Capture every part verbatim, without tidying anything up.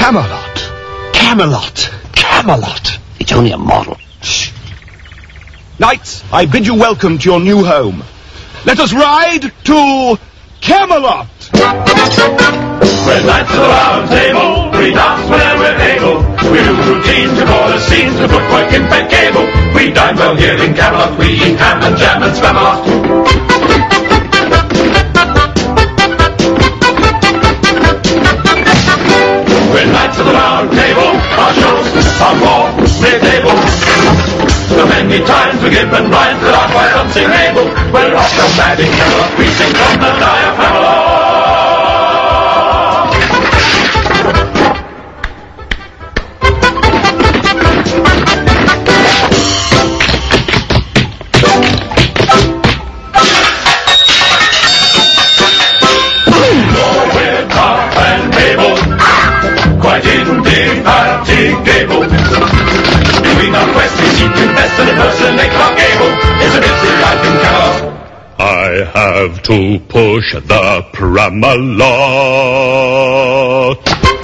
Camelot. Camelot. Camelot. It's only a model. Shh. Knights, I bid you welcome to your new home. Let us ride to Camelot. We're knights of the round table, we dance whenever we're able. We do routines, we call us scenes, to put work in bed cable. We dine well here in Camelot, we eat ham and jam and Spamalot. We're knights of the round table, our shows are more mid-table. So many times we give and rhymes that are quite unsingable. We're off the mad in Camelot, we sing from the diaphragm. Quite indefatigable. Between our quest we seek to best and impersonate our gable. It's a busy life in Camelot. I have to push the Pramalot.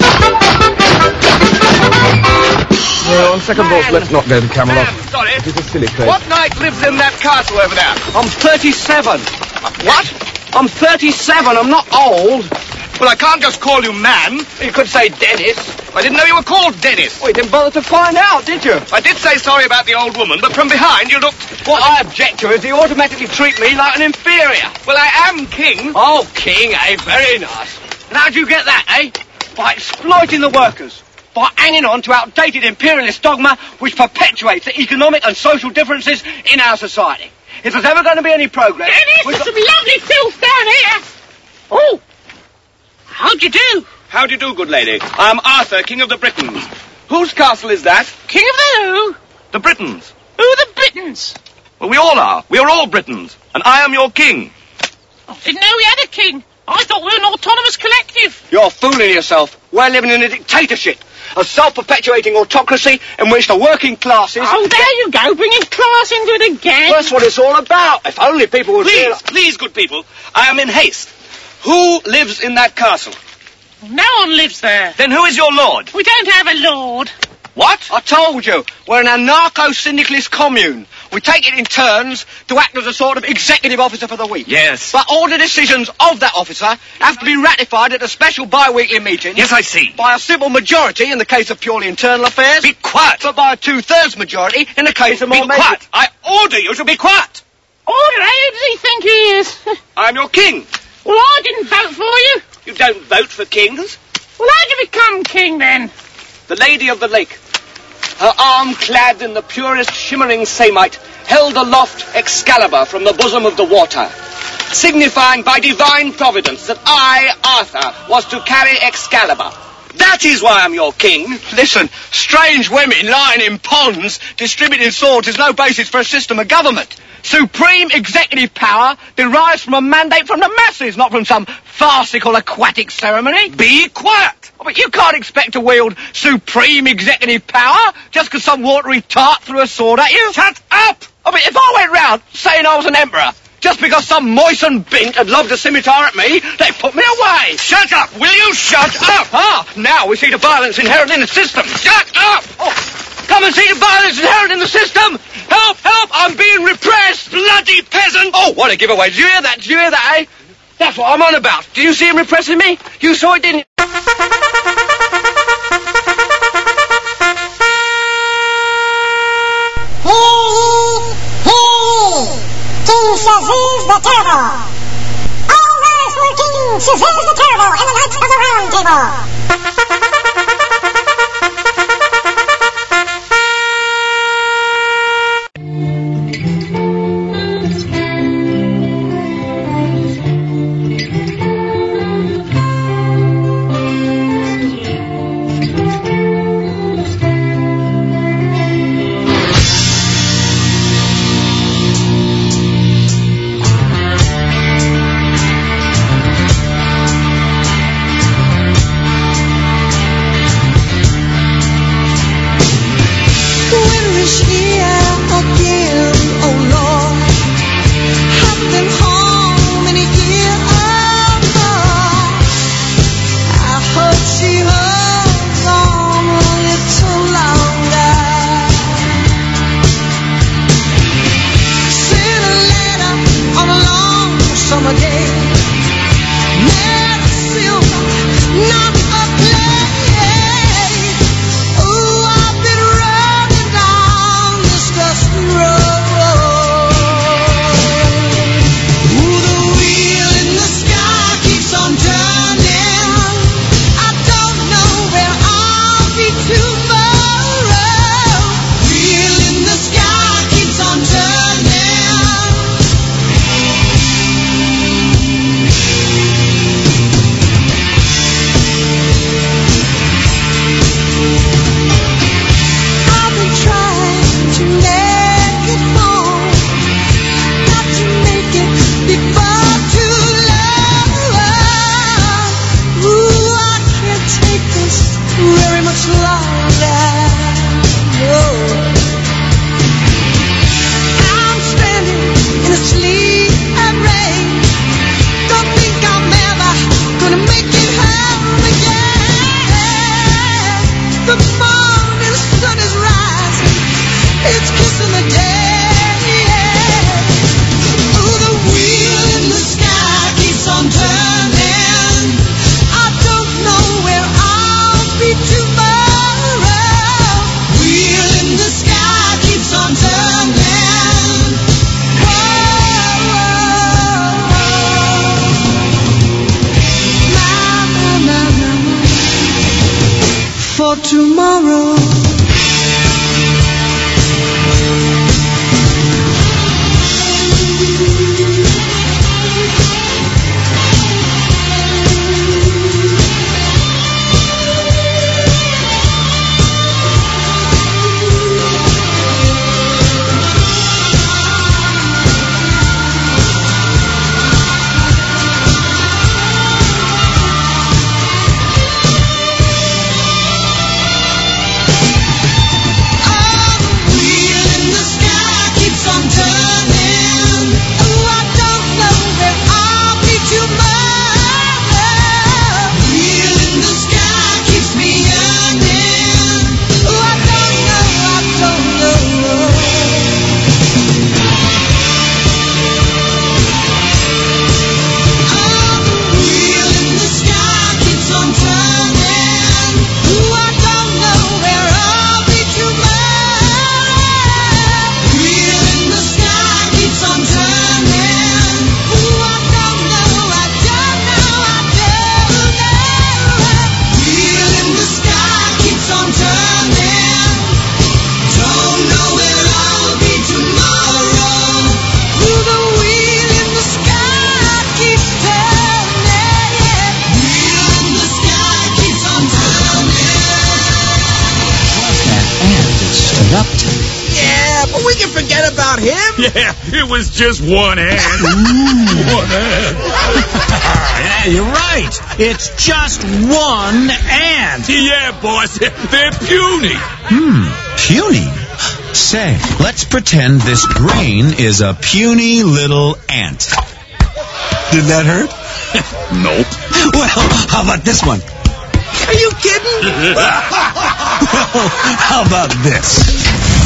Well, on second thought, let's not go to Camelot. Man, sorry. It is a silly place. What knight lives in that castle over there? I'm thirty-seven. What? I'm thirty-seven. I'm not old. Well, I can't just call you man. You could say Dennis. I didn't know you were called Dennis. Well, you didn't bother to find out, did you? I did say sorry about the old woman, but from behind you looked... What I object to is you automatically treat me like an inferior. Well, I am king. Oh, king, eh? Very nice. And how'd you get that, eh? By exploiting the workers. By hanging on to outdated imperialist dogma which perpetuates the economic and social differences in our society. If there's ever going to be any progress... Dennis, there's some lovely filth down here. Oh. How'd you do? How do you do, good lady? I am Arthur, King of the Britons. Whose castle is that? King of the who? The Britons. Who are the Britons? Well, we all are. We are all Britons. And I am your king. I didn't know we had a king. I thought we were an autonomous collective. You're fooling yourself. We're living in a dictatorship. A self-perpetuating autocracy in which the working classes... Oh, there you go, bringing class into it again. That's what it's all about. If only people would... Please, realize... please, good people. I am in haste. Who lives in that castle? No one lives there. Then who is your lord? We don't have a lord. What? I told you, we're an anarcho-syndicalist commune. We take it in turns to act as a sort of executive officer for the week. Yes. But all the decisions of that officer have to be ratified at a special bi-weekly meeting. Yes, I see. By a simple majority in the case of purely internal affairs. Be quiet. But by a two-thirds majority in the case of more... Be quiet. I order you to be quiet. Order, eh? Who does he think he is? I'm your king. Well, I didn't vote for you. You don't vote for kings. Well, how'd you become king, then? The Lady of the Lake, her arm clad in the purest shimmering samite, held aloft Excalibur from the bosom of the water, signifying by divine providence that I, Arthur, was to carry Excalibur. That is why I'm your king. Listen, strange women lying in ponds distributing swords is no basis for a system of government. Supreme executive power derives from a mandate from the masses, not from some farcical aquatic ceremony. Be quiet. Oh, but you can't expect to wield supreme executive power just because some watery tart threw a sword at you. Shut up! I mean, if I went round saying I was an emperor, just because some moistened bint had lobbed a scimitar at me, they'd put me away. Shut up! Will you shut up? Ah, now we see the violence inherent in the system. Shut up! Oh, come and see the violence inherent in the system. Help, help, I'm being repressed. Bloody peasant! Oh, what a giveaway. Did you hear that? Did you hear that, eh? That's what I'm on about. Did you see him repressing me? You saw it, didn't you? King Shazuz the Terrible. All rise for King Shazuz the Terrible and the Knights of the Round Table. about him? Yeah, it was just one ant. One ant. Yeah, you're right. It's just one ant. Yeah, boss. They're puny. Hmm, puny? Say, let's pretend this brain is a puny little ant. Did that hurt? Nope. Well, how about this one? Are you kidding? Well, how about this?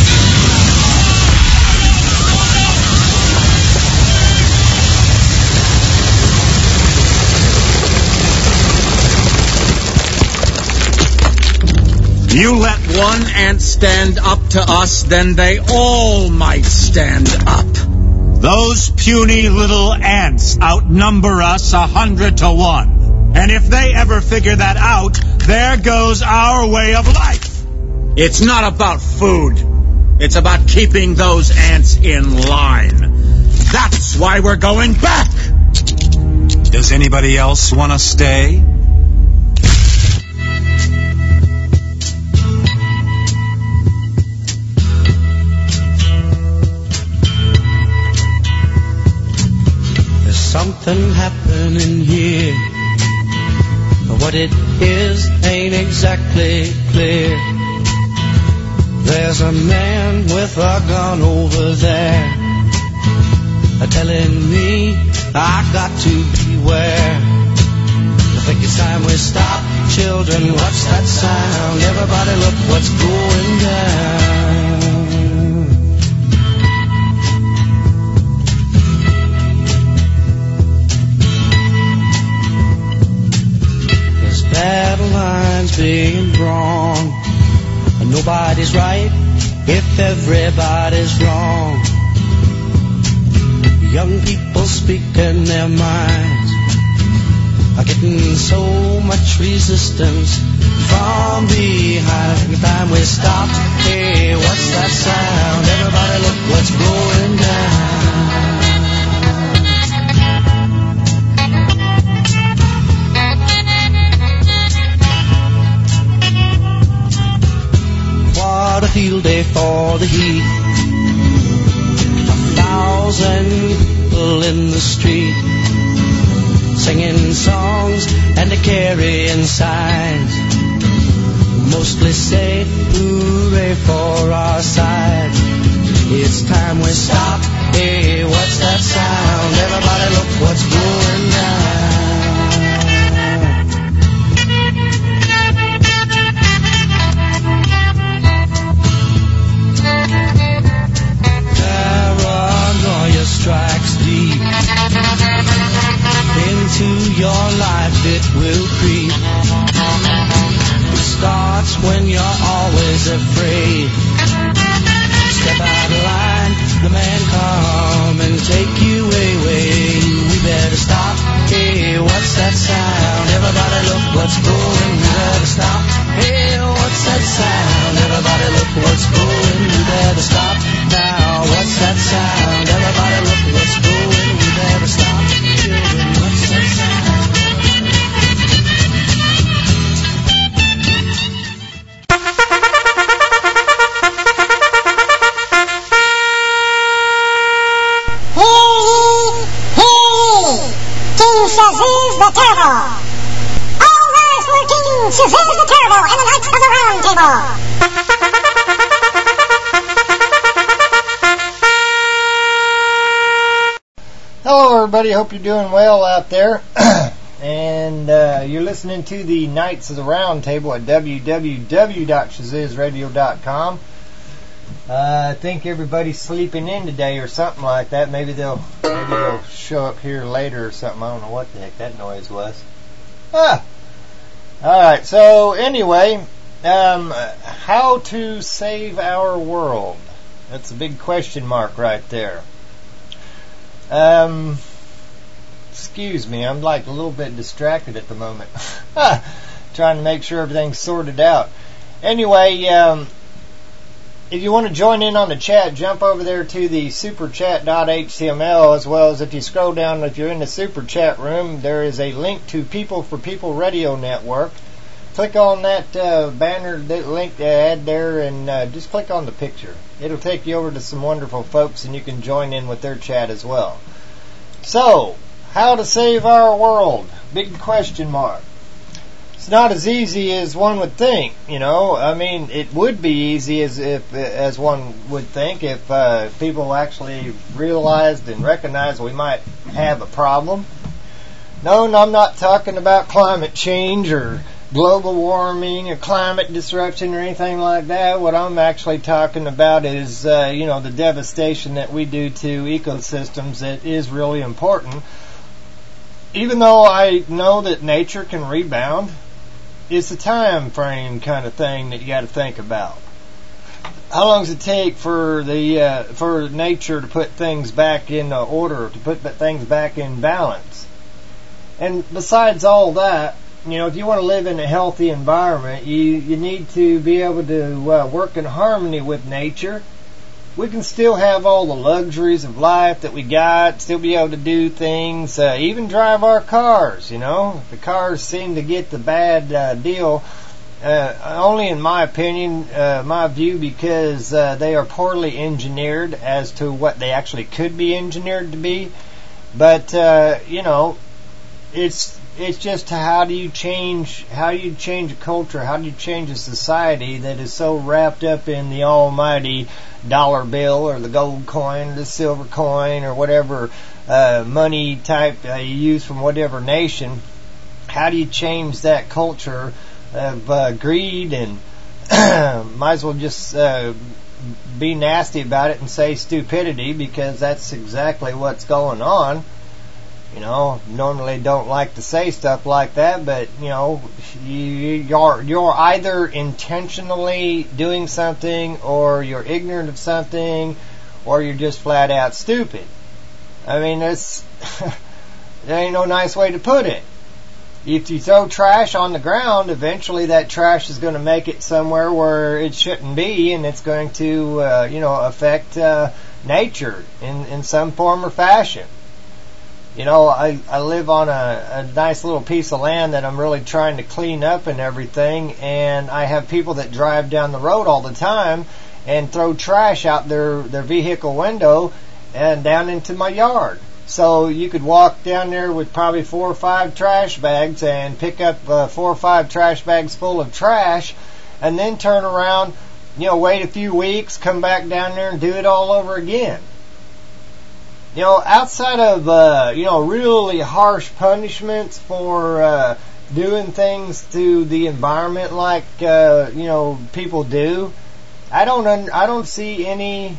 You let one ant stand up to us, then they all might stand up. Those puny little ants outnumber us a hundred to one. And if they ever figure that out, there goes our way of life. It's not about food. It's about keeping those ants in line. That's why we're going back. Does anybody else want to stay? Something happening here, but what it is ain't exactly clear. There's a man with a gun over there, telling me I got to beware. I think it's time we stop, children, what's that sound? Everybody look what's going down. Battle lines being drawn, and nobody's right if everybody's wrong. Young people speaking their minds are getting so much resistance from behind. I think it's time we stop. Hey, what's that sound? Everybody look what's going down. What a field day for the heat. A thousand people in the street, singing songs and a carrying signs. Mostly say hooray for our side. It's time we stop. Hey, what's that sound? Everybody look what's going down. Strikes deep into your life, it will creep. It starts when you're always afraid. Step out of line, the man come and take you away. We better stop. Hey, what's that sound? Everybody look what's going. We better stop. Hey, what's that sound? Everybody look what's going. We better stop now. What's that sound? Everybody look what's going. We better stop. Children, what's that sound? Shazuz the Terrible. All rise for King Shazuz the Terrible and the Knights of the Round Table. Hello everybody, hope you're doing well out there. And uh, you're listening to the Knights of the Round Table at w w w dot shazuz radio dot com. Uh, I think everybody's sleeping in today or something like that. Maybe they'll maybe they'll show up here later or something. I don't know what the heck that noise was. Ah! Alright, so anyway, um, how to save our world? That's a big question mark right there. Um, excuse me, I'm like a little bit distracted at the moment. Trying to make sure everything's sorted out. Anyway, um, if you want to join in on the chat, jump over there to the superchat dot h t m l, as well as if you scroll down, if you're in the super chat room, there is a link to People for People Radio Network. Click on that uh, banner, that link to add there, and uh, just click on the picture. it'll take you over to some wonderful folks, and you can join in with their chat as well. So, how to save our world? Big question mark. It's not as easy as one would think, you know. I mean, it would be easy as if, as one would think, if uh, people actually realized and recognized we might have a problem. No, no, I'm not talking about climate change or global warming or climate disruption or anything like that. What I'm actually talking about is, uh, you know, the devastation that we do to ecosystems that is really important. Even though I know that nature can rebound, it's a time frame kind of thing that you got to think about. How long does it take for the uh, for nature to put things back in order, to put things back in balance? And besides all that, you know, if you want to live in a healthy environment, you you need to be able to uh, work in harmony with nature. We can still have all the luxuries of life that we got, still be able to do things, uh, even drive our cars, you know. The cars seem to get the bad uh, deal, uh, only in my opinion, uh, my view, because uh, they are poorly engineered as to what they actually could be engineered to be. But, uh, you know, it's it's just how do you change, how do you change a culture, how do you change a society that is so wrapped up in the almighty dollar bill or the gold coin or the silver coin or whatever uh, money type uh, you use from whatever nation. How do you change that culture of uh, greed and might as well just uh, be nasty about it and say stupidity, because that's exactly what's going on. You know, normally don't like to say stuff like that, but, you know, you, you're, you're either intentionally doing something, or you're ignorant of something, or you're just flat out stupid. I mean, that's, there ain't no nice way to put it. If you throw trash on the ground, eventually that trash is going to make it somewhere where it shouldn't be, and it's going to, uh, you know, affect uh, nature in, in some form or fashion. You know, I, I live on a, a nice little piece of land that I'm really trying to clean up and everything, and I have people that drive down the road all the time and throw trash out their, their vehicle window and down into my yard. So you could walk down there with probably four or five trash bags and pick up uh, four or five trash bags full of trash, and then turn around, you know, wait a few weeks, come back down there and do it all over again. You know, outside of, uh, you know, really harsh punishments for uh, doing things to the environment like, uh, you know, people do, I don't un- I don't see any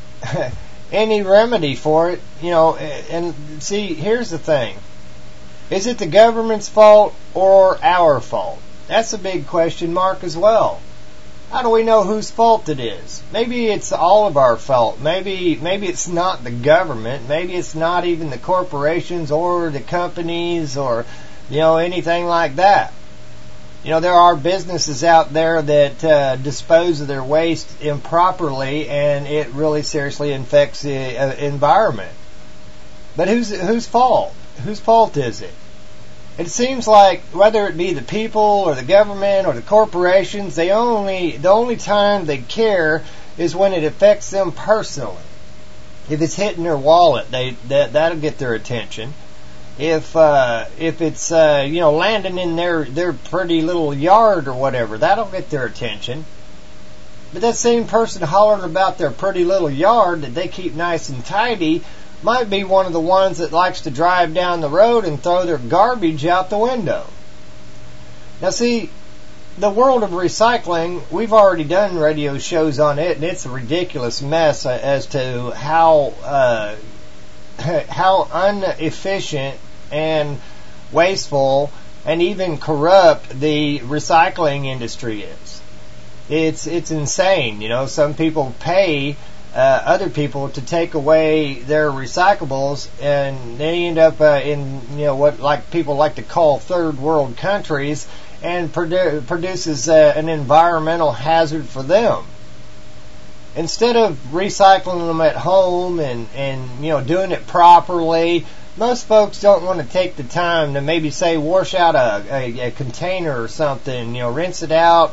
any remedy for it. You know, and see, here's the thing. Is it the government's fault or our fault? That's a big question mark as well. How do we know whose fault it is? Maybe it's all of our fault. Maybe maybe it's not the government. Maybe it's not even the corporations or the companies or, you know, anything like that. You know, there are businesses out there that uh, dispose of their waste improperly, and it really seriously infects the uh, environment. But whose whose fault? Whose fault is it? It seems like whether it be the people or the government or the corporations, they only the only time they care is when it affects them personally. If it's hitting their wallet, they that that'll get their attention. If uh, if it's uh, you know landing in their their pretty little yard or whatever, that'll get their attention. But that same person hollering about their pretty little yard that they keep nice and tidy might be one of the ones that likes to drive down the road and throw their garbage out the window. Now see, the world of recycling, we've already done radio shows on it, and it's a ridiculous mess as to how uh, how inefficient and wasteful and even corrupt the recycling industry is. It's it's insane. You know, some people pay Uh, other people to take away their recyclables, and they end up uh, in, you know, what like people like to call third world countries, and produ- produces uh, an environmental hazard for them. Instead of recycling them at home and, and you know doing it properly, most folks don't want to take the time to maybe say wash out a, a, a container or something, you know, rinse it out and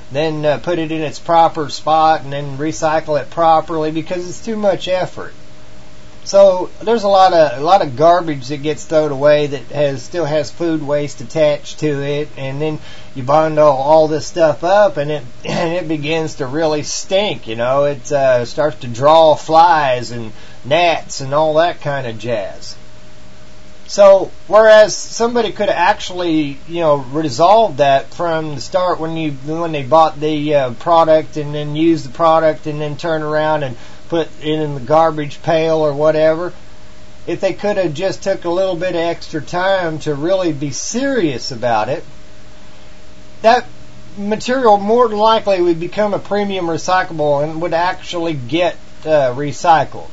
then uh, put it in its proper spot, and then recycle it properly, because it's too much effort. So there's a lot of a lot of garbage that gets thrown away that has still has food waste attached to it, and then you bundle all this stuff up, and it and it begins to really stink. You know, it uh, starts to draw flies and gnats and all that kind of jazz. So whereas somebody could have actually, you know, resolved that from the start when you when they bought the uh, product, and then used the product, and then turn around and put it in the garbage pail or whatever, if they could have just took a little bit of extra time to really be serious about it, that material more than likely would become a premium recyclable and would actually get uh, recycled.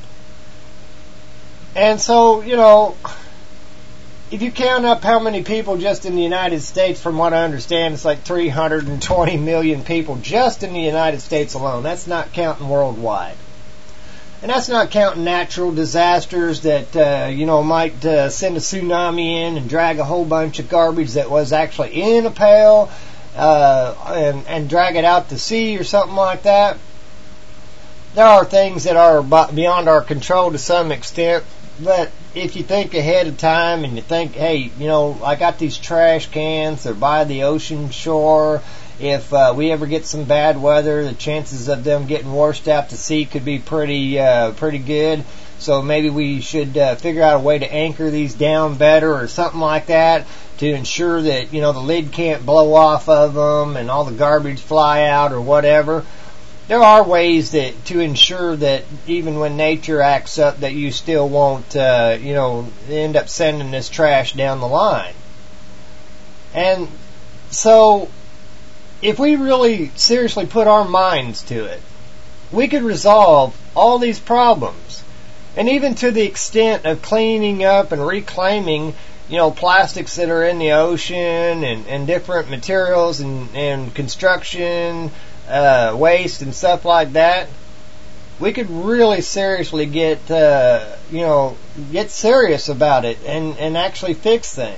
And so, you know, if you count up how many people just in the United States, from what I understand, it's like three hundred twenty million people just in the United States alone. That's not counting worldwide. And that's not counting natural disasters that, uh, you know, might uh, send a tsunami in and drag a whole bunch of garbage that was actually in a pail uh, and, and drag it out to sea or something like that. There are things that are beyond our control to some extent, but if you think ahead of time and you think, hey, you know, I got these trash cans, they're by the ocean shore. If uh, we ever get some bad weather, the chances of them getting washed out to sea could be pretty uh, pretty good. So maybe we should uh, figure out a way to anchor these down better or something like that to ensure that, you know, the lid can't blow off of them and all the garbage fly out or whatever. There are ways that to ensure that even when nature acts up, that you still won't, uh, you know, end up sending this trash down the line. And so, if we really seriously put our minds to it, we could resolve all these problems. And even to the extent of cleaning up and reclaiming, you know, plastics that are in the ocean and, and different materials and, and construction uh, waste and stuff like that, we could really seriously get, uh, you know, get serious about it and, and actually fix things.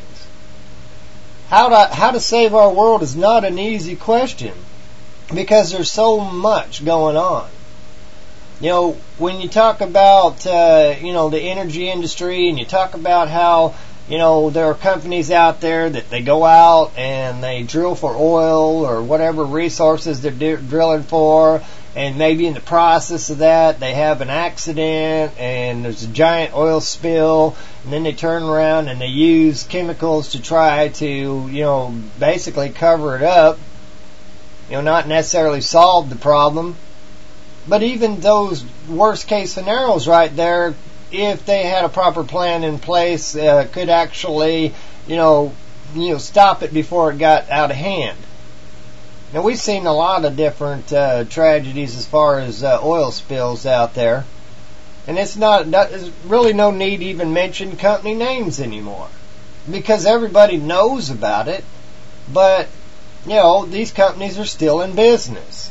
How to, how to save our world is not an easy question, because there's so much going on. You know, when you talk about, uh, you know, the energy industry, and you talk about how, you know, there are companies out there that they go out and they drill for oil or whatever resources they're d- drilling for, and maybe in the process of that they have an accident and there's a giant oil spill, and then they turn around and they use chemicals to try to, you know, basically cover it up, you know, not necessarily solve the problem. But even those worst case scenarios right there, if they had a proper plan in place, uh, could actually, you know, you know, stop it before it got out of hand. Now, we've seen a lot of different uh, tragedies as far as uh, oil spills out there, and it's not, there's really no need to even mention company names anymore, because everybody knows about it. But, you know, these companies are still in business.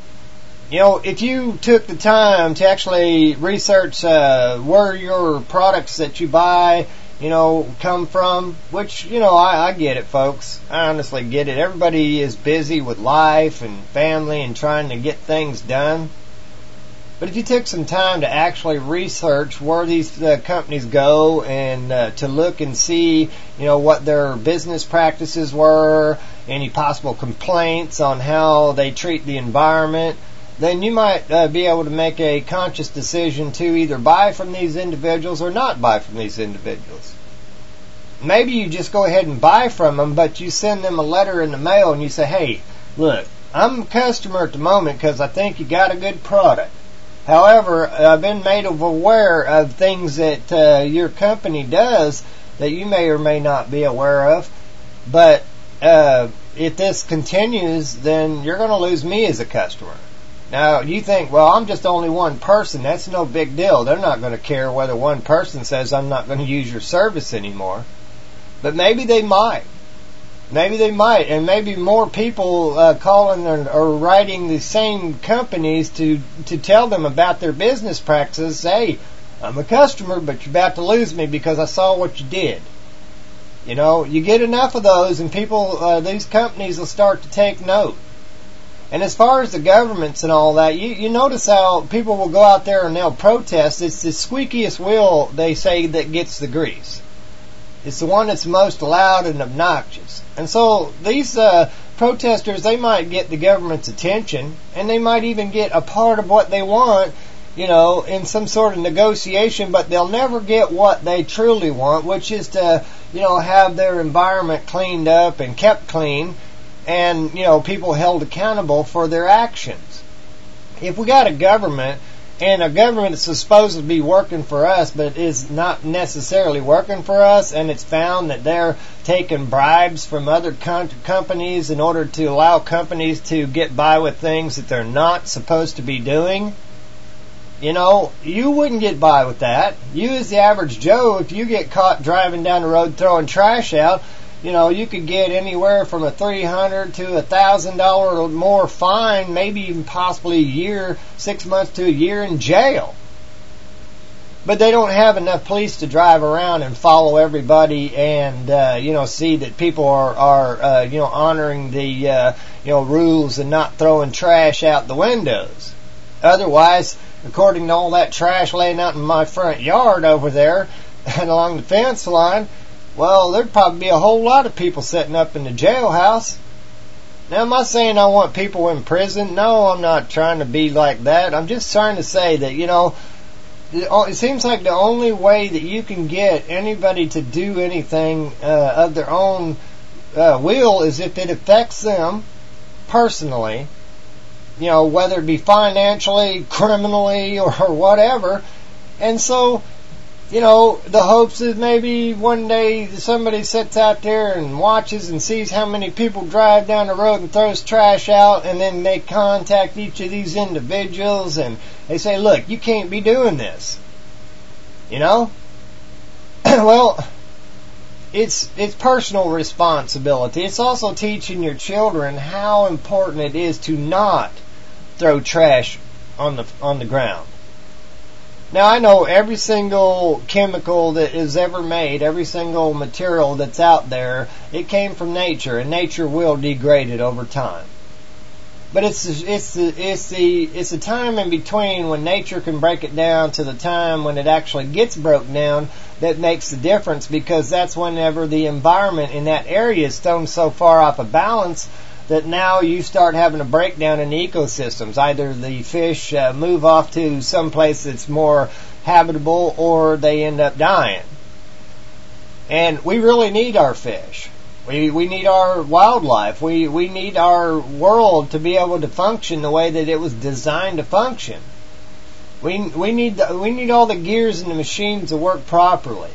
You know, if you took the time to actually research uh, where your products that you buy, you know, come from, which, you know, I, I get it, folks. I honestly get it. Everybody is busy with life and family and trying to get things done. But if you took some time to actually research where these uh, companies go and uh, to look and see, you know, what their business practices were, any possible complaints on how they treat the environment, then you might uh, be able to make a conscious decision to either buy from these individuals or not buy from these individuals. Maybe you just go ahead and buy from them, but you send them a letter in the mail and you say, hey, look, I'm a customer at the moment because I think you got a good product. However, I've been made aware of things that uh, your company does that you may or may not be aware of. But uh, if this continues, then you're going to lose me as a customer. Now, you think, well, I'm just only one person. That's no big deal. They're not going to care whether one person says I'm not going to use your service anymore. But maybe they might. Maybe they might. And maybe more people uh, calling or, or writing the same companies to, to tell them about their business practices. Hey, I'm a customer, but you're about to lose me because I saw what you did. You know, you get enough of those and people, uh, these companies will start to take note. And as far as the governments and all that, you, you notice how people will go out there and they'll protest. It's the squeakiest wheel, they say, that gets the grease. It's the one that's most loud and obnoxious. And so these uh, protesters, they might get the government's attention, and they might even get a part of what they want, you know, in some sort of negotiation, but they'll never get what they truly want, which is to, you know, have their environment cleaned up and kept clean, and, you know, people held accountable for their actions. If we got a government, and a government that's supposed to be working for us, but is not necessarily working for us, and it's found that they're taking bribes from other com- companies in order to allow companies to get by with things that they're not supposed to be doing, you know, you wouldn't get by with that. You as the average Joe, if you get caught driving down the road throwing trash out, you know, you could get anywhere from a three hundred to a one thousand dollars or more fine, maybe even possibly a year, six months to a year in jail. But they don't have enough police to drive around and follow everybody and, uh, you know, see that people are, are uh, you know, honoring the, uh, you know, rules and not throwing trash out the windows. Otherwise, according to all that trash laying out in my front yard over there and along the fence line, well, there'd probably be a whole lot of people setting up in the jailhouse. Now, am I saying I want people in prison? No, I'm not trying to be like that. I'm just trying to say that, you know, it seems like the only way that you can get anybody to do anything uh, of their own uh, will is if it affects them personally, you know, whether it be financially, criminally, or whatever. And so, you know, the hopes is maybe one day somebody sits out there and watches and sees how many people drive down the road and throws trash out, and then they contact each of these individuals and they say, look, you can't be doing this. You know? Well, it's it's personal responsibility. It's also teaching your children how important it is to not throw trash on the on the ground. Now, I know every single chemical that is ever made, every single material that's out there, it came from nature, and nature will degrade it over time. But it's it's the it's the it's the time in between when nature can break it down to the time when it actually gets broken down that makes the difference, because that's whenever the environment in that area is thrown so far off of balance that now you start having a breakdown in ecosystems. Either the fish uh, move off to some place that's more habitable, or they end up dying. And we really need our fish. We we need our wildlife. We we need our world to be able to function the way that it was designed to function. We we need the, we need all the gears and the machines to work properly.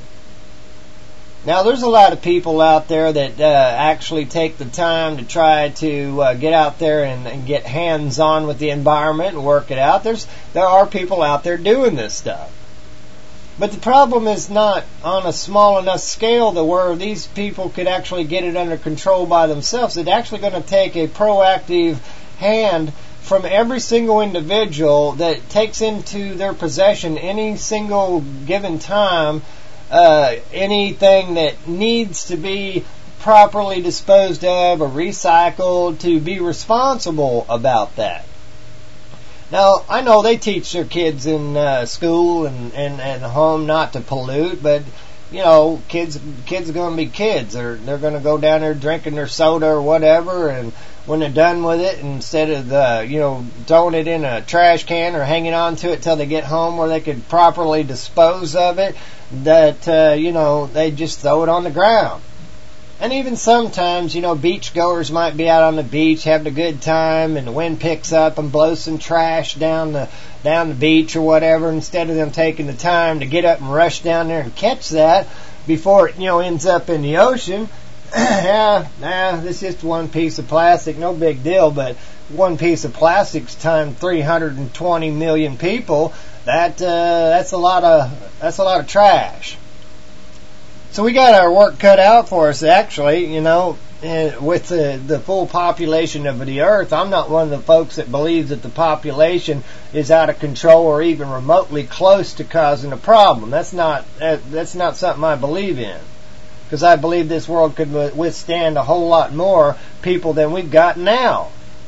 Now, there's a lot of people out there that uh, actually take the time to try to uh, get out there and, and get hands-on with the environment and work it out. There's there are people out there doing this stuff. But the problem is not on a small enough scale to where these people could actually get it under control by themselves. It's actually going to take a proactive hand from every single individual that takes into their possession any single given time Uh, anything that needs to be properly disposed of or recycled, to be responsible about that. Now, I know they teach their kids in uh, school and, and, and home not to pollute, but, you know, kids kids are going to be kids. They're, they're going to go down there drinking their soda or whatever, and when they're done with it, instead of, uh, you know, throwing it in a trash can or hanging on to it till they get home where they could properly dispose of it, that, uh, you know, they just throw it on the ground. And even sometimes, you know, beach goers might be out on the beach having a good time, and the wind picks up and blows some trash down the down the beach or whatever. Instead of them taking the time to get up and rush down there and catch that before it, you know, ends up in the ocean, yeah, nah, this is just one piece of plastic, no big deal. But one piece of plastic's times three hundred twenty million people. That uh, that's a lot of that's a lot of trash. So we got our work cut out for us, actually. You know, uh, with the the full population of the earth. I'm not one of the folks that believes that the population is out of control or even remotely close to causing a problem. That's not that, that's not something I believe in, because I believe this world could withstand a whole lot more people than we've got now.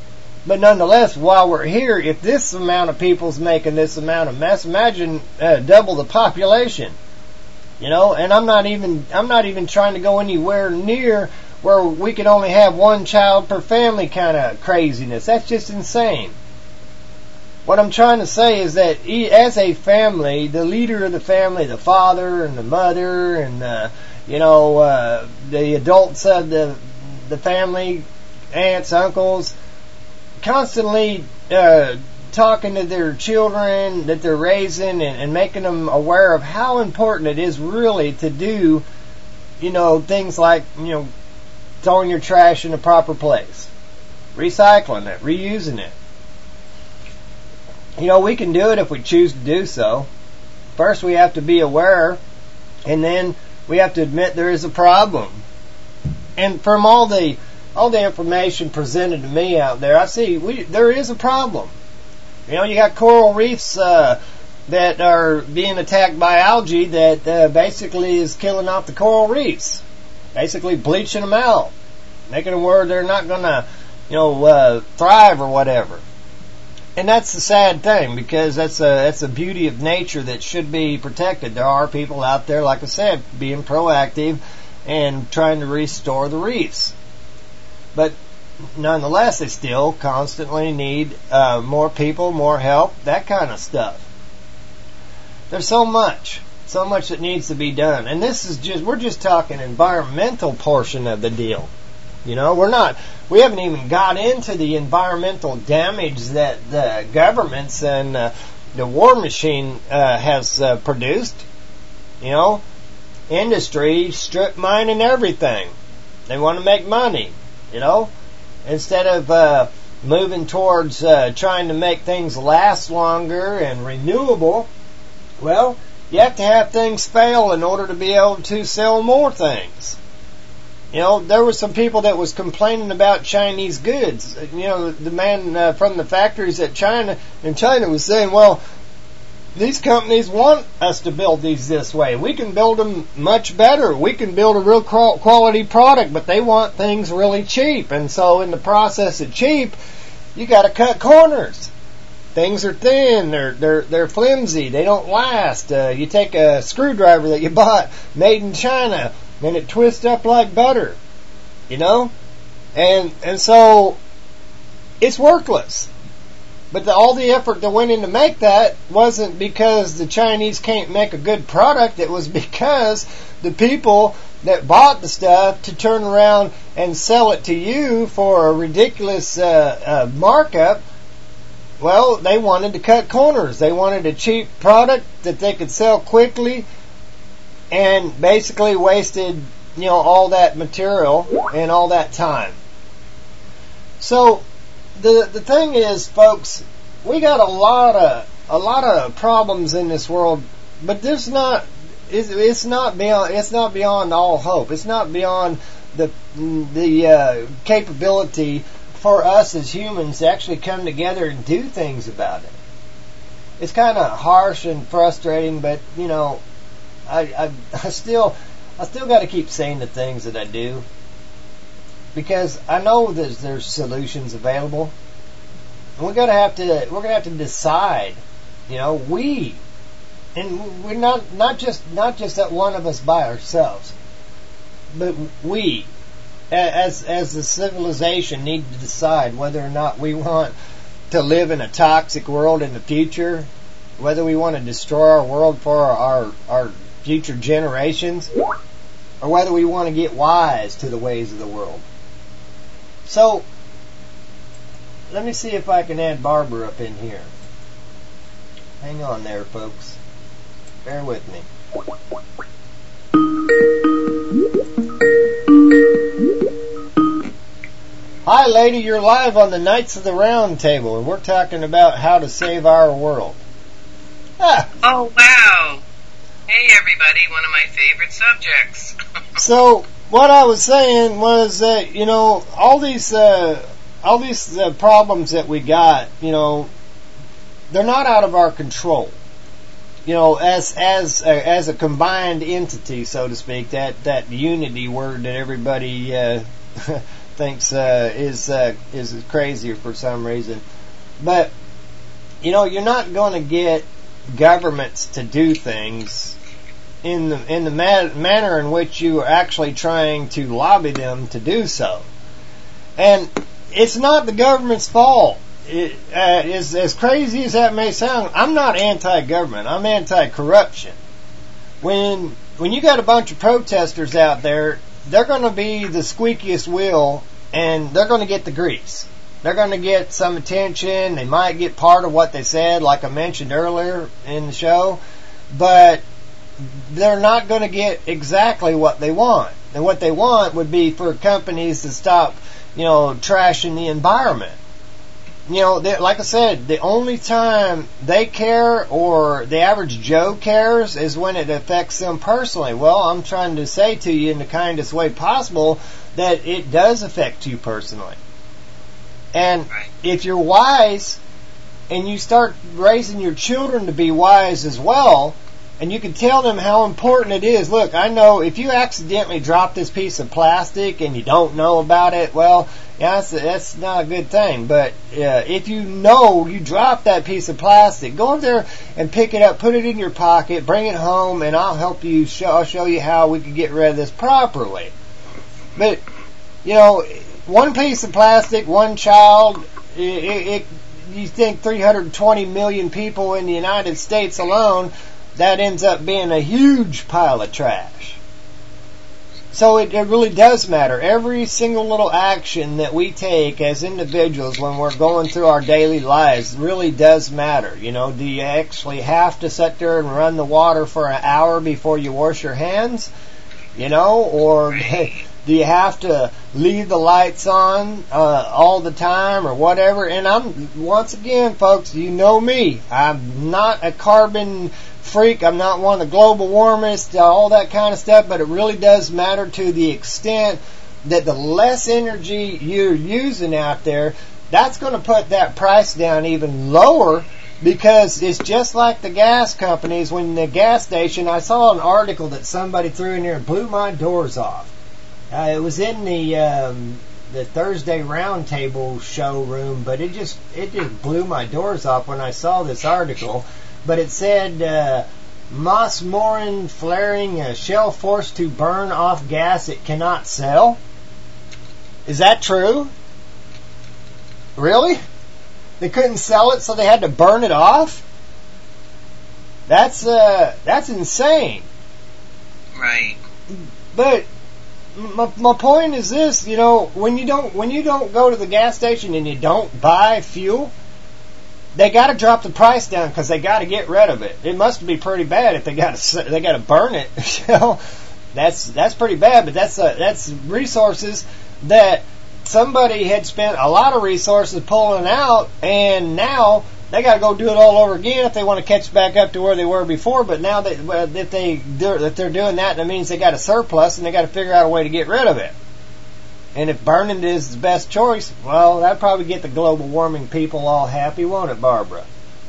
But nonetheless, while we're here, if this amount of people's making this amount of mess, imagine uh, double the population. You know, and I'm not even I'm not even trying to go anywhere near where we could only have one child per family kind of craziness. That's just insane. What I'm trying to say is that as a family, the leader of the family, the father and the mother and the, you know, uh, the adults of the the family, aunts, uncles, constantly uh, talking to their children that they're raising and, and making them aware of how important it is really to do, you know, things like, you know, throwing your trash in the proper place, recycling it, reusing it. You know, we can do it if we choose to do so. First, we have to be aware, and then we have to admit there is a problem. And from all the all the information presented to me out there, I see we there is a problem. You know, you got coral reefs uh, that are being attacked by algae that uh, basically is killing off the coral reefs, basically bleaching them out, making them where they're not going to, you know, uh, thrive or whatever. And that's the sad thing, because that's a that's a beauty of nature that should be protected. There are people out there, like I said, being proactive and trying to restore the reefs. But nonetheless, they still constantly need uh, more people, more help, that kind of stuff. There's so much, so much that needs to be done. And this is just, we're just talking environmental portion of the deal. You know, we're not, we haven't even got into the environmental damage that the governments and uh, the war machine uh, has uh, produced. You know, industry, strip mining, everything. They want to make money, you know, instead of uh, moving towards uh, trying to make things last longer and renewable. Well, you have to have things fail in order to be able to sell more things. You know, there were some people that was complaining about Chinese goods. You know, the man uh, from the factories at China in China was saying, well, these companies want us to build these this way. We can build them much better. We can build a real quality product, but they want things really cheap. And so in the process of cheap, you got to cut corners. Things are thin. They're they're they're flimsy. They don't last. Uh, you take a screwdriver that you bought made in China, and it twists up like butter. You know, and and so it's worthless. But the, all the effort that went in to make that wasn't because the Chinese can't make a good product. It was because the people that bought the stuff to turn around and sell it to you for a ridiculous uh, uh, markup, well, they wanted to cut corners. They wanted a cheap product that they could sell quickly, and basically wasted, you know, all that material and all that time. So the the thing is, folks, we got a lot of a lot of problems in this world, but there's not it's, it's not beyond it's not beyond all hope. It's not beyond the the uh, capability for us as humans to actually come together and do things about it. It's kind of harsh and frustrating, but you know, I I, I still I still got to keep saying the things that I do, because I know there's there's solutions available. And we're gonna have to we're gonna have to decide. You know, we and we're not not just not just that one of us by ourselves, but we as as the civilization need to decide whether or not we want to live in a toxic world in the future, whether we want to destroy our world for our our future generations, or whether we want to get wise to the ways of the world. So, let me see if I can add Barbara up in here. Hang on there, folks. Bear with me. Hi, lady, you're live on the Knights of the Round Table, and we're talking about how to save our world. Ah. Oh, wow. Hey, everybody, one of my favorite subjects. So, what I was saying was that, you know, all these uh, all these uh, problems that we got, you know, they're not out of our control. You know, as as uh, as a combined entity, so to speak, that that unity word that everybody uh, thinks uh, is uh, is crazy for some reason. But you know, you're not going to get governments to do things in the in the ma- manner in which you are actually trying to lobby them to do so. And it's not the government's fault. It, uh, as, as crazy as that may sound, I'm not anti-government. I'm anti-corruption. When when you got a bunch of protesters out there, they're going to be the squeakiest wheel, and they're going to get the grease. They're going to get some attention. They might get part of what they said, like I mentioned earlier in the show, but they're not going to get exactly what they want. And what they want would be for companies to stop, you know, trashing the environment. You know, they, like I said, the only time they care or the average Joe cares is when it affects them personally. Well, I'm trying to say to you in the kindest way possible that it does affect you personally. And if you're wise and you start raising your children to be wise as well, and you can tell them how important it is. Look, I know if you accidentally drop this piece of plastic and you don't know about it, well, yeah, that's, that's not a good thing. But uh, if you know you dropped that piece of plastic, go over there and pick it up, put it in your pocket, bring it home, and I'll help you. Show, I'll show you how we can get rid of this properly. But, you know, one piece of plastic, one child, it, it, you think three hundred twenty million people in the United States alone, that ends up being a huge pile of trash. So it, it really does matter. Every single little action that we take as individuals when we're going through our daily lives really does matter. You know, do you actually have to sit there and run the water for an hour before you wash your hands? You know, or do you have to leave the lights on uh, all the time or whatever? And I'm, once again, folks, you know me. I'm not a carbon freak. I'm not one of the global warmists, uh, all that kind of stuff, but it really does matter to the extent that the less energy you're using out there, that's going to put that price down even lower, because it's just like the gas companies. When the gas station, I saw an article that somebody threw in there and blew my doors off. Uh, it was in the um, the Thursday Roundtable showroom, but it just it just blew my doors off when I saw this article. But it said, uh, Moss Morin flaring a shell forced to burn off gas it cannot sell. Is that true? Really? They couldn't sell it, so they had to burn it off? That's, uh, that's insane. Right. But my, my point is this, you know, when you don't, when you don't go to the gas station and you don't buy fuel, they got to drop the price down because they got to get rid of it. It must be pretty bad if they got to they got to burn it. You know, that's that's pretty bad. But that's uh, that's resources that somebody had spent a lot of resources pulling out, and now they got to go do it all over again if they want to catch back up to where they were before. But now that if they if they're doing that, that means they got a surplus and they got to figure out a way to get rid of it. And if burning is the best choice, well, that'd probably get the global warming people all happy, won't it, Barbara?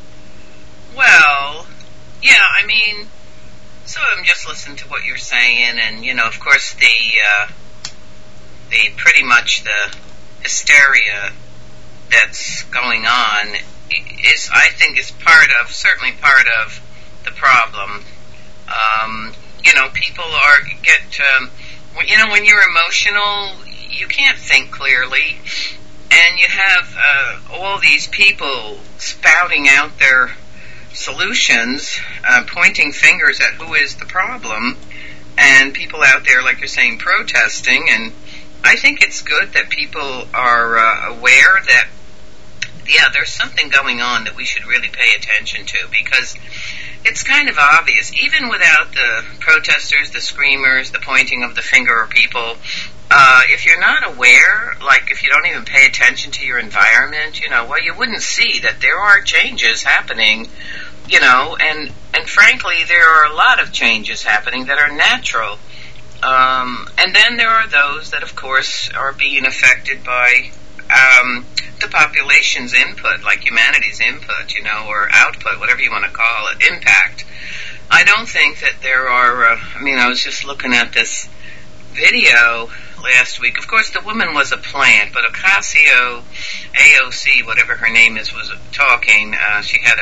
Well, yeah, I mean, so I'm just listening to what you're saying, and, you know, of course, the, uh, the pretty much the hysteria that's going on is, I think, is part of, certainly part of the problem. Um, you know, people are, get, um, you know, when you're emotional, you can't think clearly, and you have uh, all these people spouting out their solutions, uh, pointing fingers at who is the problem, and people out there, like you're saying, protesting. And I think it's good that people are uh, aware that, yeah, there's something going on that we should really pay attention to, because it's kind of obvious, even without the protesters, the screamers, the pointing of the finger of people. Uh, if you're not aware, like if you don't even pay attention to your environment, you know, well, you wouldn't see that there are changes happening, you know, and, and frankly, there are a lot of changes happening that are natural. Um, and then there are those that, of course, are being affected by um, the population's input, like humanity's input, you know, or output, whatever you want to call it, impact. I don't think that there are, uh, I mean, I was just looking at this video last week. Of course, the woman was a plant, but Ocasio, A O C, whatever her name is, was talking. Uh, she had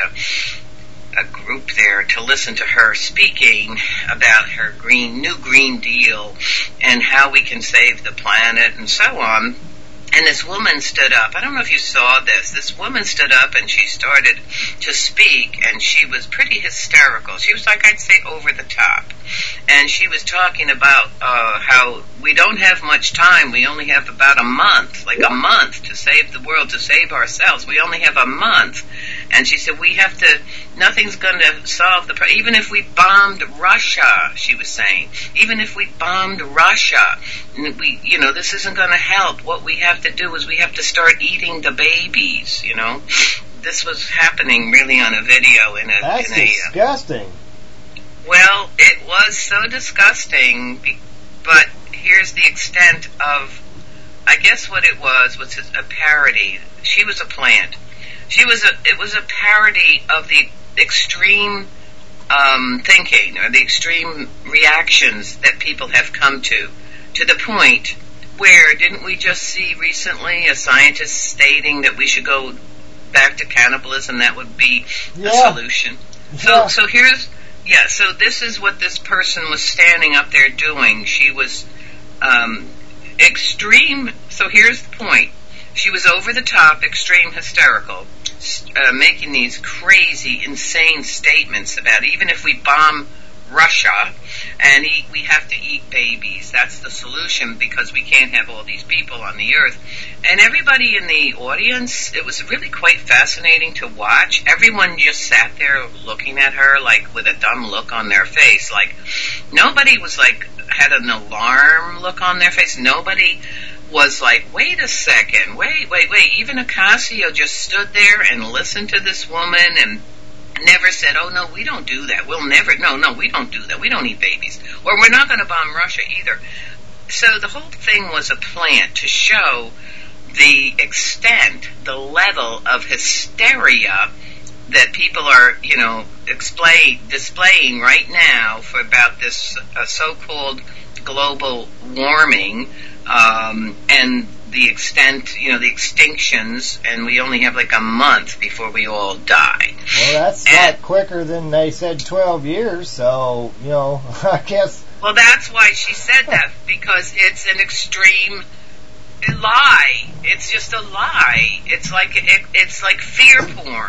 a, a group there to listen to her speaking about her green, new Green Deal and how we can save the planet and so on. And this woman stood up. I don't know if you saw this. This woman stood up and she started to speak, and she was pretty hysterical. She was like, I'd say, over the top. And she was talking about uh, how we don't have much time. We only have about a month, like a month to save the world, to save ourselves. We only have a month. And she said, we have to, nothing's going to solve the problem. Even if we bombed Russia, she was saying, even if we bombed Russia, we, you know, this isn't going to help. What we have to do is we have to start eating the babies, you know. This was happening really on a video in a... That's in a, disgusting. Uh, well, it was so disgusting, but here's the extent of, I guess what it was, was a parody. She was a plant. She was a, it was a parody of the extreme um, thinking or the extreme reactions that people have come to, to the point where, didn't we just see recently a scientist stating that we should go back to cannibalism? That would be the yeah. solution. Yeah. So, so here's, yeah, so this is what this person was standing up there doing. She was um, extreme, so here's the point. She was over the top, extreme, hysterical, uh, making these crazy, insane statements about even if we bomb Russia and eat, we have to eat babies. That's the solution because we can't have all these people on the earth. And everybody in the audience, it was really quite fascinating to watch. Everyone just sat there looking at her like with a dumb look on their face. Like nobody was like, had an alarm look on their face. Nobody was like, wait a second, wait, wait, wait. Even Ocasio just stood there and listened to this woman and never said, oh, no, we don't do that. We'll never, no, no, we don't do that. We don't eat babies. Or we're not going to bomb Russia either. So the whole thing was a plant to show the extent, the level of hysteria that people are, you know, display, displaying right now for about this uh, so-called global warming, um, and the extent, you know, the extinctions, and we only have like a month before we all die. Well, that's a lot quicker than they said twelve years, so, you know, I guess... Well, that's why she said that, because it's an extreme lie. It's just a lie. It's like, it, it's like fear porn.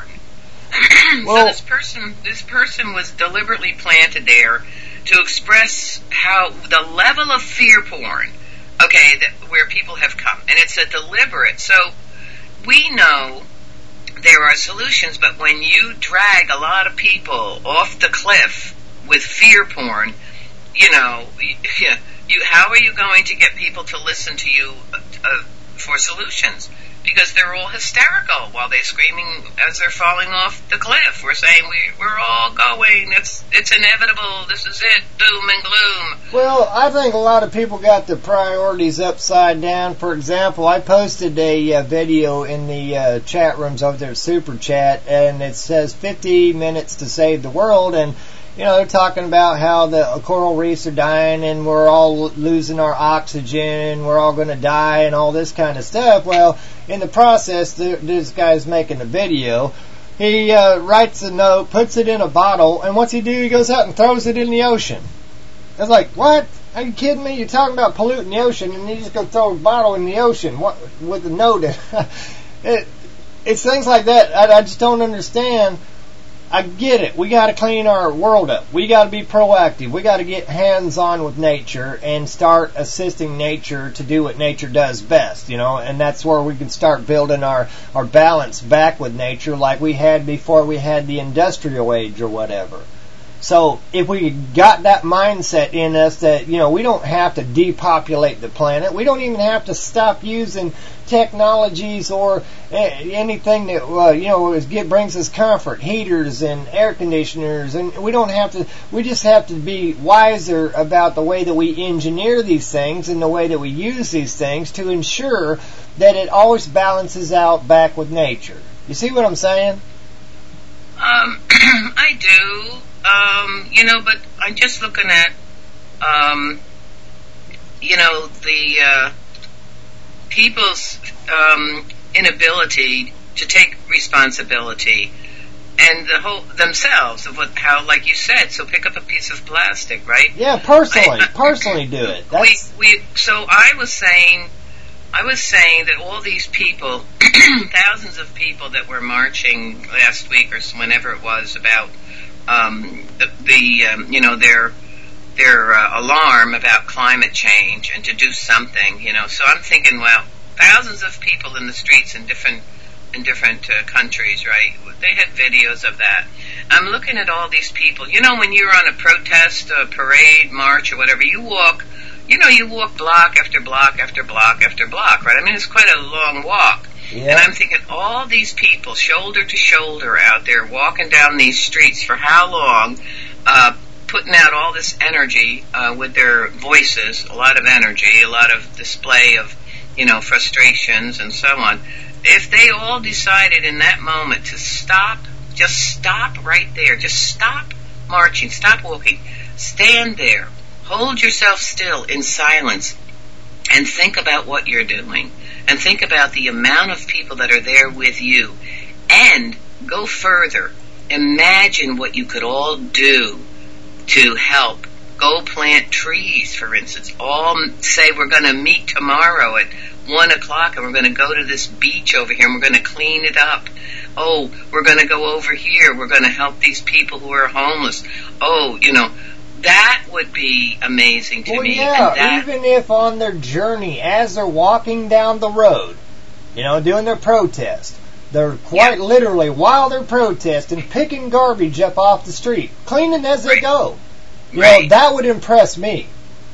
Well, so this person, this person was deliberately planted there to express how the level of fear porn, okay, that, where people have come. And it's a deliberate. So we know there are solutions, but when you drag a lot of people off the cliff with fear porn, you know, you, you, how are you going to get people to listen to you uh, for solutions? Because they're all hysterical while they're screaming as they're falling off the cliff. We're saying we, we're all going. It's it's inevitable. This is it. Doom and gloom. Well, I think a lot of people got the priorities upside down. For example, I posted a uh, video in the uh, chat rooms over there, Super Chat, and it says fifty minutes to save the world. And, you know, they're talking about how the coral reefs are dying and we're all losing our oxygen, we're all going to die and all this kind of stuff. Well, in the process, this guy's making a video. He uh, writes a note, puts it in a bottle, and what's he do? He goes out and throws it in the ocean. It's like, what? Are you kidding me? You're talking about polluting the ocean, and you just go throw a bottle in the ocean what, with a note. it, it's things like that. I, I just don't understand. I get it. We got to clean our world up. We got to be proactive. We got to get hands-on with nature and start assisting nature to do what nature does best, you know, and that's where we can start building our, our balance back with nature like we had before we had the industrial age or whatever. So if we got that mindset in us that, you know, we don't have to depopulate the planet. We don't even have to stop using technologies or anything that, uh, you know, get, brings us comfort, heaters and air conditioners. And we don't have to, we just have to be wiser about the way that we engineer these things and the way that we use these things to ensure that it always balances out back with nature. You see what I'm saying? Um, I do. Um, you know, but I'm just looking at, um, you know, the uh, people's um, inability to take responsibility and the whole themselves of what, how, like you said, so pick up a piece of plastic, right? Yeah, personally, I, personally do it. That's... We, we, so I was saying, I was saying that all these people, thousands of people that were marching last week or whenever it was about um, the, the um, you know, their their uh, alarm about climate change and to do something, you know. So I'm thinking, well, thousands of people in the streets in different in different uh, countries, right? They had videos of that. I'm looking at all these people. You know, when you're on a protest, a parade, march, or whatever, you walk, you know, you walk block after block after block after block, right? I mean, it's quite a long walk. Yeah. And I'm thinking, all these people, shoulder to shoulder out there, walking down these streets for how long, uh, putting out all this energy uh, with their voices, a lot of energy, a lot of display of, you know, frustrations and so on. If they all decided in that moment to stop, just stop right there, just stop marching, stop walking, stand there, hold yourself still in silence, and think about what you're doing, and think about the amount of people that are there with you, and go further. Imagine what you could all do to help. Go plant trees, for instance. All say we're going to meet tomorrow at one o'clock and we're going to go to this beach over here and we're going to clean it up. Oh, we're going to go over here. We're going to help these people who are homeless. Oh, you know, that would be amazing to well, me. Yeah, and that, even if on their journey, as they're walking down the road, you know, doing their protest, they're quite yeah. literally, while they're protesting, picking garbage up off the street, cleaning as right. they go. You right. know, that would impress me.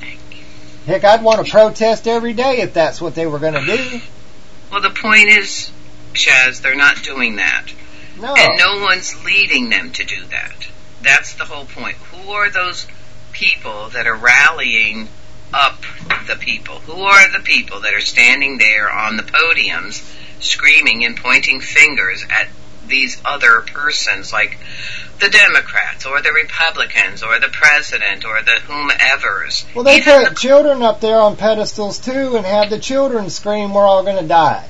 Heck, I'd want to protest every day if that's what they were going to do. Well, the point is, Shaz, they're not doing that. No. And no one's leading them to do that. That's the whole point. Who are those people that are rallying up the people? Who are the people that are standing there on the podiums screaming and pointing fingers at these other persons, like the Democrats or the Republicans or the President or the whomevers? Well, they Even put the children up there on pedestals too and have the children scream, "We're all going to die."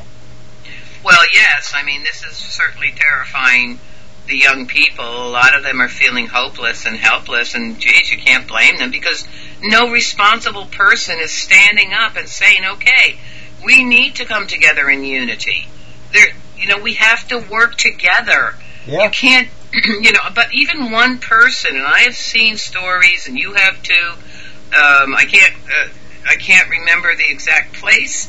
Well, yes. I mean, this is certainly terrifying the young people. A lot of them are feeling hopeless and helpless, and geez, you can't blame them because no responsible person is standing up and saying, okay, we need to come together in unity. There, you know, we have to work together. Yeah. You can't, you know, but even one person, and I have seen stories, and you have too, um, I can't, uh, I can't remember the exact place.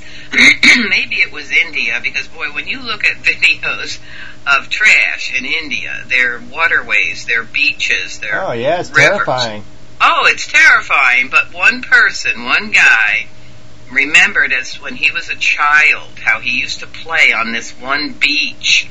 Maybe it was India, because boy, when you look at videos of trash in India, their waterways, their beaches, their oh yeah, it's rivers. terrifying. Oh, it's terrifying. But one person, one guy, remembered as when he was a child how he used to play on this one beach.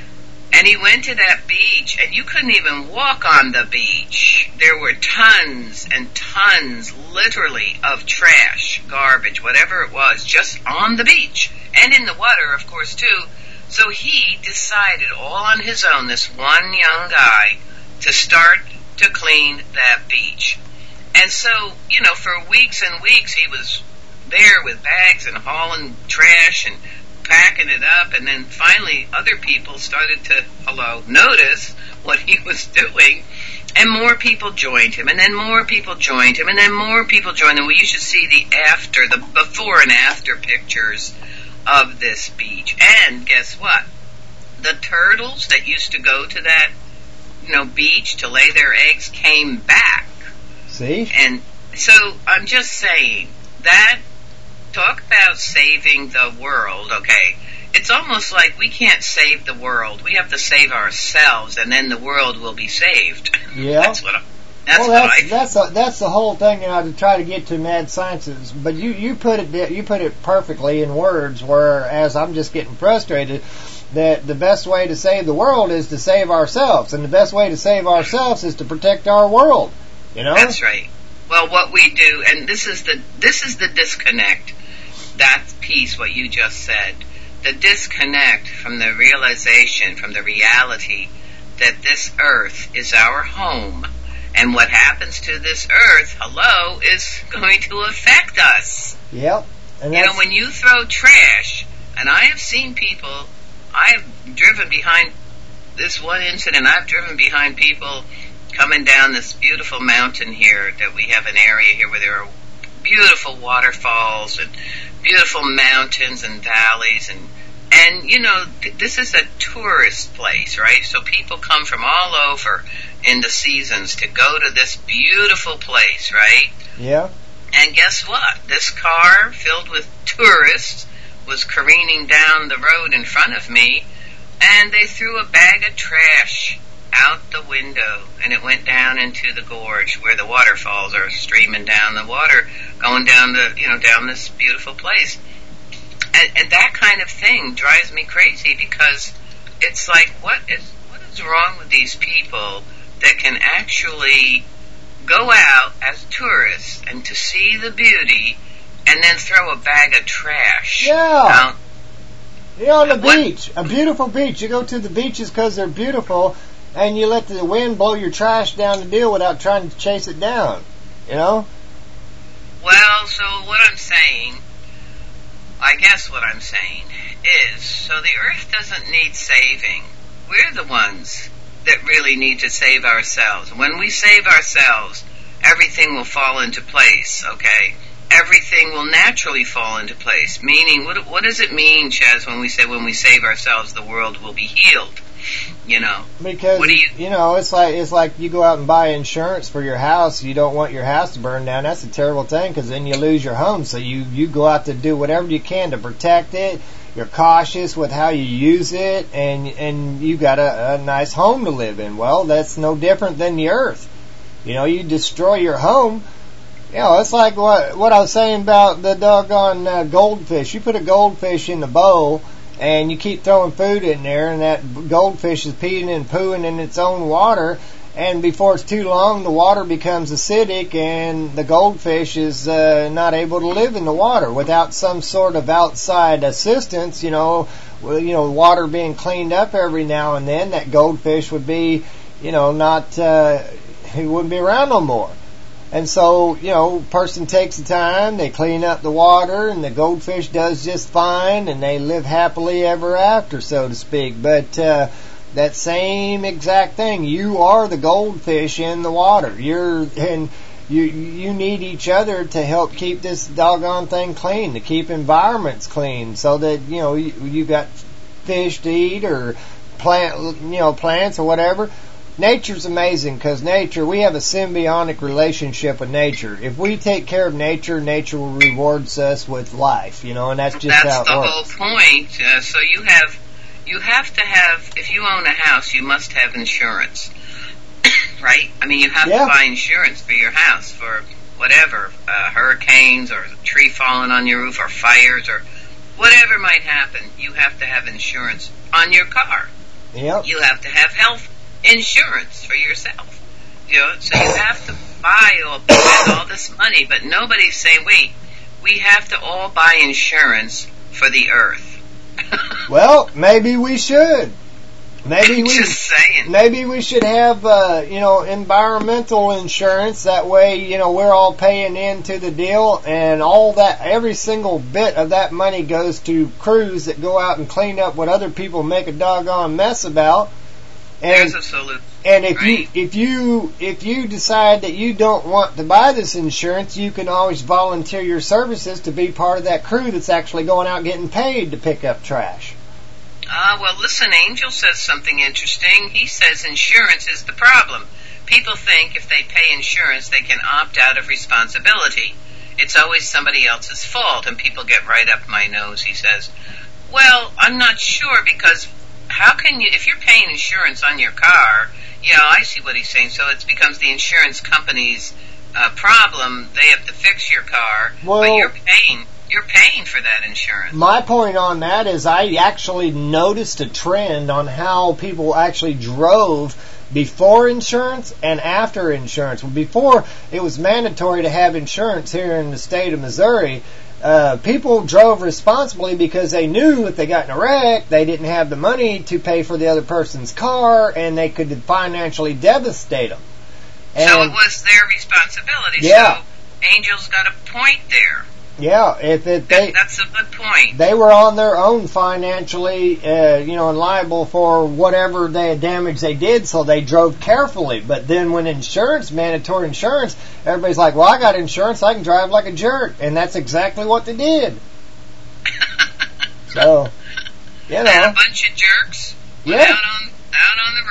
And he went to that beach, and you couldn't even walk on the beach. There were tons and tons, literally, of trash, garbage, whatever it was, just on the beach. And in the water, of course, too. So he decided all on his own, this one young guy, to start to clean that beach. And so, you know, for weeks and weeks he was there with bags and hauling trash and packing it up, and then finally other people started to, hello, notice what he was doing, and more people joined him, and then more people joined him, and then more people joined him. Well, you should see the after, the before and after pictures of this beach. And guess what? The turtles that used to go to that, you know, beach to lay their eggs came back. See? And so I'm just saying that, talk about saving the world, okay? It's almost like we can't save the world. We have to save ourselves, and then the world will be saved. Yeah. That's what I, that's well, what that's I... that's a, that's the whole thing, you know, to try to get to mad sciences. But you, you put it you put it perfectly in words, whereas I'm just getting frustrated that the best way to save the world is to save ourselves, and the best way to save ourselves is to protect our world. You know? That's right. Well, what we do, and this is the this is the disconnect. That piece, what you just said, the disconnect from the realization, from the reality that this earth is our home, And what happens to this earth, hello, is going to affect us. Yep. And you know, when you throw trash, and I have seen people, I have driven behind this one incident, I've driven behind people coming down this beautiful mountain here, that we have an area here where there are beautiful waterfalls and beautiful mountains and valleys, and and you know, th- this is a tourist place, right? So people come from all over in the seasons to go to this beautiful place, right? Yeah. And guess what? This car filled with tourists was careening down the road in front of me, and they threw a bag of trash out the window, and it went down into the gorge where the waterfalls are streaming down the water, going down the, you know, down this beautiful place. And, and that kind of thing drives me crazy, because it's like, what is what is wrong with these people that can actually go out as tourists and to see the beauty and then throw a bag of trash yeah. out? You're on the what? beach, a beautiful beach. You go to the beaches because they're beautiful, and you let the wind blow your trash down the deal without trying to chase it down, you know? Well, so what I'm saying, I guess what I'm saying is, so the earth doesn't need saving. We're the ones that really need to save ourselves. When we save ourselves, everything will fall into place, okay? Everything will naturally fall into place. Meaning, what, what does it mean, Chaz, when we say when we save ourselves, the world will be healed? You know, because what do you, you know, it's like it's like you go out and buy insurance for your house. You don't want your house to burn down. That's a terrible thing, because then you lose your home. So you you go out to do whatever you can to protect it. You're cautious with how you use it, and and you got a, a nice home to live in. Well, that's no different than the earth. You know, you destroy your home. You know, it's like what what I was saying about the doggone uh, goldfish. You put a goldfish in the bowl, and you keep throwing food in there, and that goldfish is peeing and pooing in its own water, and before it's too long, the water becomes acidic, and the goldfish is uh, not able to live in the water without some sort of outside assistance. You know, you know, water being cleaned up every now and then. That goldfish would be, you know, not uh, he wouldn't be around no more. And so, you know, person takes the time, they clean up the water, and the goldfish does just fine, and they live happily ever after, so to speak. But uh, that same exact thing, you are the goldfish in the water. You're and you you need each other to help keep this doggone thing clean, to keep environments clean, so that, you know, you, you got fish to eat, or plant, you know, plants or whatever. Nature's amazing, because nature, we have a symbiotic relationship with nature. If we take care of nature, nature will reward us with life, you know, and that's just that's how it the works. whole point. Uh, so you have, you have to have, if you own a house, you must have insurance, right? I mean, you have yeah. to buy insurance for your house, for whatever, uh, hurricanes, or a tree falling on your roof, or fires, or whatever might happen. You have to have insurance on your car. Yep. You have to have health insurance for yourself, you know, so you have to buy or spend all this money, but nobody's saying, wait, we have to all buy insurance for the earth. Well, maybe we should. Maybe we just saying. Maybe we should have, uh, you know, environmental insurance. That way, you know, we're all paying into the deal, and all that, every single bit of that money goes to crews that go out and clean up what other people make a doggone mess about. And, There's a solution. And if right? you if you if you decide that you don't want to buy this insurance, you can always volunteer your services to be part of that crew that's actually going out getting paid to pick up trash. Ah, uh, well, listen, Angel says something interesting. He says insurance is the problem. People think if they pay insurance, they can opt out of responsibility. It's always somebody else's fault, and people get right up my nose, he says. Well, I'm not sure, because how can you, if you're paying insurance on your car, you know, I see what he's saying, so it becomes the insurance company's uh, problem. They have to fix your car, well, but you're paying, you're paying for that insurance. My point on that is I actually noticed a trend on how people actually drove before insurance and after insurance. Before, it was mandatory to have insurance here in the state of Missouri. Uh, people drove responsibly because they knew if they got in a wreck, they didn't have the money to pay for the other person's car, and they could financially devastate them. And so it was their responsibility. Yeah. So Angel's got a point there. Yeah, if it, they, that's a good point. They were on their own financially, uh, you know, and liable for whatever they damage they did, so they drove carefully. But then when insurance, mandatory insurance, everybody's like, well, I got insurance, I can drive like a jerk. And that's exactly what they did. So, you know. And a bunch of jerks yeah. out on, out on the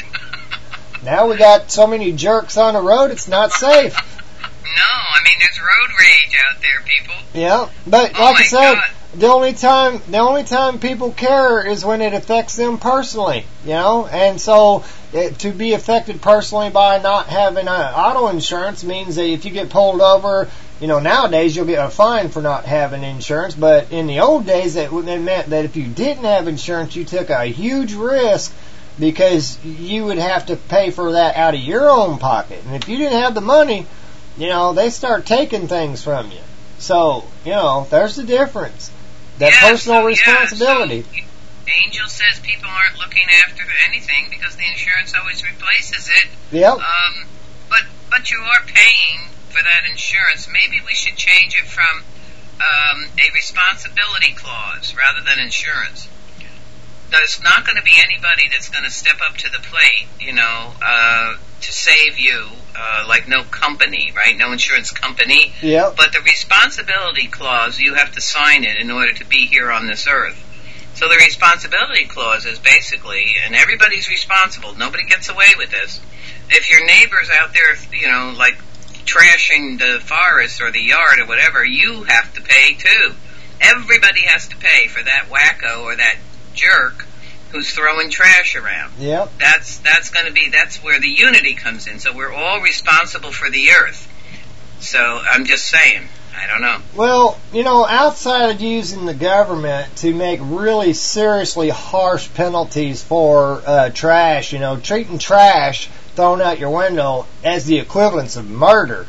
road. Now we got so many jerks on the road, it's not safe. No, I mean there's road rage out there, people. Yeah, but oh like I said, God. the only time the only time people care is when it affects them personally, you know. And so it, to be affected personally by not having uh, auto insurance means that if you get pulled over, you know, nowadays you'll get a fine for not having insurance. But in the old days, it, it meant that if you didn't have insurance, you took a huge risk because you would have to pay for that out of your own pocket. And if you didn't have the money, you know, they start taking things from you. So, you know, there's the difference. That yeah, personal so, responsibility. Yeah, so Angel says people aren't looking after anything because the insurance always replaces it. Yep. Um, but but you are paying for that insurance. Maybe we should change it from um, a responsibility clause rather than insurance. There's not going to be anybody that's going to step up to the plate, you know, uh, to save you, uh, like no company, right? No insurance company. Yeah. But the responsibility clause, you have to sign it in order to be here on this earth. So the responsibility clause is basically, and everybody's responsible. Nobody gets away with this. If your neighbor's out there, you know, like trashing the forest or the yard or whatever, you have to pay too. Everybody has to pay for that wacko or that jerk who's throwing trash around. Yep. That's that's going to be that's where the unity comes in. So we're all responsible for the earth. So I'm just saying, I don't know. Well, you know, outside of using the government to make really seriously harsh penalties for uh, trash, you know, treating trash thrown out your window as the equivalence of murder,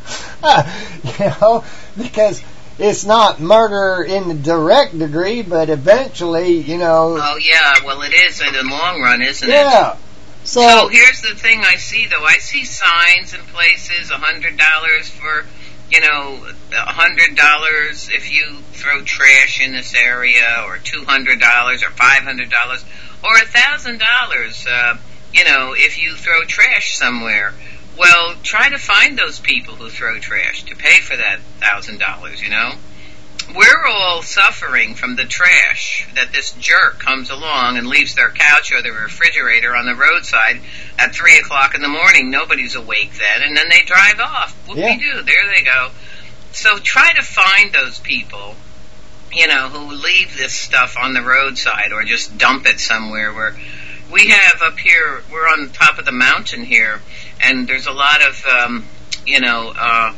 you know, because it's not murder in the direct degree, but eventually, you know. Oh, yeah, well, it is in the long run, isn't yeah. it? Yeah. So, so here's the thing I see, though. I see signs in places, one hundred dollars for, you know, one hundred dollars if you throw trash in this area, or two hundred dollars, or five hundred dollars, or one thousand dollars, uh, you know, if you throw trash somewhere. Well, try to find those people who throw trash to pay for that one thousand dollars, you know. We're all suffering from the trash that this jerk comes along and leaves their couch or their refrigerator on the roadside at three o'clock in the morning. Nobody's awake then, and then they drive off. Whoop-de-doo, there they go. So try to find those people, you know, who leave this stuff on the roadside or just dump it somewhere where... We have up here, we're on top of the mountain here, and there's a lot of, um, you know, uh,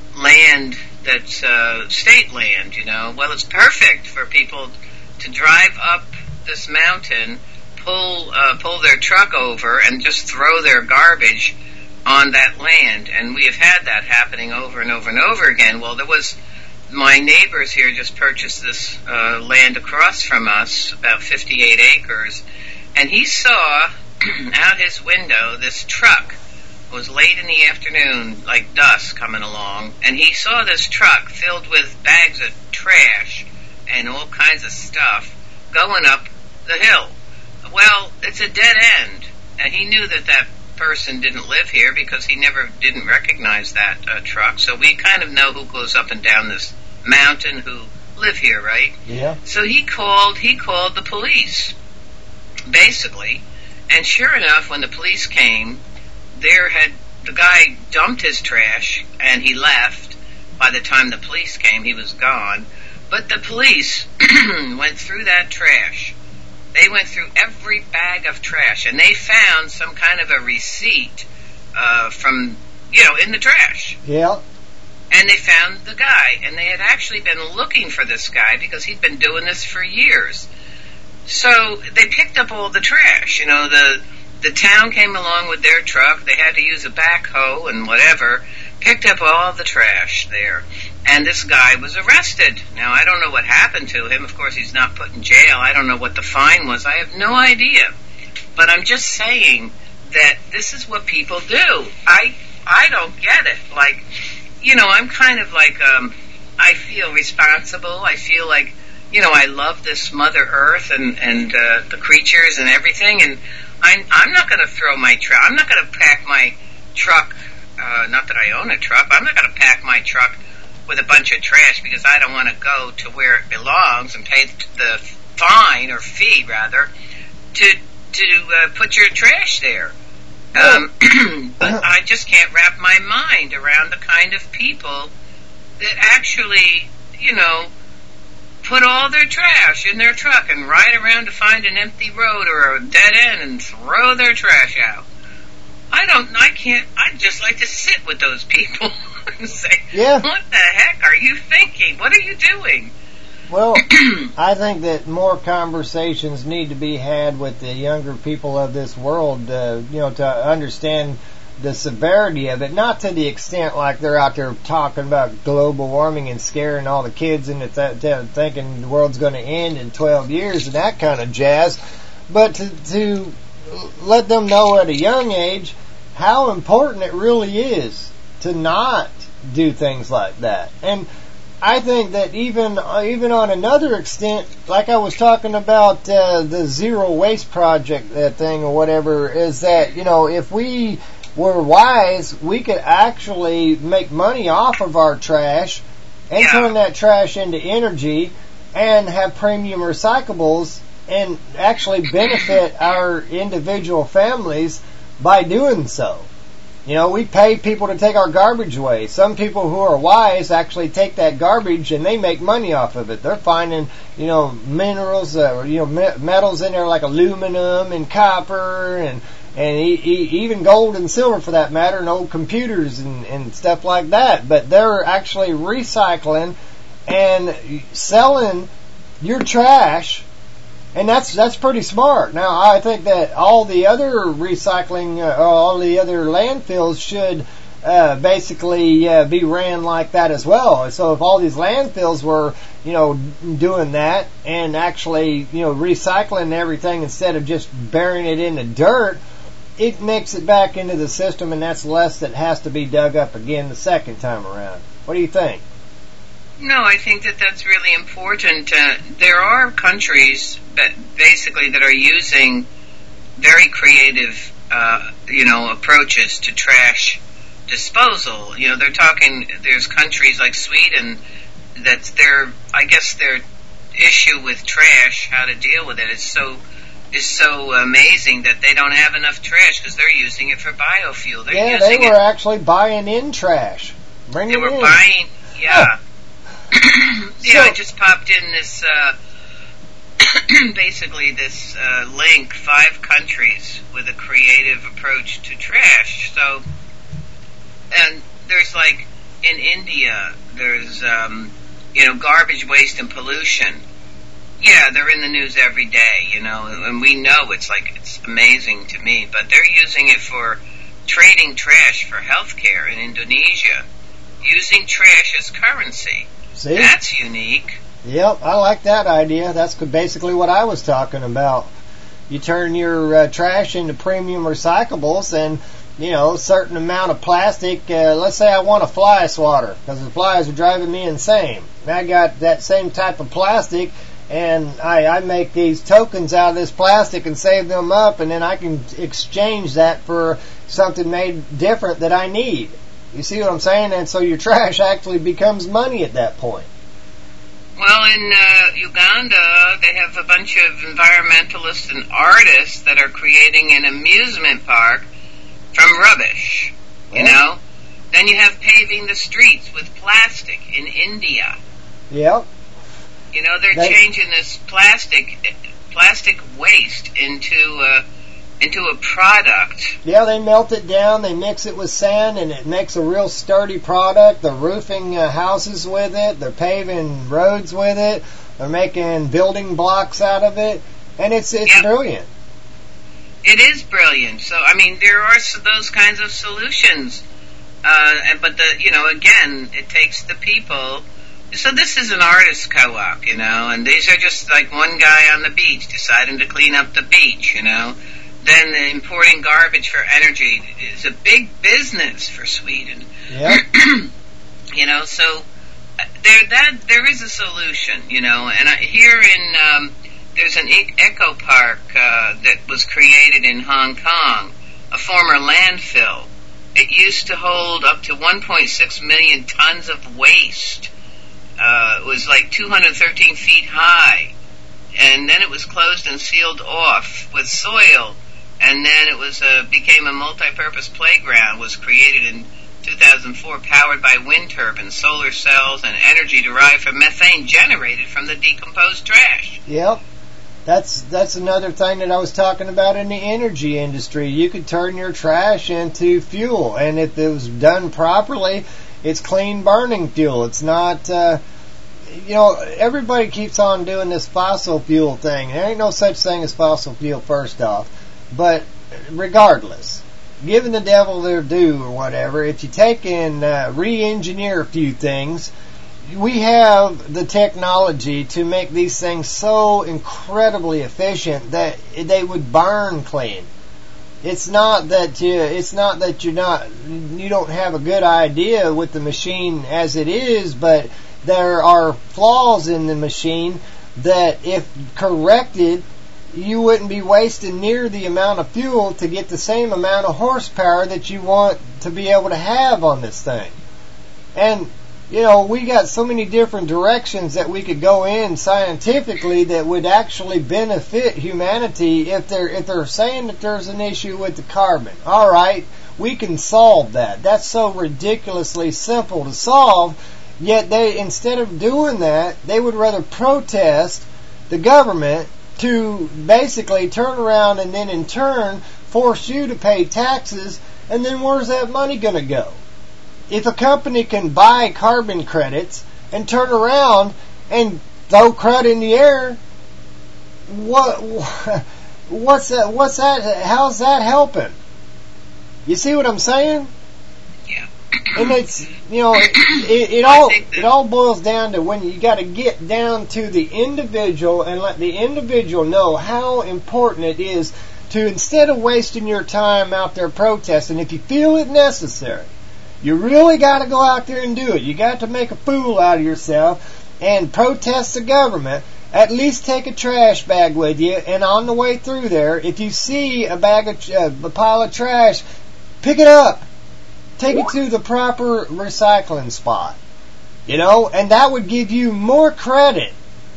land that's uh, state land, you know. Well, it's perfect for people to drive up this mountain, pull uh, pull their truck over, and just throw their garbage on that land. And we have had that happening over and over and over again. Well, there was, my neighbors here just purchased this uh, land across from us, about fifty-eight acres, and he saw out his window this truck. It was late in the afternoon, like dusk coming along, and he saw this truck filled with bags of trash and all kinds of stuff going up the hill. Well, it's a dead end, and he knew that that person didn't live here because he never didn't recognize that uh, truck. So we kind of know who goes up and down this mountain who live here, right? Yeah. So he called. He called the police, basically, and sure enough, when the police came, there had the guy dumped his trash and he left. By the time the police came, he was gone. But the police went through that trash. They went through every bag of trash, and they found some kind of a receipt uh, from, you know, in the trash. Yeah. And they found the guy, and they had actually been looking for this guy because he'd been doing this for years. So they picked up all the trash. You know, the the town came along with their truck. They had to use a backhoe and whatever, picked up all the trash there. And this guy was arrested. Now, I don't know what happened to him. Of course, he's not put in jail. I don't know what the fine was. I have no idea. But I'm just saying that this is what people do. I I don't get it. Like, you know, I'm kind of like, um, I feel responsible. I feel like, you know, I love this Mother Earth and, and uh, the creatures and everything, and I'm, I'm not going to throw my truck, I'm not going to pack my truck, uh, not that I own a truck, I'm not going to pack my truck with a bunch of trash because I don't want to go to where it belongs and pay the fine, or fee rather, to to uh, put your trash there. Um, but I just can't wrap my mind around the kind of people that actually, you know, put all their trash in their truck and ride around to find an empty road or a dead end and throw their trash out. I don't, I can't, I'd just like to sit with those people and say, yeah. What the heck are you thinking? What are you doing? Well, I think that more conversations need to be had with the younger people of this world, uh, you know, to understand the severity of it. Not to the extent like they're out there talking about global warming and scaring all the kids into th- th- thinking the world's going to end in twelve years and that kind of jazz, but to, to let them know at a young age how important it really is to not do things like that. And I think that even uh, even on another extent, like I was talking about uh, the Zero Waste Project, that thing or whatever, is that, you know, if we were wise, we could actually make money off of our trash and yeah. turn that trash into energy and have premium recyclables and actually benefit our individual families by doing so. You know, we pay people to take our garbage away. Some people who are wise actually take that garbage and they make money off of it. They're finding, you know, minerals, uh, you know, me- metals in there like aluminum and copper and and e- e- even gold and silver for that matter, and old computers and, and stuff like that. But they're actually recycling and selling your trash. And that's that's pretty smart. Now, I think that all the other recycling, uh, all the other landfills should uh, basically uh, be ran like that as well. So if all these landfills were, you know, doing that and actually, you know, recycling everything instead of just burying it in the dirt, it makes it back into the system, and that's less that has to be dug up again the second time around. What do you think? No, I think that that's really important. Uh, there are countries that basically that are using very creative, uh, you know, approaches to trash disposal. You know, they're talking. There's countries like Sweden that's their, I guess, their issue with trash, how to deal with it, is so is so amazing that they don't have enough trash because they're using it for biofuel. They're yeah, using they were it, actually buying in trash. Bring they it were in. buying, yeah. Oh. Yeah, So- I just popped in this, uh, basically this uh, link, five countries with a creative approach to trash. So, and there's like, in India, there's, um, you know, garbage, waste, and pollution. Yeah, they're in the news every day, you know, and we know it's like, it's amazing to me, but they're using it for trading trash for healthcare in Indonesia, using trash as currency. See? That's unique. Yep, I like that idea. That's basically what I was talking about. You turn your uh, trash into premium recyclables, and, you know, a certain amount of plastic. Uh, let's say I want a fly swatter because the flies are driving me insane. And I got that same type of plastic, and I, I make these tokens out of this plastic and save them up, and then I can exchange that for something made different that I need. You see what I'm saying? And so your trash actually becomes money at that point. Well, in uh, Uganda, they have a bunch of environmentalists and artists that are creating an amusement park from rubbish, you Yeah. know? Then you have paving the streets with plastic in India. Yep. You know, they're They- changing this plastic plastic waste into uh, into a product. Yeah, they melt it down, they mix it with sand, and it makes a real sturdy product. They're roofing uh, houses with it, they're paving roads with it, they're making building blocks out of it, and it's it's Yep. brilliant. It is brilliant. So, I mean, there are s- those kinds of solutions. Uh, and, but the, you know, again, it takes the people. So this is an artist co-op, you know, and these are just like one guy on the beach deciding to clean up the beach, you know. then importing garbage for energy is a big business for Sweden. Yep. You know, so there that there is a solution. You know, and I, here in um, there's an e- eco park uh, that was created in Hong Kong, a former landfill. It used to hold up to one point six million tons of waste. Uh, it was like two hundred thirteen feet high. And then it was closed and sealed off with soil. And then it was uh, became a multi-purpose playground, was created in two thousand four, powered by wind turbines, solar cells, and energy derived from methane generated from the decomposed trash. Yep. That's that's another thing that I was talking about in the energy industry. You could turn your trash into fuel, and if it was done properly, it's clean burning fuel. It's not, uh, you know, everybody keeps on doing this fossil fuel thing. There ain't no such thing as fossil fuel, first off. But regardless, giving the devil their due or whatever, if you take and uh, re-engineer a few things, we have the technology to make these things so incredibly efficient that they would burn clean. It's not that you, it's not that you're not, you don't have a good idea with the machine as it is, but there are flaws in the machine that, if corrected, you wouldn't be wasting near the amount of fuel to get the same amount of horsepower that you want to be able to have on this thing. And, you know, we got so many different directions that we could go in scientifically that would actually benefit humanity. If they're if they're saying that there's an issue with the carbon, all right, we can solve that. That's so ridiculously simple to solve. Yet they, instead of doing that, they would rather protest the government to basically turn around and then in turn force you to pay taxes. And then where's that money going to go? If a company can buy carbon credits and turn around and throw crud in the air, what, what's that? What's that? How's that helping? You see what I'm saying? Yeah. And it's, you know, it, it, it all it all boils down to when you got to get down to the individual and let the individual know how important it is to, instead of wasting your time out there protesting, if you feel it necessary, you really got to go out there and do it. You got to make a fool out of yourself and protest the government. At least take a trash bag with you, and on the way through there, if you see a bag of uh, a pile of trash, pick it up. Take it to the proper recycling spot. You know, and that would give you more credit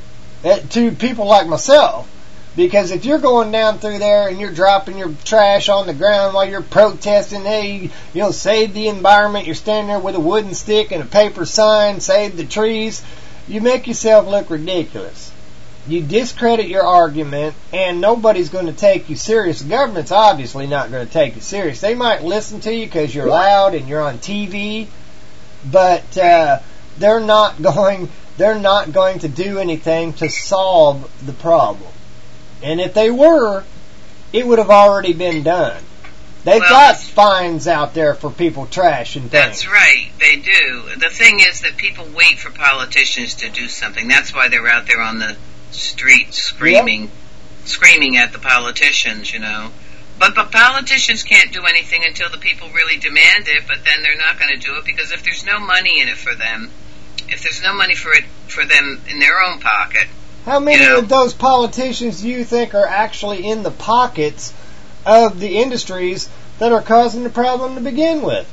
to people like myself. Because if you're going down through there and you're dropping your trash on the ground while you're protesting, hey, you know, save the environment, you're standing there with a wooden stick and a paper sign, save the trees, you make yourself look ridiculous. You discredit your argument, and nobody's going to take you serious. The government's obviously not going to take you serious. They might listen to you because you're loud and you're on T V, but uh, they're not going. They're not going to do anything to solve the problem. And if they were, it would have already been done. They've well, got fines out there for people trashing things. That's right, they do. The thing is that people wait for politicians to do something. That's why they're out there on the street screaming, yep. screaming at the politicians, you know. But, but politicians can't do anything until the people really demand it, but then they're not going to do it because if there's no money in it for them, if there's no money for it for them in their own pocket. How many you know, of those politicians do you think are actually in the pockets of the industries that are causing the problem to begin with?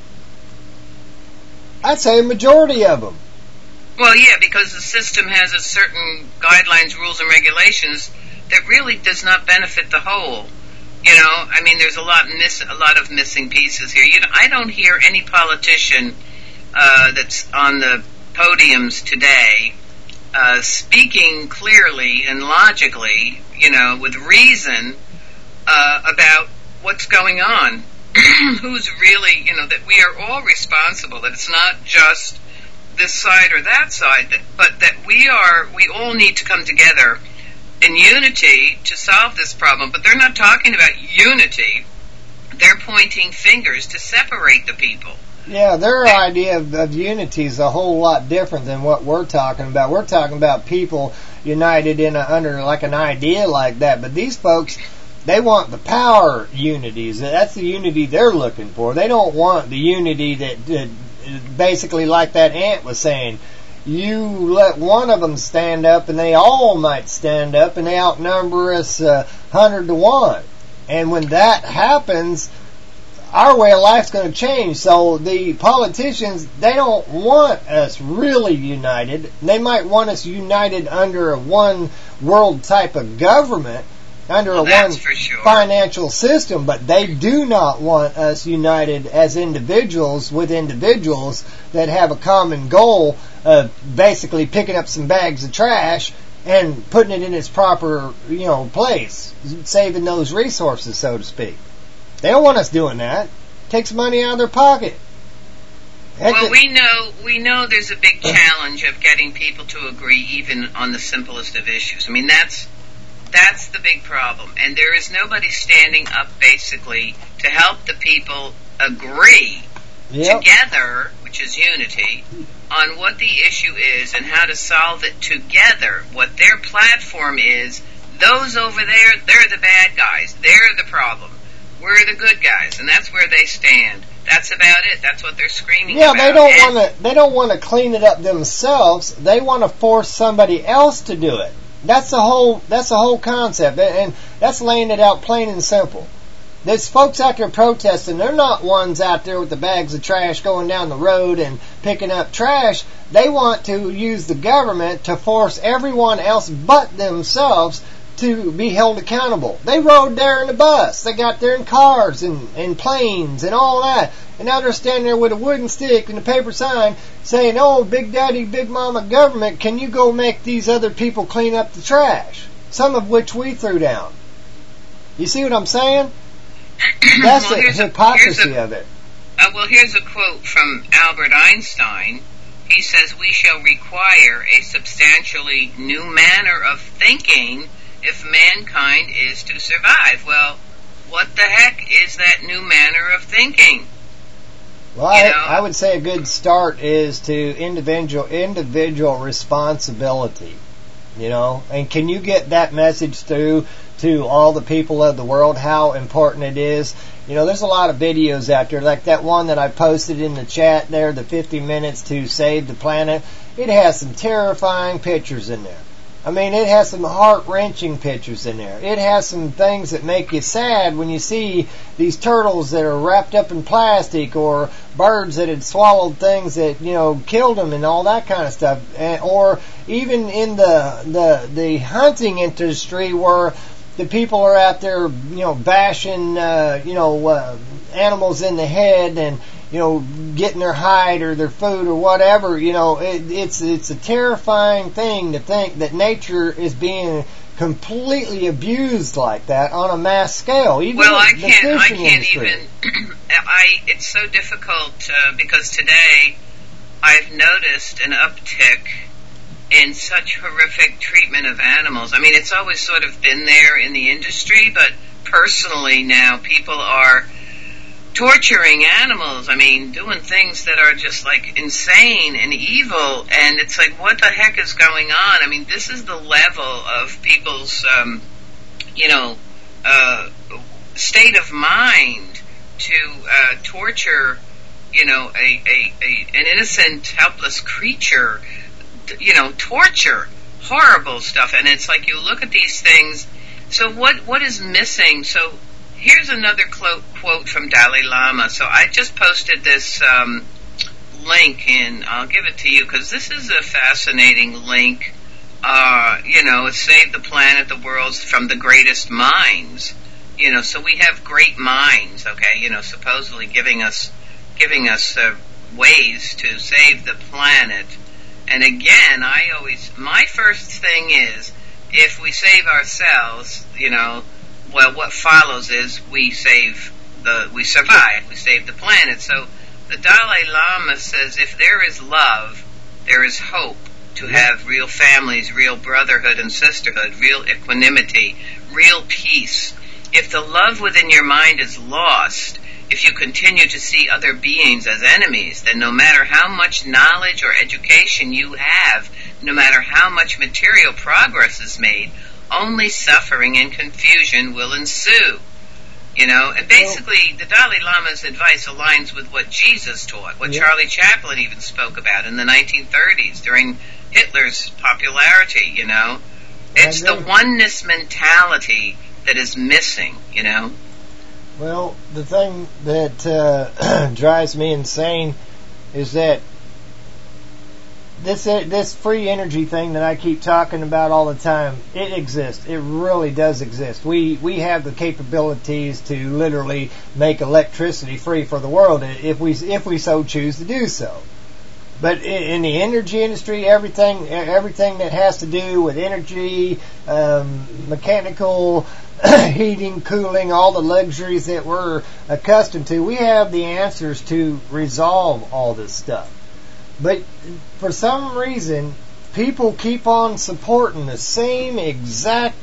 I'd say a majority of them. Well, yeah, because the system has a certain guidelines, rules, and regulations that really does not benefit the whole. You know, I mean, there's a lot miss a lot of missing pieces here. You know, I don't hear any politician uh, that's on the podiums today uh, speaking clearly and logically, you know, with reason uh, about what's going on. Who's really, you know, that we are all responsible. That it's not just this side or that side, that, but that we are, we all need to come together in unity to solve this problem. But they're not talking about unity. They're pointing fingers to separate the people. Yeah, their they, idea of, of unity is a whole lot different than what we're talking about. We're talking about people united in a, under like an idea like that. But these folks, They want the power unities. That's the unity they're looking for. They don't want the unity that, that basically, like that ant was saying, you let one of them stand up and they all might stand up and they outnumber us uh, hundred to one. And when that happens, our way of life's going to change. So the politicians, they don't want us really united. They might want us united under a one world type of government, under well, a one sure. financial system, but they do not want us united as individuals with individuals that have a common goal of basically picking up some bags of trash and putting it in its proper, you know, place, saving those resources, so to speak. They don't want us doing that. It takes money out of their pocket. Heck, well, we know we know there's a big challenge of getting people to agree even on the simplest of issues. I mean, that's That's the big problem. And there is nobody standing up basically to help the people agree yep. together, which is unity, on what the issue is and how to solve it together. What their platform is, those over there, they're the bad guys. They're the problem. We're the good guys. And that's where they stand. That's about it. That's what they're screaming yeah, about. Yeah, they don't want to. They don't want to clean it up themselves. They want to force somebody else to do it. That's the whole. That's the whole concept, and that's laying it out plain and simple. There's folks out there protesting. They're not ones out there with the bags of trash going down the road and picking up trash. They want to use the government to force everyone else but themselves to be held accountable. They rode there in the bus. They got there in cars and, and planes and all that. And now they're standing there with a wooden stick and a paper sign saying, oh, Big Daddy, Big Mama government, can you go make these other people clean up the trash? Some of which we threw down. You see what I'm saying? That's well, the hypocrisy a, of it. Uh, well, here's a quote from Albert Einstein. He says, we shall require a substantially new manner of thinking if mankind is to survive. Well, what the heck is that new manner of thinking? Well, I, I would say a good start is to individual individual responsibility. You know, and can you get that message through to all the people of the world how important it is? You know, there's a lot of videos out there, like that one that I posted in the chat there, the fifty minutes to save the planet. It has some terrifying pictures in there. I mean, it has some heart-wrenching pictures in there. It has some things that make you sad when you see these turtles that are wrapped up in plastic, or birds that had swallowed things that, you know, killed them and all that kind of stuff. And, or even in the, the, the hunting industry where the people are out there, you know, bashing, uh, you know, uh, animals in the head and, you know, getting their hide or their food or whatever. You know, it, it's it's a terrifying thing to think that nature is being completely abused like that on a mass scale. Even well, I the can't. I can't industry. even. I. It's so difficult uh, because today I've noticed an uptick in such horrific treatment of animals. I mean, it's always sort of been there in the industry, but personally now people are torturing animals. I mean, doing things that are just like insane and evil, and it's like, what the heck is going on? I mean, this is the level of people's, um, you know, uh, state of mind to uh, torture, you know, a, a, a an innocent, helpless creature. You know, torture, horrible stuff. And it's like you look at these things. So what what is missing? So here's another quote, quote from Dalai Lama. So I just posted this um, link in. I'll give it to you because this is a fascinating link. Uh, you know, it's Save the Planet, the World's from the Greatest Minds. You know, so we have great minds. Okay, you know, supposedly giving us giving us uh, ways to save the planet. And again, I always, my first thing is, if we save ourselves, you know, well, what follows is we save the, we survive, we save the planet. So the Dalai Lama says, if there is love, there is hope to have real families, real brotherhood and sisterhood, real equanimity, real peace. If the love within your mind is lost, if you continue to see other beings as enemies, then no matter how much knowledge or education you have, no matter how much material progress is made, only suffering and confusion will ensue. You know, and basically the Dalai Lama's advice aligns with what Jesus taught, what Yeah. Charlie Chaplin even spoke about in the nineteen thirties during Hitler's popularity, you know. It's the oneness mentality that is missing, you know. Well, the thing that uh, drives me insane is that this uh, this free energy thing that I keep talking about all the time, it exists. It really does exist. We we have the capabilities to literally make electricity free for the world if we if we so choose to do so. But in, in the energy industry, everything everything that has to do with energy, um, mechanical heating, cooling, all the luxuries that we're accustomed to, we have the answers to resolve all this stuff. But for some reason, people keep on supporting the same exact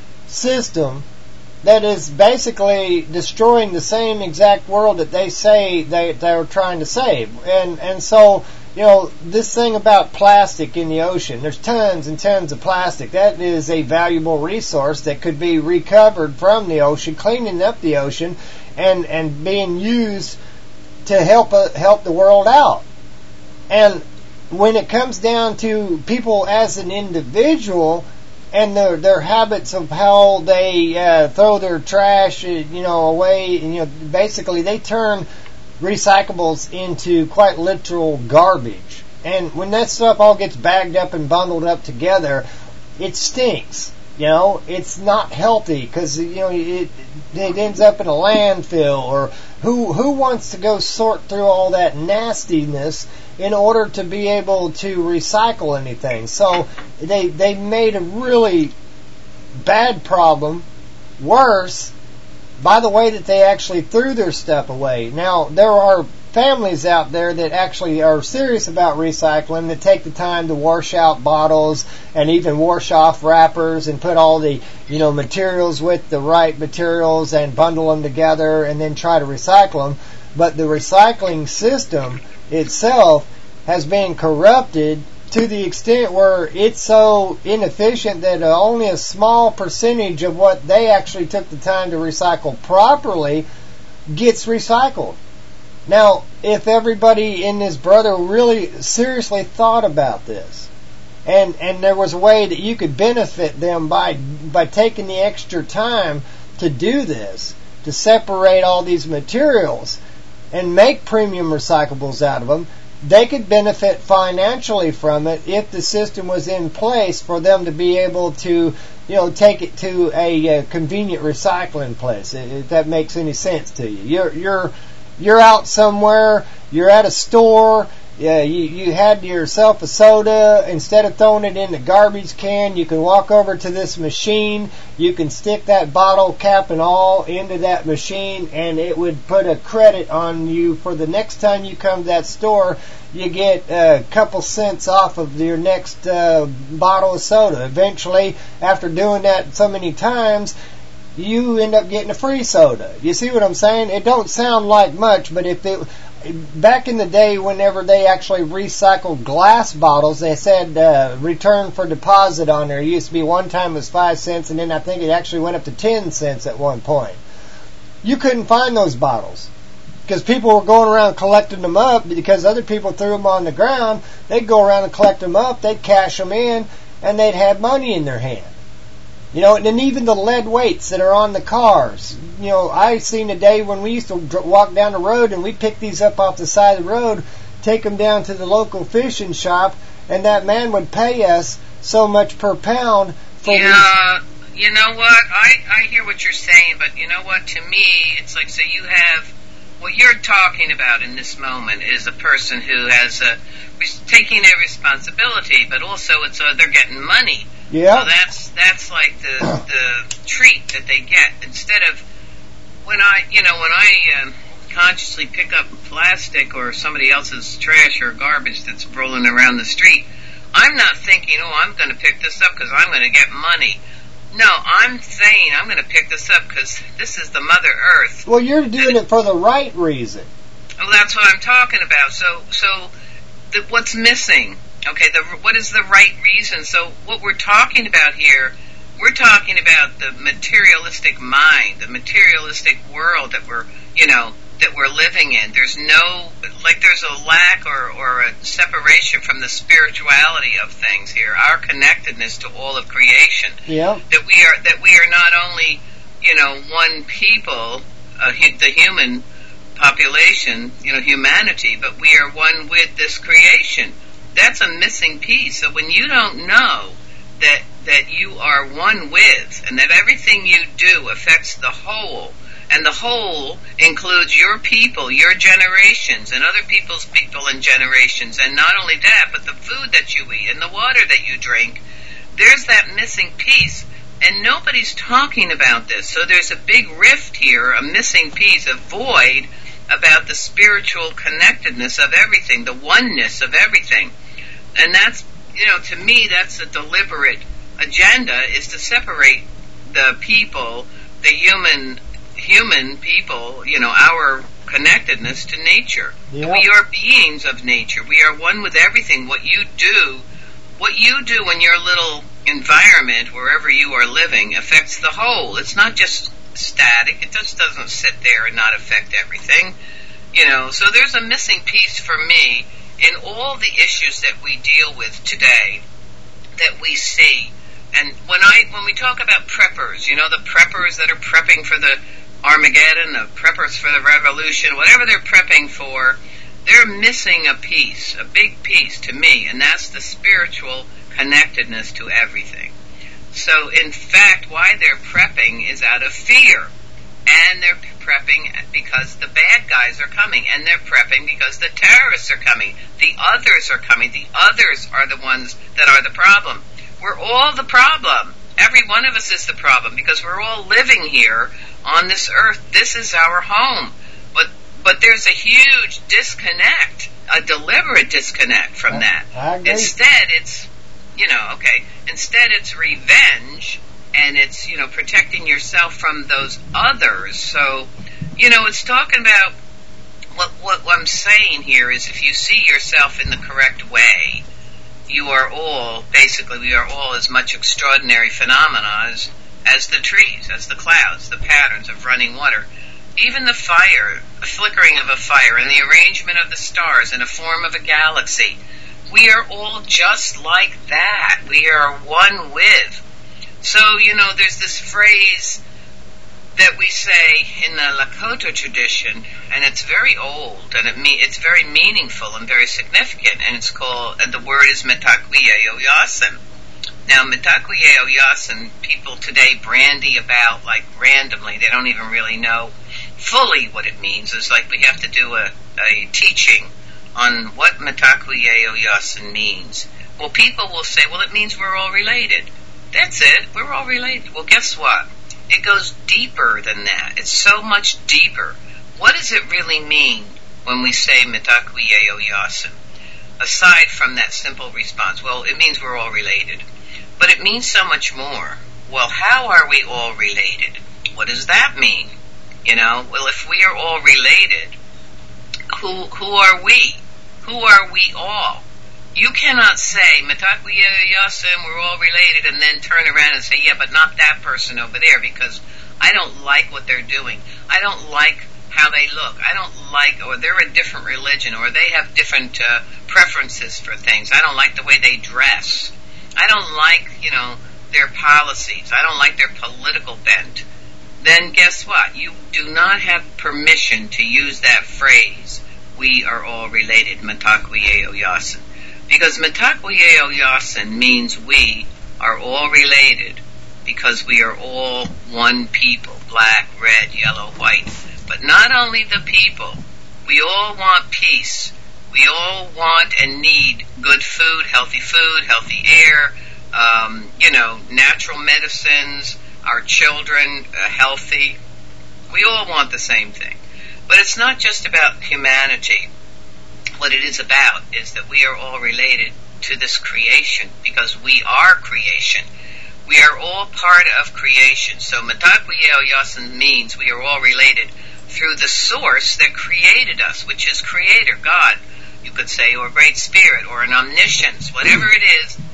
system that is basically destroying the same exact world that they say they they're trying to save. And and so, you know, this thing about plastic in the ocean, there's tons and tons of plastic. That is a valuable resource that could be recovered from the ocean, cleaning up the ocean, and and being used to help uh, help the world out. And when it comes down to people as an individual and their their habits of how they uh, throw their trash, you know, away, you know, basically they turn recyclables into quite literal garbage. And when that stuff all gets bagged up and bundled up together, it stinks. You know, it's not healthy because, you know, it, it ends up in a landfill. Or who who wants to go sort through all that nastiness in order to be able to recycle anything? So they they made a really bad problem worse by the way that they actually threw their stuff away. Now, there are families out there that actually are serious about recycling, that take the time to wash out bottles and even wash off wrappers and put all the, you know, materials with the right materials and bundle them together and then try to recycle them. But the recycling system itself has been corrupted to the extent where it's so inefficient that only a small percentage of what they actually took the time to recycle properly gets recycled. Now, if everybody in this brother really seriously thought about this, and and there was a way that you could benefit them by by taking the extra time to do this, to separate all these materials and make premium recyclables out of them, they could benefit financially from it if the system was in place for them to be able to, you know, take it to a, a convenient recycling place. If that makes any sense to you, you're you're you're out somewhere, you're at a store. Yeah, you, you had yourself a soda. Instead of throwing it in the garbage can, you can walk over to this machine. You can stick that bottle cap and all into that machine, and it would put a credit on you for the next time you come to that store. You get a couple cents off of your next uh, bottle of soda. Eventually, after doing that so many times, you end up getting a free soda. You see what I'm saying? It don't sound like much, but if it... Back in the day, whenever they actually recycled glass bottles, they said uh, return for deposit on there. It used to be one time it was five cents, and then I think it actually went up to ten cents at one point. You couldn't find those bottles because people were going around collecting them up because other people threw them on the ground. They'd go around and collect them up, they'd cash them in, and they'd have money in their hand. You know, and then even the lead weights that are on the cars. You know, I seen a day when we used to walk down the road and we pick these up off the side of the road, take them down to the local fishing shop, and that man would pay us so much per pound for yeah, these. You know what? I, I hear what you're saying, but you know what? To me, it's like, so you have, what you're talking about in this moment is a person who has a, taking their responsibility, but also it's uh, they're getting money. Yeah. So that's that's like the the treat that they get instead of when I you know when I um, consciously pick up plastic or somebody else's trash or garbage that's rolling around the street. I'm not thinking, oh, I'm going to pick this up because I'm going to get money. No, I'm saying I'm going to pick this up because this is the Mother Earth. Well, you're doing it for the right reason. Well, that's what I'm talking about. So so the, what's missing? Okay, the, what is the right reason? So what we're talking about here, We're talking about the materialistic mind, the materialistic world that we're, you know, that we're living in. There's no, like there's a lack or, or a separation from the spirituality of things here, our connectedness to all of creation. Yeah. That we are, that we are not only, you know, one people, uh, hu- the human population, you know, humanity, but we are one with this creation. That's a missing piece. So when you don't know that that you are one with, and that everything you do affects the whole, and the whole includes your people, your generations, and other people's people and generations, and not only that, but the food that you eat and the water that you drink, there's that missing piece. And nobody's talking about this. So there's a big rift here, a missing piece, a void about the spiritual connectedness of everything, the oneness of everything. And that's, you know, to me, that's a deliberate agenda, is to separate the people, the human human people, you know, our connectedness to nature. Yeah. We are beings of nature. We are one with everything. What you do, what you do in your little environment, wherever you are living, affects the whole. It's not just static. It just doesn't sit there and not affect everything. You know, so there's a missing piece for me in all the issues that we deal with today that we see. And when I when we talk about preppers, you know, the preppers that are prepping for the Armageddon, the preppers for the revolution, whatever they're prepping for, they're missing a piece, a big piece to me, and that's the spiritual connectedness to everything. So, in fact, why they're prepping is out of fear. And they're prepping because the bad guys are coming. And they're prepping because the terrorists are coming. The others are coming. The others are the ones that are the problem. We're all the problem. Every one of us is the problem because we're all living here on this earth. This is our home. But but there's a huge disconnect, a deliberate disconnect from that. I agree. Instead, it's, you know, okay, instead it's revenge, and it's, you know, protecting yourself from those others. So, you know, it's talking about, what, what I'm saying here is if you see yourself in the correct way, you are all, basically, we are all as much extraordinary phenomena as, as the trees, as the clouds, the patterns of running water. Even the fire, the flickering of a fire, and the arrangement of the stars in a form of a galaxy. We are all just like that. We are one with. So, you know, there's this phrase that we say in the Lakota tradition, and it's very old, and it me- it's very meaningful and very significant, and it's called, and the word is Metakwiye Oyasin. Now, Metakwiye Oyasin, people today brandy about like randomly. They don't even really know fully what it means. It's like we have to do a, a teaching on what Metakwiye Oyasin means. Well, people will say, well, it means we're all related. That's it. We're all related. Well, guess what? It goes deeper than that. It's so much deeper. What does it really mean when we say Metakwiye Oyasin? Aside from that simple response, well, it means we're all related. But it means so much more. Well, how are we all related? What does that mean? You know, well, if we are all related, who who are we? Who are we all? You cannot say, Metakwiye Oyasin, we're all related, and then turn around and say, yeah, but not that person over there, because I don't like what they're doing. I don't like how they look. I don't like, or they're a different religion, or they have different uh, preferences for things. I don't like the way they dress. I don't like, you know, their policies. I don't like their political bent. Then guess what? You do not have permission to use that phrase, we are all related, Metakwiye Oyasin. Because Metakwiye Oyasin means we are all related because we are all one people, black, red, yellow, white. But not only the people, we all want peace. We all want and need good food, healthy food, healthy air, um, you know, natural medicines, our children uh, healthy. We all want the same thing. But it's not just about humanity. What it is about is that we are all related to this creation because we are creation. We are all part of creation. So Metakwiye Oyasin means we are all related through the source that created us, which is Creator, God, you could say, or Great Spirit, or an omniscience, whatever it is.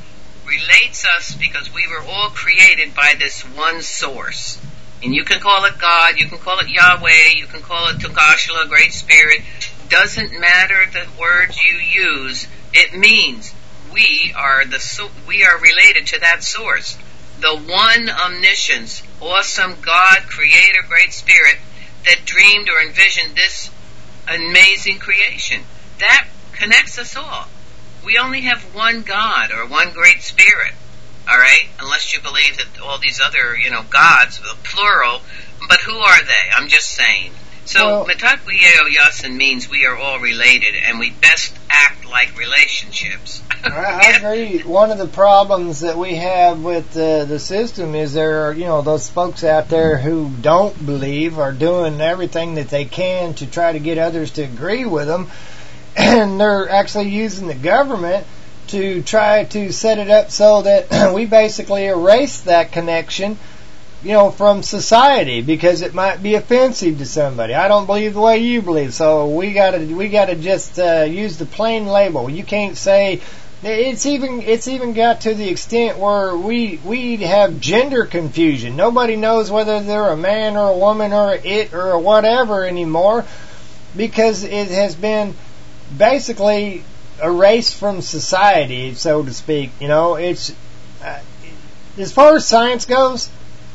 relates us because we were all created by this one source. And you can call it God, you can call it Yahweh, you can call it Tokashla, Great Spirit. Doesn't matter the words you use. It means we are the so- we are related to that source. The one omniscience, awesome God, Creator, Great Spirit that dreamed or envisioned this amazing creation. That connects us all. We only have one God or one Great Spirit. All right, unless you believe that all these other, you know, gods, plural, but who are they? I'm just saying. So, well, Mitakuye Yasin means we are all related, and we best act like relationships. I agree. One of the problems that we have with uh, the system is there are, you know, those folks out there who don't believe are doing everything that they can to try to get others to agree with them, and they're actually using the government to try to set it up so that we basically erase that connection, you know, from society because it might be offensive to somebody. I don't believe the way you believe, so we gotta we gotta just uh, use the plain label. You can't say it's even it's even got to the extent where we we have gender confusion. Nobody knows whether they're a man or a woman or a it or a whatever anymore because it has been basically erased from society, so to speak. You know, it's uh, as far as science goes,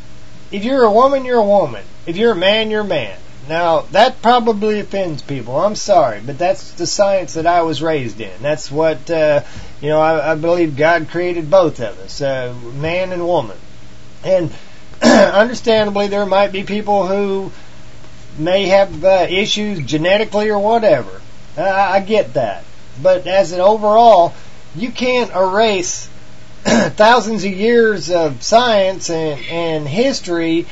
if you're a woman, you're a woman. If you're a man, you're a man. Now, that probably offends people. I'm sorry, but that's the science that I was raised in. That's what, uh, you know, I, I believe God created both of us, uh, man and woman. And understandably, there might be people who may have uh, issues genetically or whatever. Uh, I get that. But as an overall, you can't erase thousands of years of science and, and history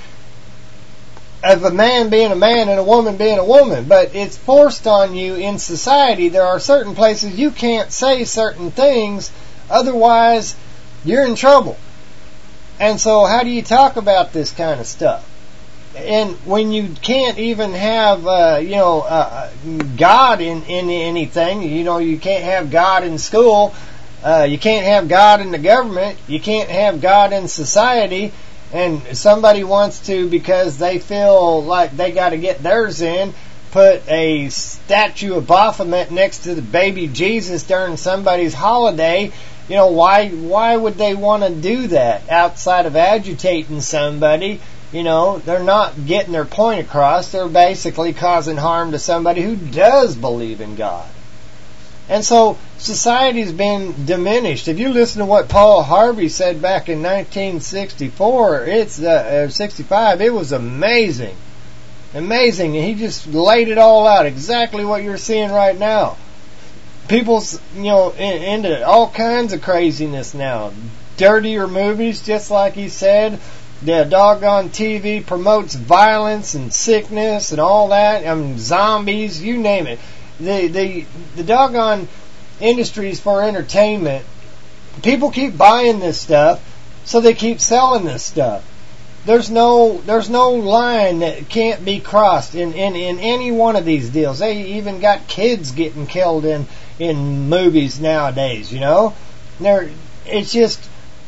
of a man being a man and a woman being a woman. But it's forced on you in society. There are certain places you can't say certain things, otherwise you're in trouble. And so how do you talk about this kind of stuff? And when you can't even have, uh, you know, uh, God in, in anything, you know, you can't have God in school, uh, you can't have God in the government, you can't have God in society, and somebody wants to, because they feel like they got to get theirs in, put a statue of Baphomet next to the baby Jesus during somebody's holiday. You know, why, why would they want to do that outside of agitating somebody? You know, they're not getting their point across. They're basically causing harm to somebody who does believe in God. And so society's been diminished. If you listen to what Paul Harvey said back in nineteen sixty-four, it's uh, sixty-five, it was amazing. Amazing. And he just laid it all out, exactly what you're seeing right now. People's, you know, in, into all kinds of craziness now. Dirtier movies, just like he said. The doggone T V promotes violence and sickness and all that. I mean, zombies, you name it. The the the doggone industries for entertainment. People keep buying this stuff, so they keep selling this stuff. There's no there's no line that can't be crossed in, in, in any one of these deals. They even got kids getting killed in in movies nowadays. You know, They're, it's just.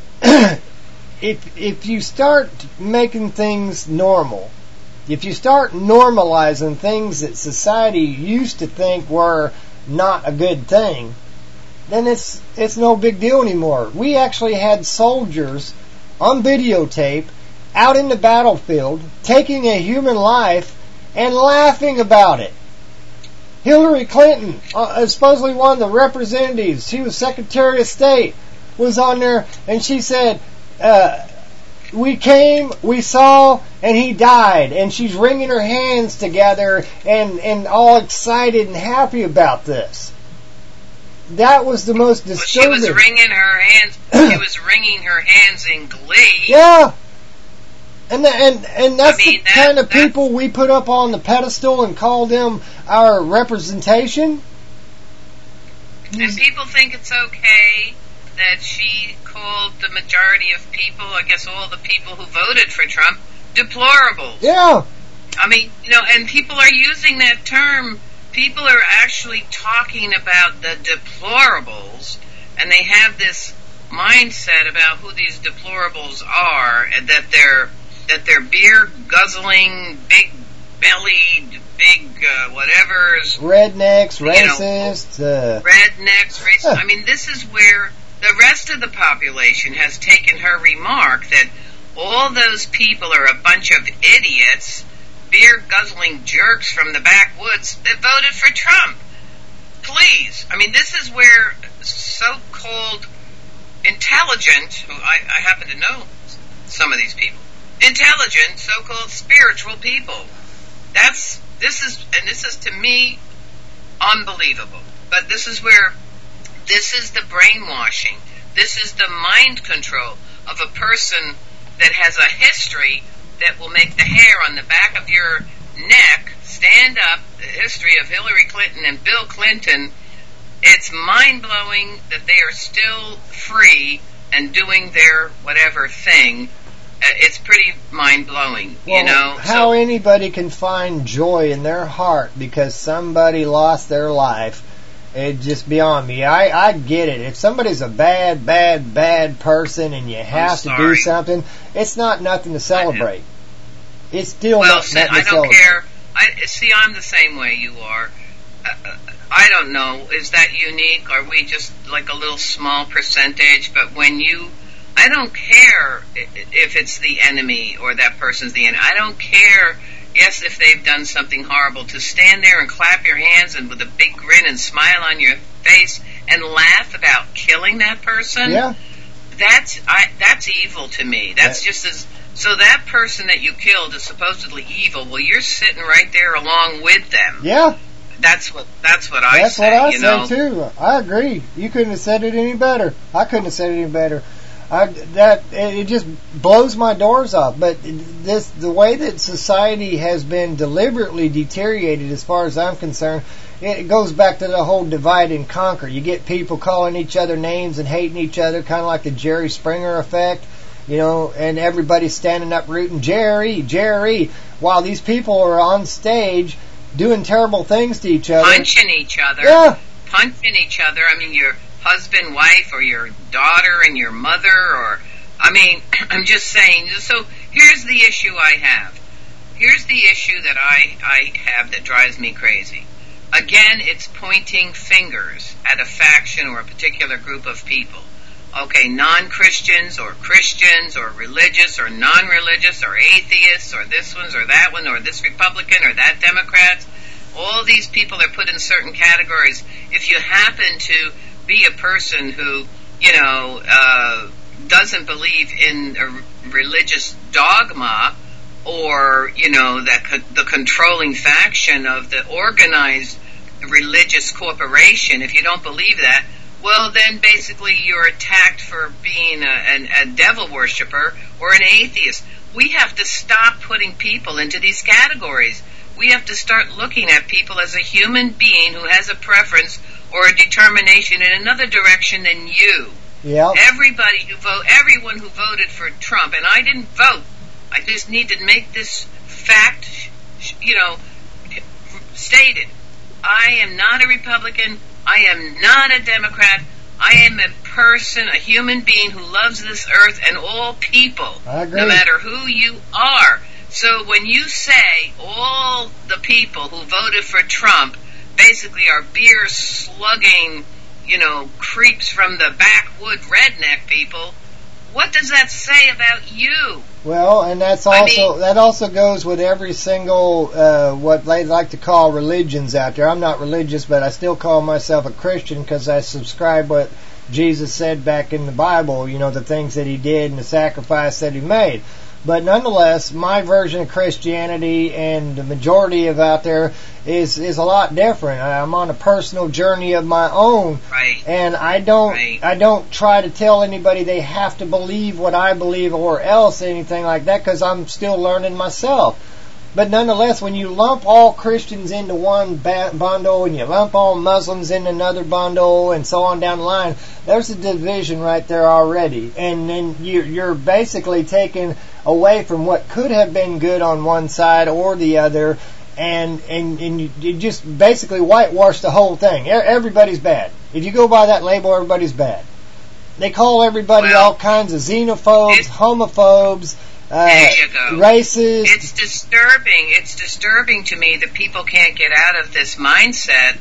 If if you start making things normal, if you start normalizing things that society used to think were not a good thing, then it's it's no big deal anymore. We actually had soldiers on videotape out in the battlefield taking a human life and laughing about it. Hillary Clinton, uh, supposedly one of the representatives, she was Secretary of State, was on there and she said, Uh, we came, we saw, and he died. And she's wringing her hands together and, and all excited and happy about this. That was the most disturbing. Well, she was wringing her hands. She was wringing her hands in glee. Yeah, and the, and and that's I mean, the that, kind of people we put up on the pedestal and call them our representation. And people think it's okay that she called the majority of people, I guess all the people who voted for Trump, deplorables. Yeah. I mean, you know, and people are using that term. People are actually talking about the deplorables, and they have this mindset about who these deplorables are, and that they're that they're beer guzzling, big bellied, big uh, whatever's rednecks, you racists, know, uh, rednecks, racists. I mean, this is where the rest of the population has taken her remark that all those people are a bunch of idiots, beer guzzling jerks from the backwoods that voted for Trump. Please, I mean, this is where so-called intelligent, who I, I happen to know some of these people, intelligent, so-called spiritual people. That's, this is, and this is to me unbelievable. But this is where, this is the brainwashing. This is the mind control of a person that has a history that will make the hair on the back of your neck stand up. The history of Hillary Clinton and Bill Clinton, it's mind-blowing that they are still free and doing their whatever thing. Uh, it's pretty mind-blowing, well, you know. How so, anybody can find joy in their heart because somebody lost their life, it's just beyond me. I, I get it. If somebody's a bad, bad, bad person and you have to do something, it's not nothing to celebrate. It's still well, not see, nothing to I don't celebrate. care. I see. I'm the same way you are. Uh, I don't know. Is that unique? Are we just like a little small percentage? But when you, I don't care if it's the enemy or that person's the enemy. I don't care. Yes, if they've done something horrible, to stand there and clap your hands and with a big grin and smile on your face and laugh about killing that person. Yeah. That's I. That's evil to me. That's just as. So that person that you killed is supposedly evil. Well, you're sitting right there along with them. Yeah. That's what that's what I That's say. what I you say know? too. I agree. You couldn't have said it any better. I couldn't have said it any better. I, that it just blows my doors off. But this, the way that society has been deliberately deteriorated, as far as I'm concerned, it goes back to the whole divide and conquer. You get people calling each other names and hating each other, kind of like the Jerry Springer effect. You know, and everybody's standing up rooting Jerry, Jerry, while these people are on stage doing terrible things to each other. Punching each other. Yeah. Punching each other. I mean, your husband, wife, or your daughter and your mother, or, I mean, I'm just saying. So here's the issue I have. Here's the issue that I, I have that drives me crazy. Again, it's pointing fingers at a faction or a particular group of people. Okay, non-Christians or Christians or religious or non-religious or atheists or this one's or that one or this Republican or that Democrat. All these people are put in certain categories. If you happen to be a person who, you know, uh, doesn't believe in a religious dogma or, you know, that co- the controlling faction of the organized religious corporation, if you don't believe that, well, then basically you're attacked for being a, an, a devil worshiper or an atheist. We have to stop putting people into these categories. We have to start looking at people as a human being who has a preference or a determination in another direction than you. Yep. Everybody who vote, everyone who voted for Trump, and I didn't vote. I just need to make this fact, you know, stated. I am not a Republican. I am not a Democrat. I am a person, a human being who loves this earth and all people, I agree. no matter who you are. So when you say all the people who voted for Trump basically are beer slugging, you know, creeps from the backwood redneck people, what does that say about you? Well, and that's also I mean, that also goes with every single uh, what they like to call religions out there. I'm not religious, but I still call myself a Christian because I subscribe what Jesus said back in the Bible. You know, the things that He did and the sacrifice that He made. But nonetheless, my version of Christianity and the majority of out there is is a lot different. I'm on a personal journey of my own, right. and I don't right. I don't try to tell anybody they have to believe what I believe or else anything like that because I'm still learning myself. But nonetheless, when you lump all Christians into one ba- bundle and you lump all Muslims into another bundle and so on down the line, there's a division right there already. And then you, you're basically taking away from what could have been good on one side or the other, and and, and you, you just basically whitewash the whole thing. Everybody's bad. If you go by that label, everybody's bad. They call everybody Well, all kinds of xenophobes, it, homophobes, uh, there you go. racist. It's disturbing. It's disturbing to me that people can't get out of this mindset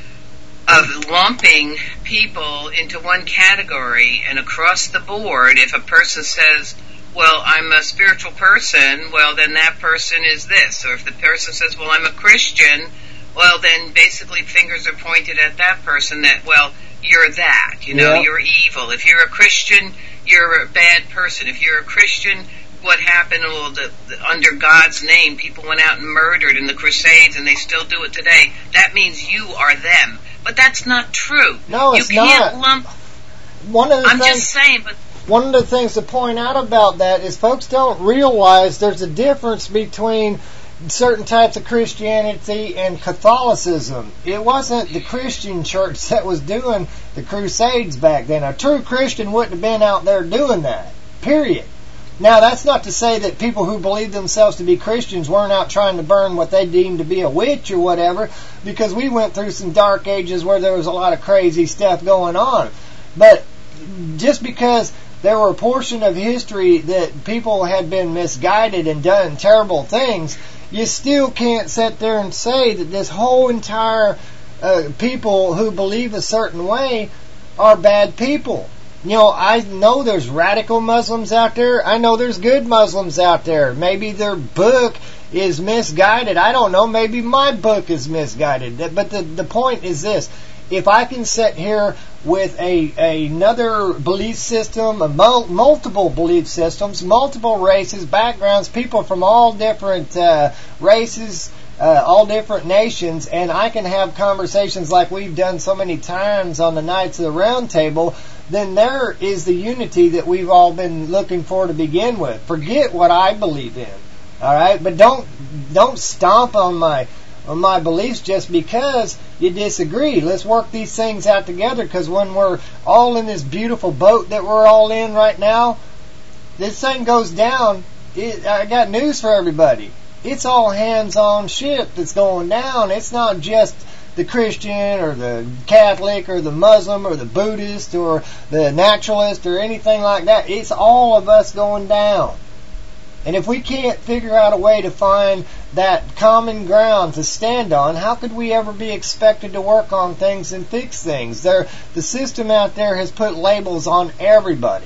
of lumping people into one category, and across the board, if a person says, well, I'm a spiritual person, well, then that person is this. Or if the person says, well, I'm a Christian, well, then basically fingers are pointed at that person that, well, you're that. You know, Yep. you're evil. If you're a Christian, you're a bad person. If you're a Christian, what happened? Well, the, the, under God's name, people went out and murdered in the Crusades, and they still do it today. That means you are them. But that's not true. No, it's you can't not. lump. One of the I'm things, just saying, but one of the things to point out about that is folks don't realize there's a difference between certain types of Christianity and Catholicism. It wasn't the Christian church that was doing the Crusades back then. A true Christian wouldn't have been out there doing that. Period. Now, that's not to say that people who believe themselves to be Christians weren't out trying to burn what they deemed to be a witch or whatever, because we went through some dark ages where there was a lot of crazy stuff going on. But just because there were a portion of history that people had been misguided and done terrible things, you still can't sit there and say that this whole entire uh, people who believe a certain way are bad people. You know, I know there's radical Muslims out there. I know there's good Muslims out there. Maybe their book is misguided. I don't know. Maybe my book is misguided. But the, the point is this. If I can sit here with a, a another belief system, a mul- multiple belief systems, multiple races, backgrounds, people from all different uh, races, uh, all different nations, and I can have conversations like we've done so many times on the Knights of the Round Table, then there is the unity that we've all been looking for to begin with. Forget what I believe in, all right? But don't don't stomp on my on my beliefs just because you disagree. Let's work these things out together, because when we're all in this beautiful boat that we're all in right now, this thing goes down. It, I got news for everybody. It's all hands-on ship that's going down. It's not just the Christian or the Catholic or the Muslim or the Buddhist or the naturalist or anything like that. It's all of us going down. And if we can't figure out a way to find that common ground to stand on, how could we ever be expected to work on things and fix things? There, the system out there has put labels on everybody.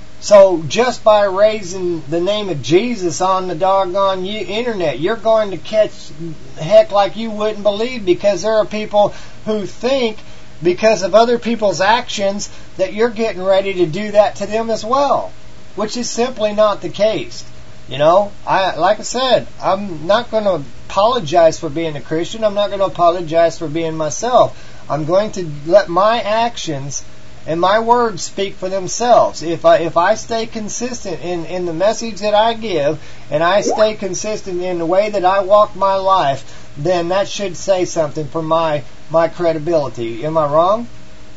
So just by raising the name of Jesus on the doggone internet, you're going to catch heck like you wouldn't believe, because there are people who think because of other people's actions that you're getting ready to do that to them as well, which is simply not the case. You know, I like I said, I'm not going to apologize for being a Christian. I'm not going to apologize for being myself. I'm going to let my actions and my words speak for themselves. If I if I stay consistent in, in the message that I give, and I stay consistent in the way that I walk my life, then that should say something for my my credibility. Am I wrong?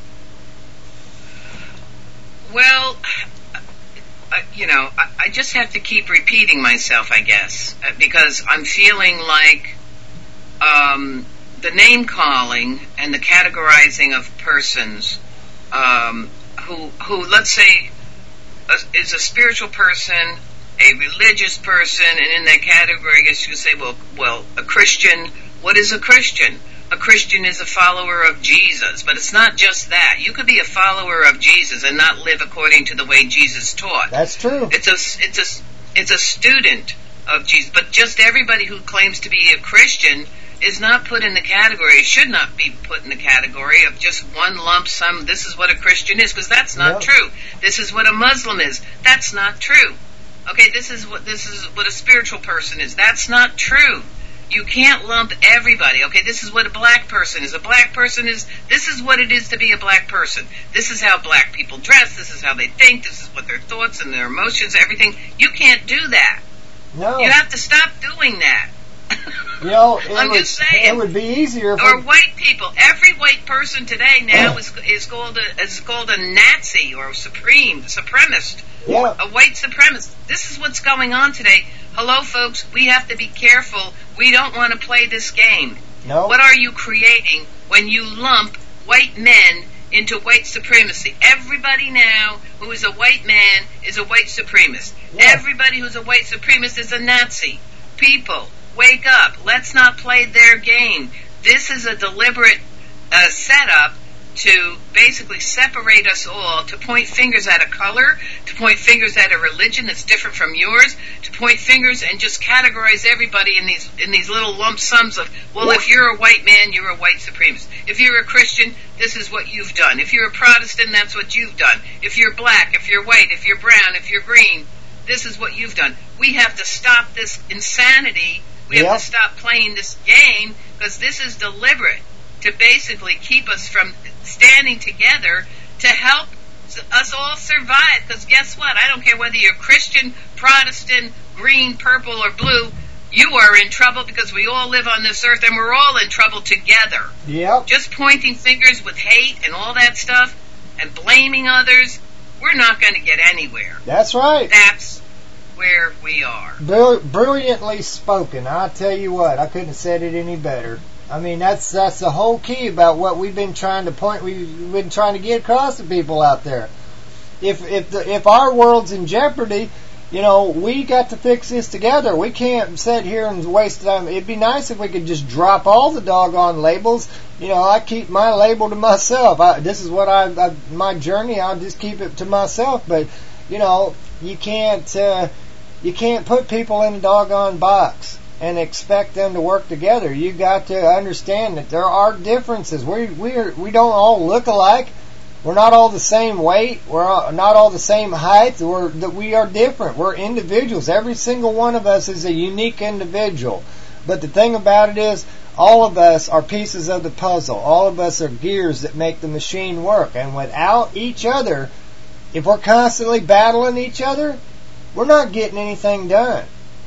Well, uh, you know, I, I just have to keep repeating myself, I guess, uh, because I'm feeling like um, the name calling and the categorizing of persons um, who, who, let's say, uh, is a spiritual person, a religious person, and in that category, I guess you could say, well, well, a Christian. What is a Christian? A Christian is a follower of Jesus, but it's not just that. You could be a follower of Jesus and not live according to the way Jesus taught. That's true. It's a, it's a, it's a student of Jesus, but just everybody who claims to be a Christian is not put in the category, should not be put in the category of just one lump sum, this is what a Christian is, because that's not Yep. true. This is what a Muslim is. That's not true. Okay, this is what this is what a spiritual person is. That's not true. You can't lump everybody. Okay, this is what a black person is. A black person is, this is what it is to be a black person. This is how black people dress. This is how they think. This is what their thoughts and their emotions, everything. You can't do that. No. You have to stop doing that. You know, it I'm would, just saying. it would be easier if Or we, white people. Every white person today now is is called a is called a Nazi or a supreme supremacist. Yeah. A white supremacist. This is what's going on today. Hello, folks. We have to be careful. We don't want to play this game. No. What are you creating when you lump white men into white supremacy. Everybody now who is a white man is a white supremacist. Yeah. Everybody who's a white supremacist is a Nazi. People, wake up. Let's not play their game. This is a deliberate uh, setup to basically separate us all, to point fingers at a color, to point fingers at a religion that's different from yours, to point fingers and just categorize everybody in these in these little lump sums of, well, if you're a white man, you're a white supremacist. If you're a Christian, this is what you've done. If you're a Protestant, that's what you've done. If you're black, if you're white, if you're brown, if you're green, this is what you've done. We have to stop this insanity. We Yep. have to stop playing this game, because this is deliberate to basically keep us from standing together to help us all survive. Because guess what? I don't care whether you're Christian, Protestant, green, purple, or blue. You are in trouble, because we all live on this earth and we're all in trouble together. Yep. Just pointing fingers with hate and all that stuff and blaming others, we're not going to get anywhere. That's right. That's where we are. Brill- brilliantly spoken. I'll tell you what, I couldn't have said it any better. I mean, that's that's the whole key about what we've been trying to point. We've been trying to get across to people out there. If if the, if our world's in jeopardy, you know, we got to fix this together. We can't sit here and waste time. It'd be nice if we could just drop all the doggone labels. You know, I keep my label to myself. I, this is what I, I my journey. I'll just keep it to myself. But you know, you can't uh, you can't put people in a doggone box and expect them to work together. You got to understand that there are differences. We we are, we don't all look alike. We're not all the same weight. We're all, not all the same height. We're that we are different. We're individuals. Every single one of us is a unique individual. But the thing about it is, all of us are pieces of the puzzle. All of us are gears that make the machine work. And without each other, if we're constantly battling each other, we're not getting anything done.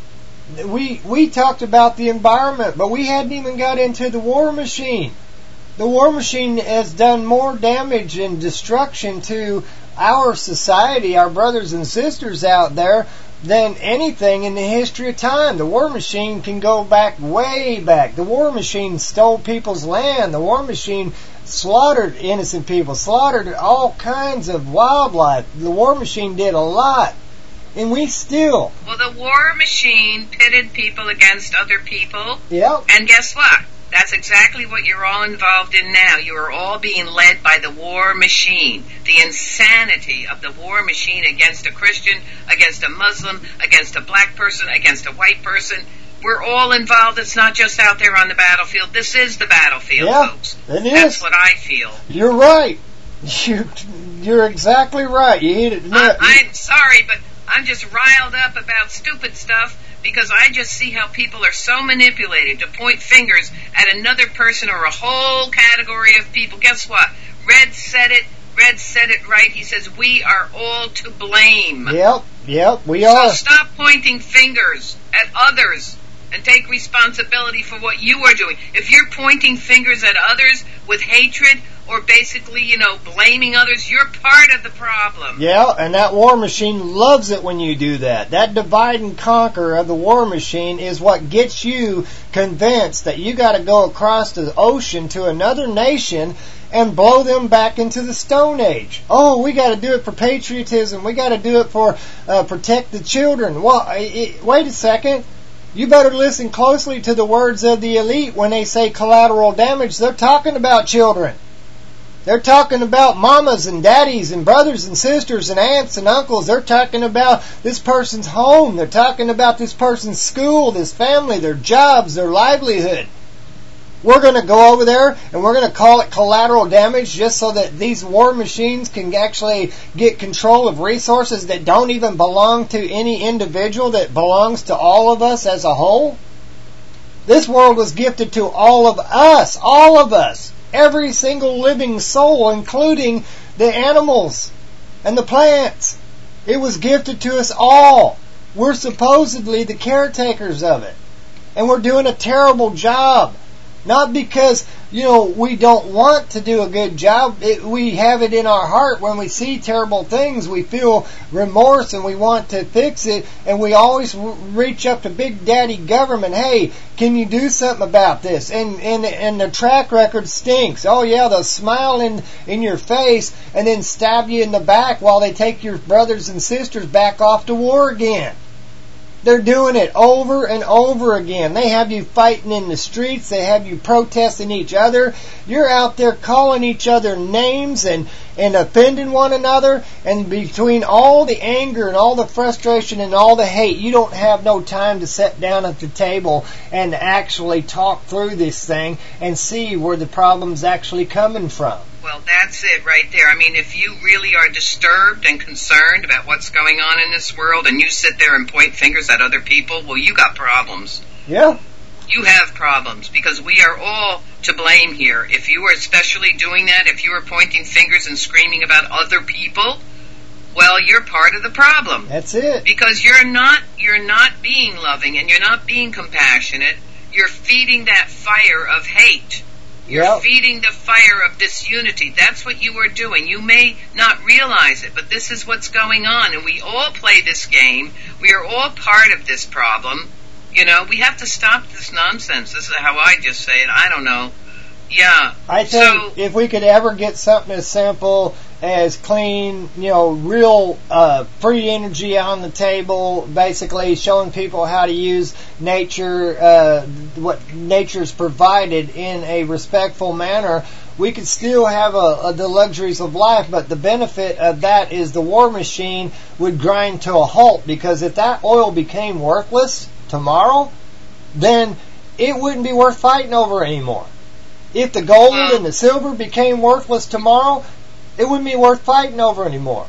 We we talked about the environment, but we hadn't even got into the war machine. The war machine has done more damage and destruction to our society, our brothers and sisters out there, than anything in the history of time. The war machine can go back way back. The war machine stole people's land. The war machine slaughtered innocent people, slaughtered all kinds of wildlife. The war machine did a lot. And we still... Well, the war machine pitted people against other people. Yep. And guess what? That's exactly what you're all involved in now. You are all being led by the war machine. The insanity of the war machine against a Christian, against a Muslim, against a black person, against a white person. We're all involved. It's not just out there on the battlefield. This is the battlefield, yeah, folks. It is. That's what I feel. You're right. You're, you're exactly right. You hit it. I, I'm sorry, but I'm just riled up about stupid stuff because I just see how people are so manipulated to point fingers at another person or a whole category of people. Guess what? Red said it. Red said it right. He says we are all to blame. Yep, yep, we so are. So stop pointing fingers at others and take responsibility for what you are doing. If you're pointing fingers at others with hatred or basically, you know, blaming others, you're part of the problem. Yeah, and that war machine loves it when you do that. That divide and conquer of the war machine is what gets you convinced that you got to go across the ocean to another nation and blow them back into the Stone Age. Oh, we got to do it for patriotism. We got to do it for uh, protect the children. Well, it, wait a second. You better listen closely to the words of the elite when they say collateral damage. They're talking about children. They're talking about mamas and daddies and brothers and sisters and aunts and uncles. They're talking about this person's home. They're talking about this person's school, this family, their jobs, their livelihood. We're going to go over there and we're going to call it collateral damage just so that these war machines can actually get control of resources that don't even belong to any individual, that belongs to all of us as a whole. This world was gifted to all of us, all of us. Every single living soul, including the animals and the plants. It was gifted to us all. We're supposedly the caretakers of it. And we're doing a terrible job. Not because, you know, we don't want to do a good job. It, we have it in our heart when we see terrible things. We feel remorse and we want to fix it. And we always reach up to Big Daddy government. Hey, can you do something about this? And and and the track record stinks. Oh yeah, they'll smile in, in your face and then stab you in the back while they take your brothers and sisters back off to war again. They're doing it over and over again. They have you fighting in the streets. They have you protesting each other. You're out there calling each other names and, and offending one another. And between all the anger and all the frustration and all the hate, you don't have no time to sit down at the table and actually talk through this thing and see where the problem's actually coming from. Well, that's it right there. I mean, if you really are disturbed and concerned about what's going on in this world and you sit there and point fingers at other people, well, you got problems. Yeah. You have problems because we are all to blame here. If you were especially doing that, if you were pointing fingers and screaming about other people, well, you're part of the problem. That's it. Because you're not, you're not being loving and you're not being compassionate. You're feeding that fire of hate. You're yep. feeding the fire of disunity. That's what you are doing. You may not realize it, but this is what's going on. And we all play this game. We are all part of this problem. You know, we have to stop this nonsense. This is how I just say it. I don't know. Yeah. I think so, if we could ever get something as simple as clean, you know, real uh, free energy on the table, basically showing people how to use nature, uh, what nature's provided in a respectful manner, we could still have a, a, the luxuries of life, but the benefit of that is the war machine would grind to a halt, because if that oil became worthless tomorrow, then it wouldn't be worth fighting over anymore. If the gold well, and the silver became worthless tomorrow, it wouldn't be worth fighting over anymore.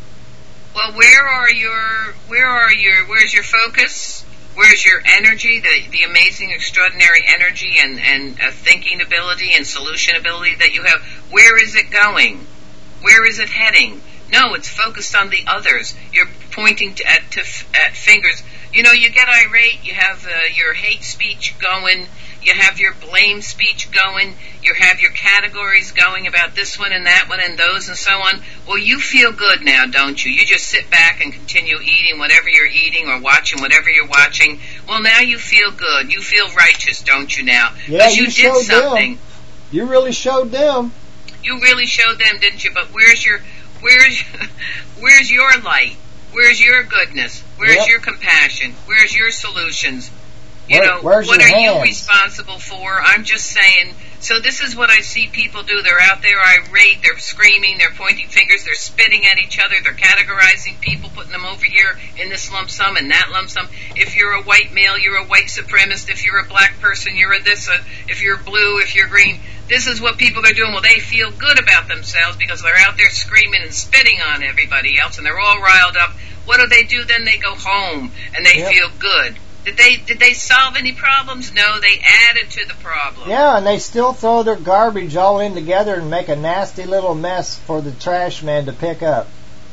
Well, where are your, where are your, where's your focus? Where's your energy, the, the amazing, extraordinary energy and, and uh, thinking ability and solution ability that you have? Where is it going? Where is it heading? No, it's focused on the others. You're pointing to, at, to, at fingers. You know, you get irate, you have uh, your hate speech going, you have your blame speech going, you have your categories going about this one and that one and those and so on. Well, you feel good now, don't you? You just sit back and continue eating whatever you're eating or watching whatever you're watching. Well, now you feel good. You feel righteous, don't you now? Yeah, you, you did showed something. them. You really showed them. You really showed them, didn't you? But where's your, where's, where's your light? Where's your goodness? Where's yep. your compassion? Where's your solutions? You Where, know, what are hands? you responsible for? I'm just saying, so this is what I see people do. They're out there irate, they're screaming, they're pointing fingers, they're spitting at each other, they're categorizing people, putting them over here in this lump sum and that lump sum. If you're a white male, you're a white supremacist. If you're a black person, you're a this. Uh, if you're blue, if you're green. This is what people are doing. Well, they feel good about themselves because they're out there screaming and spitting on everybody else, and they're all riled up. What do they do then? They go home, and they yep. feel good. Did they did they solve any problems? No, they added to the problem. Yeah, and they still throw their garbage all in together and make a nasty little mess for the trash man to pick up.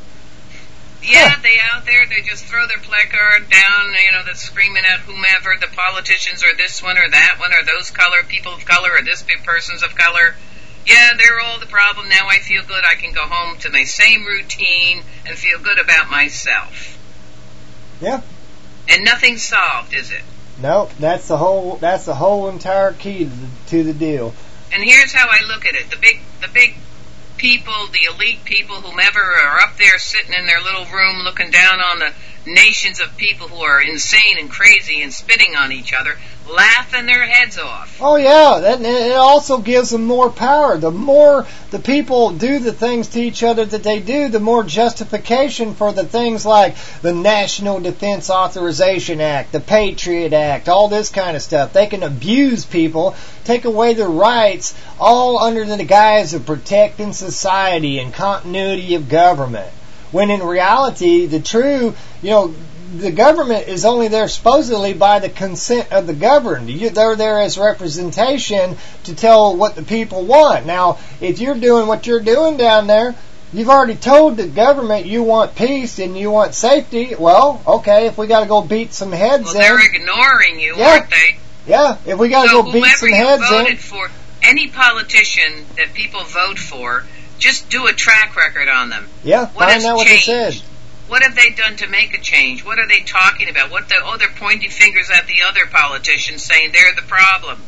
Yeah, they out there, they just throw their placard down, you know, that's screaming at whomever, the politicians or this one or that one or those color, people of color or this big persons of color. Yeah, they're all the problem. Now I feel good. I can go home to my same routine and feel good about myself. Yeah. And nothing's solved, is it? No, that's the whole. That's the whole entire key to the, to the deal. And here's how I look at it: the big, the big people, the elite people, whomever are up there sitting in their little room, looking down on the nations of people who are insane and crazy and spitting on each other, laughing their heads off. Oh yeah, that, it also gives them more power. The more the people do the things to each other that they do, the more justification for the things like the National Defense Authorization Act, the Patriot Act, all this kind of stuff. They can abuse people, take away their rights, all under the guise of protecting society and continuity of government. When in reality, the true, you know, the government is only there supposedly by the consent of the governed. You, they're there as representation to tell what the people want. Now, if you're doing what you're doing down there, you've already told the government you want peace and you want safety. Well, okay, if we got to go beat some heads well, in. they're ignoring you, yeah, aren't they? Yeah, if we got to so go beat some heads whoever you voted in. for, any politician that people vote for, just do a track record on them. Yeah, what find out what changed? they said. What have they done to make a change? What are they talking about? What the, oh, they're pointing fingers at the other politicians, saying they're the problem.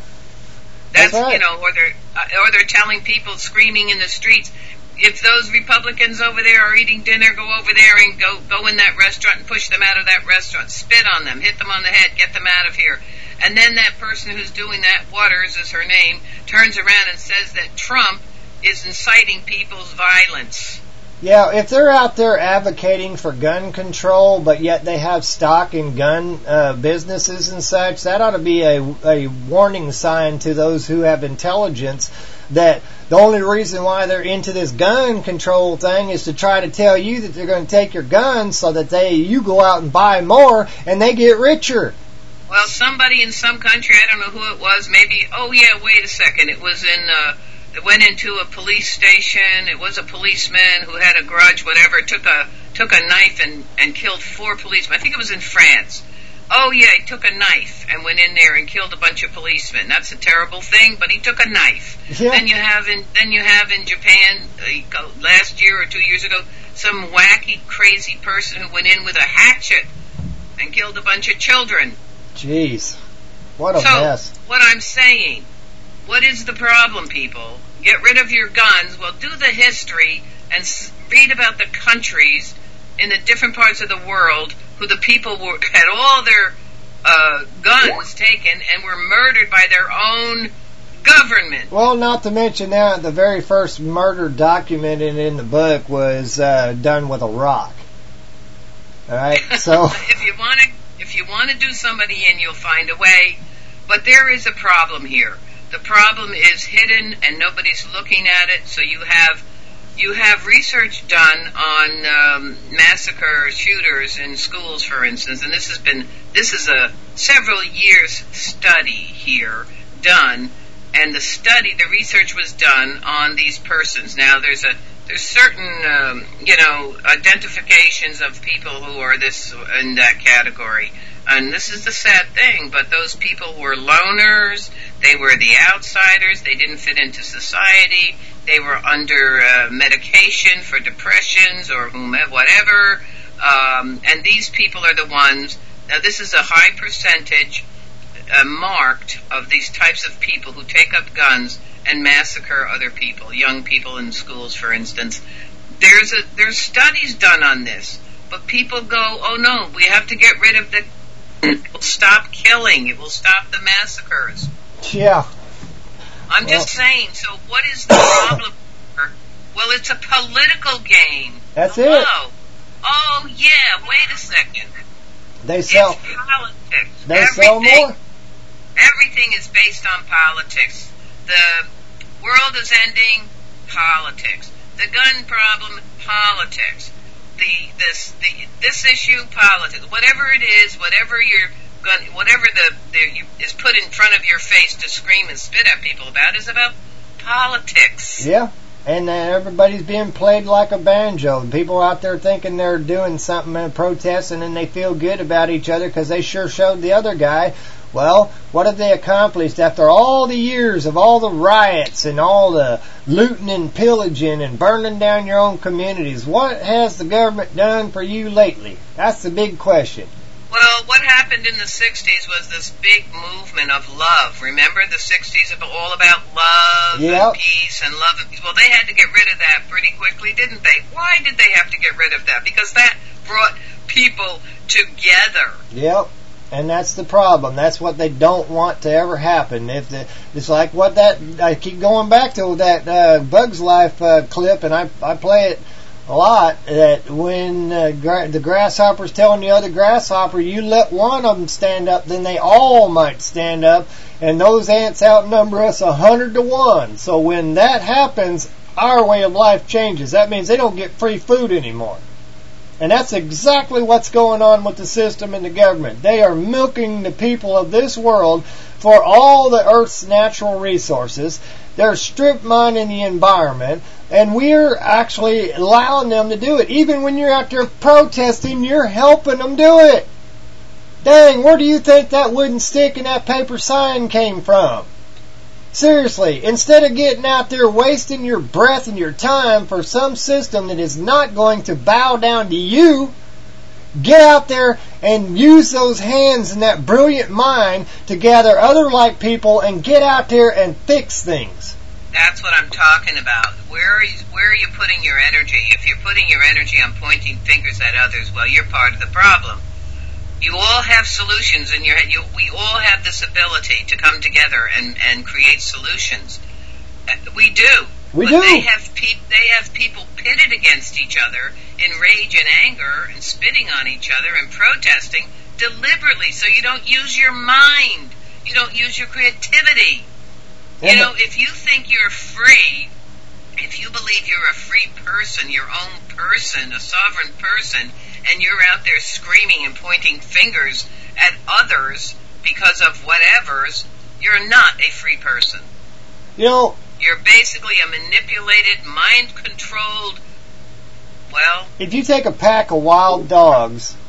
That's, That's right. you know, or they're uh, or they're telling people, screaming in the streets, if those Republicans over there are eating dinner, go over there and go go in that restaurant and push them out of that restaurant, spit on them, hit them on the head, get them out of here. And then that person who's doing that, Waters is her name, turns around and says that Trump is inciting people's violence. Yeah, if they're out there advocating for gun control, but yet they have stock in gun uh, businesses and such, that ought to be a, a warning sign to those who have intelligence that the only reason why they're into this gun control thing is to try to tell you that they're going to take your guns so that they you go out and buy more and they get richer. Well, somebody in some country, I don't know who it was, maybe, oh yeah, wait a second, it was in... Uh, It went into a police station. It was a policeman who had a grudge, whatever. Took a took a knife and, and killed four policemen. I think it was in France. Oh yeah, he took a knife and went in there and killed a bunch of policemen. That's a terrible thing, but he took a knife. Yeah. Then you have in then you have in Japan uh, last year or two years ago some wacky, crazy person who went in with a hatchet and killed a bunch of children. Jeez, what a so, mess! What I'm saying, what is the problem, people? Get rid of your guns. Well, do the history and read about the countries in the different parts of the world who the people were, had all their uh, guns taken and were murdered by their own government. Well, not to mention that the very first murder documented in the book was uh, done with a rock. All right, so if you want to, if you want to do somebody in, you'll find a way. But there is a problem here. The problem is hidden and nobody's looking at it. So you have you have research done on um, massacre shooters in schools, for instance, and this has been this is a several years study here done, and the study, the research was done on these persons. Now there's a there's certain um, you know identifications of people who are this in that category. And this is the sad thing, but those people were loners, they were the outsiders, they didn't fit into society, they were under uh, medication for depressions or whomever, whatever, um, and these people are the ones, now this is a high percentage uh, marked of these types of people who take up guns and massacre other people, young people in schools, for instance. There's a, there's studies done on this, but people go, oh no, we have to get rid of the it will stop killing. It will stop the massacres. Yeah. I'm well, just saying, so what is the problem here? Well, it's a political game. That's Hello. it. Oh, yeah, wait a second. They sell... It's politics. They everything, sell more? Everything is based on politics. The world is ending, politics. The gun problem, politics. The this the this issue, politics. Whatever it is, whatever you're going, whatever the, the is put in front of your face to scream and spit at people about is about politics. Yeah, and uh, everybody's being played like a banjo. People out there thinking they're doing something and protesting, and they feel good about each other because they sure showed the other guy. Well, what have they accomplished after all the years of all the riots and all the looting and pillaging and burning down your own communities? What has the government done for you lately? That's the big question. Well, what happened in the sixties was this big movement of love. Remember, the sixties were all about love yep. and peace and love and peace. Well, they had to get rid of that pretty quickly, didn't they? Why did they have to get rid of that? Because that brought people together. Yep. And that's the problem. That's what they don't want to ever happen. If the, it's like what that I keep going back to that uh, Bugs Life uh, clip, and I I play it a lot. That when uh, gra- the grasshopper's telling the other grasshopper, you let one of them stand up, then they all might stand up, and those ants outnumber us a hundred to one. So when that happens, our way of life changes. That means they don't get free food anymore. And that's exactly what's going on with the system and the government. They are milking the people of this world for all the Earth's natural resources. They're strip mining the environment, and we're actually allowing them to do it. Even when you're out there protesting, you're helping them do it. Dang, where do you think that wooden stick and that paper sign came from? Seriously, instead of getting out there wasting your breath and your time for some system that is not going to bow down to you, get out there and use those hands and that brilliant mind to gather other like people and get out there and fix things. That's what I'm talking about. Where are you, where are you putting your energy? If you're putting your energy on pointing fingers at others, well, you're part of the problem. You all have solutions in your head. You, we all have this ability to come together and, and create solutions. We do. We but do. They have, pe- they have people pitted against each other in rage and anger and spitting on each other and protesting deliberately, so you don't use your mind. You don't use your creativity. You know, if you think you're free, if you believe you're a free person, your own person, a sovereign person, and you're out there screaming and pointing fingers at others because of whatevers, you're not a free person. You know, you're basically a manipulated, mind-controlled, well... If you take a pack of wild dogs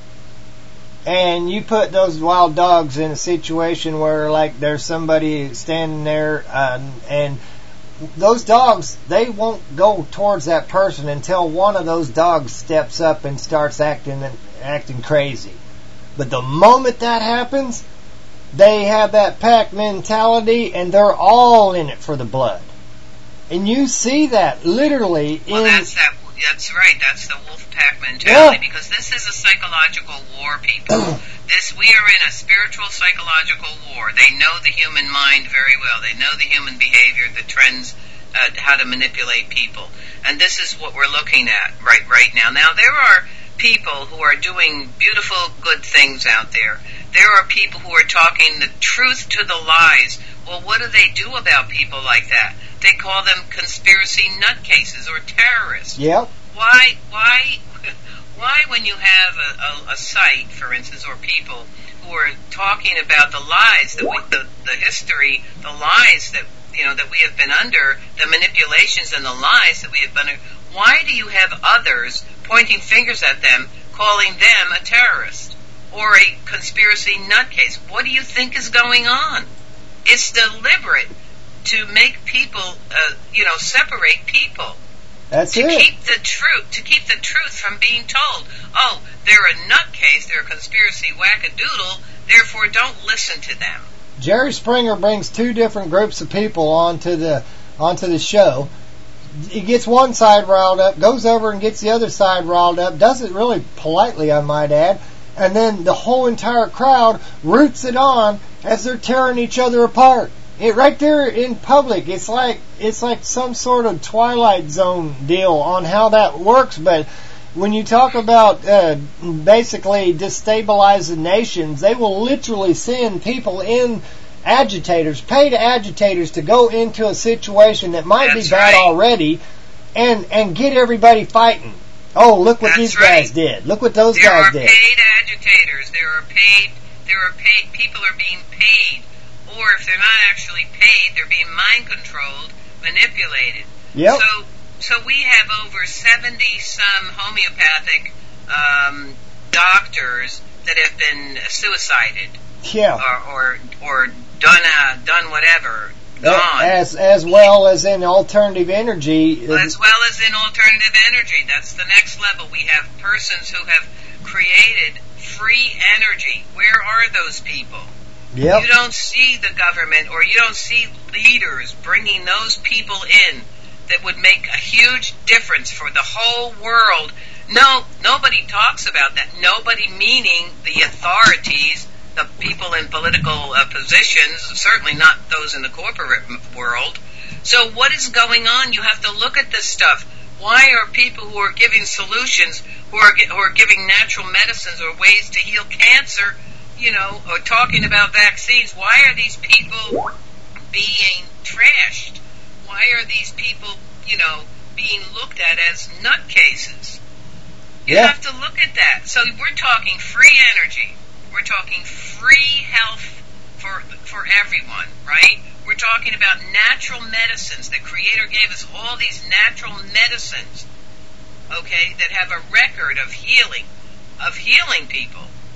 and you put those wild dogs in a situation where, like, there's somebody standing there, uh, and those dogs, they won't go towards that person until one of those dogs steps up and starts acting acting crazy. But the moment that happens, they have that pack mentality, and they're all in it for the blood. And you see that literally well, in... That's that. That's right. That's the wolf pack mentality. Yeah. Because this is a psychological war, people. This we are in a spiritual psychological war. They know the human mind very well. They know the human behavior, the trends, uh, how to manipulate people. And this is what we're looking at right right now. Now there are people who are doing beautiful, good things out there. There are people who are talking the truth to the lies. Well, what do they do about people like that? They call them conspiracy nutcases or terrorists. Yep. Why, why, why when you have a, a, a site, for instance, or people who are talking about the lies, that we, the, the history, the lies that, you know, that we have been under, the manipulations and the lies that we have been under, why do you have others pointing fingers at them, calling them a terrorist or a conspiracy nutcase? What do you think is going on? It's deliberate to make people, uh, you know, separate people. That's to it. keep the truth, to keep the truth from being told. Oh, they're a nutcase, they're a conspiracy wackadoodle, therefore don't listen to them. Jerry Springer brings two different groups of people onto the onto the show. He gets one side riled up, goes over and gets the other side riled up, does it really politely, I might add, and then the whole entire crowd roots it on as they're tearing each other apart. It right there in public. It's like it's like some sort of Twilight Zone deal on how that works. But when you talk about uh, basically destabilizing nations, they will literally send people in, agitators, paid agitators, to go into a situation that might That's be bad right. already, and and get everybody fighting. Oh, look what That's these right. guys did. Look what those there guys are did. paid agitators. There are paid. There are paid. People are being paid. Or if they're not actually paid, they're being mind controlled, manipulated. Yep. So, so we have over seventy some homeopathic um, doctors that have been suicided. Yeah. Or or, or done uh, done whatever. Gone. As as well as in alternative energy. As well as in alternative energy. That's the next level. We have persons who have created free energy. Where are those people? Yep. You don't see the government, or you don't see leaders bringing those people in that would make a huge difference for the whole world. No, nobody talks about that. Nobody, meaning the authorities, the people in political uh, positions, certainly not those in the corporate world. So what is going on? You have to look at this stuff. Why are people who are giving solutions, who are, who are giving natural medicines or ways to heal cancer, you know, or talking about vaccines, why are these people being trashed? Why are these people, you know, being looked at as nutcases? You Yeah. have to look at that. So we're talking free energy. We're talking free health for for everyone, right? We're talking about natural medicines. The Creator gave us all these natural medicines, okay, that have a record of healing, of healing people.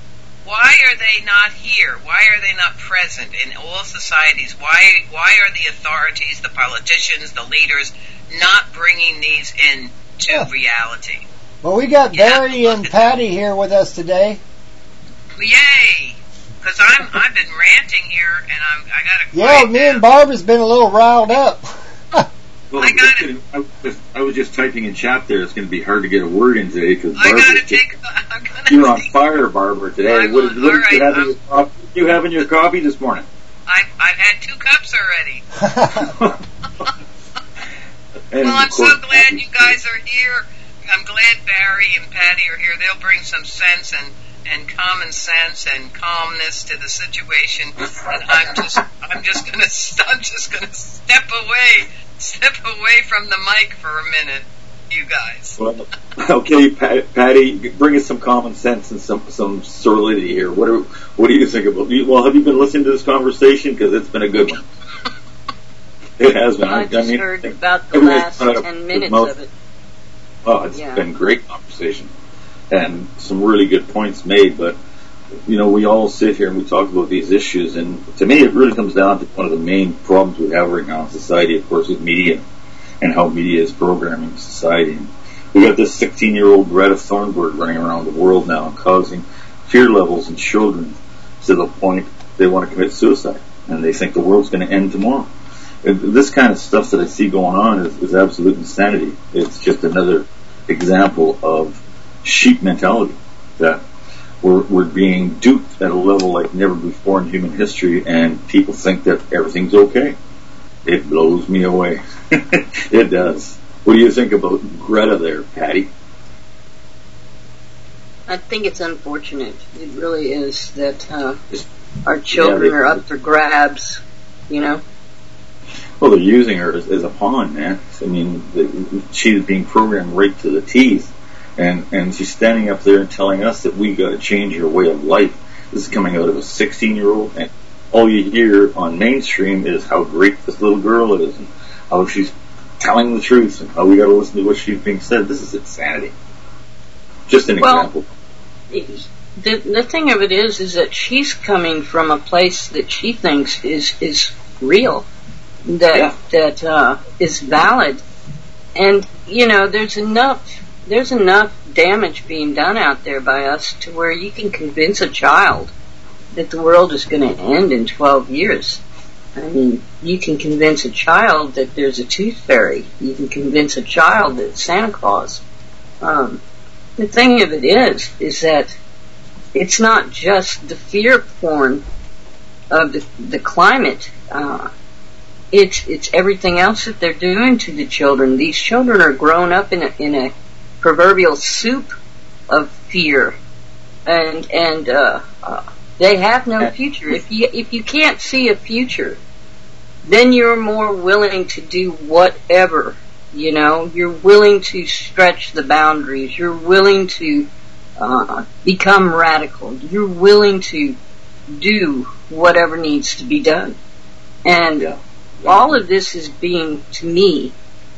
why are they not here? Why are they not present in all societies? Why why are the authorities, the politicians, the leaders not bringing these into yeah. reality? Well, we got yeah. Barry and Patty here with us today. Yay! Because I'm I've been ranting here, and I'm I gotta. Yeah, me down. and Barbara's been a little riled up. Well, I, gotta, I, was just, I was just typing in chat there. It's going to be hard to get a word in today because you're on fire, Barbara, today. I'm what on, what right, did you have in your coffee? What did you have in your coffee this morning? I've, I've had two cups already. And well, I'm course, so glad you guys are here. I'm glad Barry and Patty are here. They'll bring some sense and, and common sense and calmness to the situation. And I'm just I'm just gonna I'm just gonna step away. Step away from the mic for a minute, you guys. Well, okay, Pat, Patty, bring us some common sense and some some solidity here. What do what do you think about? Well, have you been listening to this conversation? Because it's been a good one. It has been. I, I just I mean, heard about the last ten minutes of it. Oh, it's yeah. been great conversation and some really good points made. But you know, we all sit here and we talk about these issues, and to me, it really comes down to one of the main problems we have right now in society, of course, with media and how media is programming society. And we got this sixteen-year-old Greta Thunberg running around the world now and causing fear levels in children to the point they want to commit suicide, and they think the world's going to end tomorrow. And this kind of stuff that I see going on is, is absolute insanity. It's just another example of sheep mentality that We're, we're being duped at a level like never before in human history, and people think that everything's okay. It blows me away. It does. What do you think about Greta there, Patty? I think it's unfortunate. It really is that uh, our children yeah, they, are up for grabs, you know? Well, they're using her as, as a pawn, man. I mean, the, she's being programmed right to the teeth. And and she's standing up there and telling us that we got to change your way of life. This is coming out of a sixteen-year-old, and all you hear on mainstream is how great this little girl is, and how she's telling the truth, and how we got to listen to what she's being said. This is insanity. Just an well, example. The the thing of it is, is that she's coming from a place that she thinks is is real, that yeah. that uh, is valid, and you know, there's enough. There's enough damage being done out there by us to where you can convince a child that the world is going to end in twelve years. I mean, you can convince a child that there's a tooth fairy. You can convince a child that it's Santa Claus. Um, the thing of it is, is that it's not just the fear porn of the, the climate. Uh, it's it's everything else that they're doing to the children. These children are grown up in a in a proverbial soup of fear, and and uh, uh, they have no future. If you if you can't see a future, then you're more willing to do whatever. You know, you're willing to stretch the boundaries. You're willing to uh, become radical. You're willing to do whatever needs to be done. And yeah. all of this is being, to me,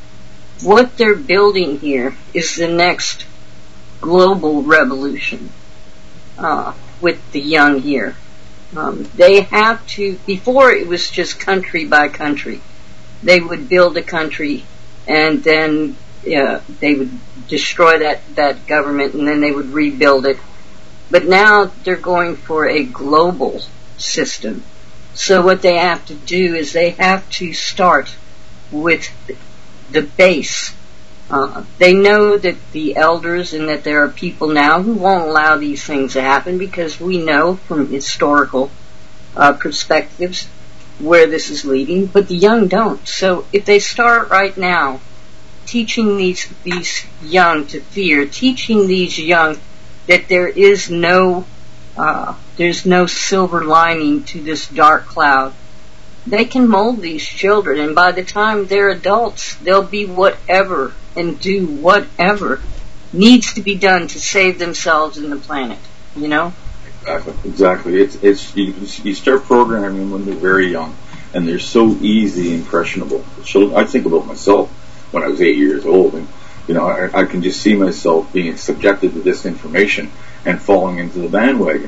what they're building here is the next global revolution uh, with the young here. Um, they have to, before it was just country by country. They would build a country and then uh, they would destroy that, that government and then they would rebuild it. But now they're going for a global system. So what they have to do is they have to start with the base. Uh, they know that the elders and that there are people now who won't allow these things to happen because we know from historical uh, perspectives where this is leading, but the young don't. So if they start right now teaching these these young to fear, teaching these young that there is no uh, there's no silver lining to this dark cloud, they can mold these children, and by the time they're adults, they'll be whatever and do whatever needs to be done to save themselves and the planet. You know? Exactly. Exactly. It's it's you, you start programming when they're very young, and they're so easy, impressionable. Children, I think about myself when I was eight years old, and you know, I, I can just see myself being subjected to this information and falling into the bandwagon.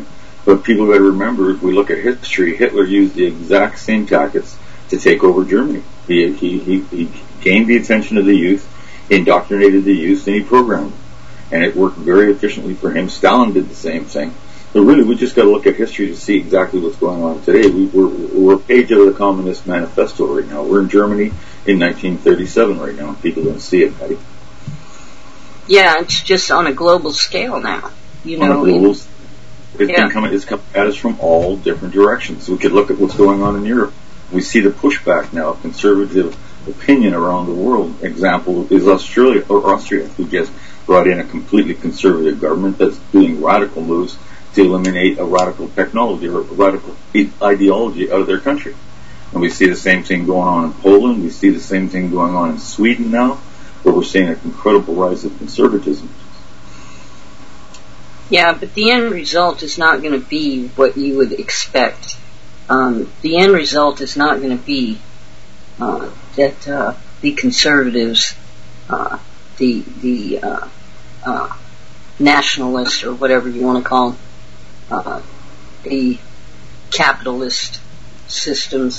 But people got to remember, if we look at history, Hitler used the exact same tactics to take over Germany. He, he, he, he gained the attention of the youth, indoctrinated the youth, and he programmed them. And it worked very efficiently for him. Stalin did the same thing. But really, we just got to look at history to see exactly what's going on today. We, we're, we're a page out of the Communist Manifesto right now. We're in Germany in nineteen thirty-seven right now, and people don't see it, Patty. Yeah, it's just on a global scale now. You know, on a global, it's yeah. been coming. It's coming at us from all different directions. We could look at what's going on in Europe. We see the pushback now of conservative opinion around the world. Example is Australia or Austria, who just brought in a completely conservative government that's doing radical moves to eliminate a radical technology or a radical ideology out of their country. And we see the same thing going on in Poland. We see the same thing going on in Sweden now, where we're seeing an incredible rise of conservatism. Yeah, but the end result is not going to be what you would expect. Um, the end result is not going to be uh, that uh, the conservatives, uh, the the uh, uh, nationalists, or whatever you want to call them, uh, the capitalist systems.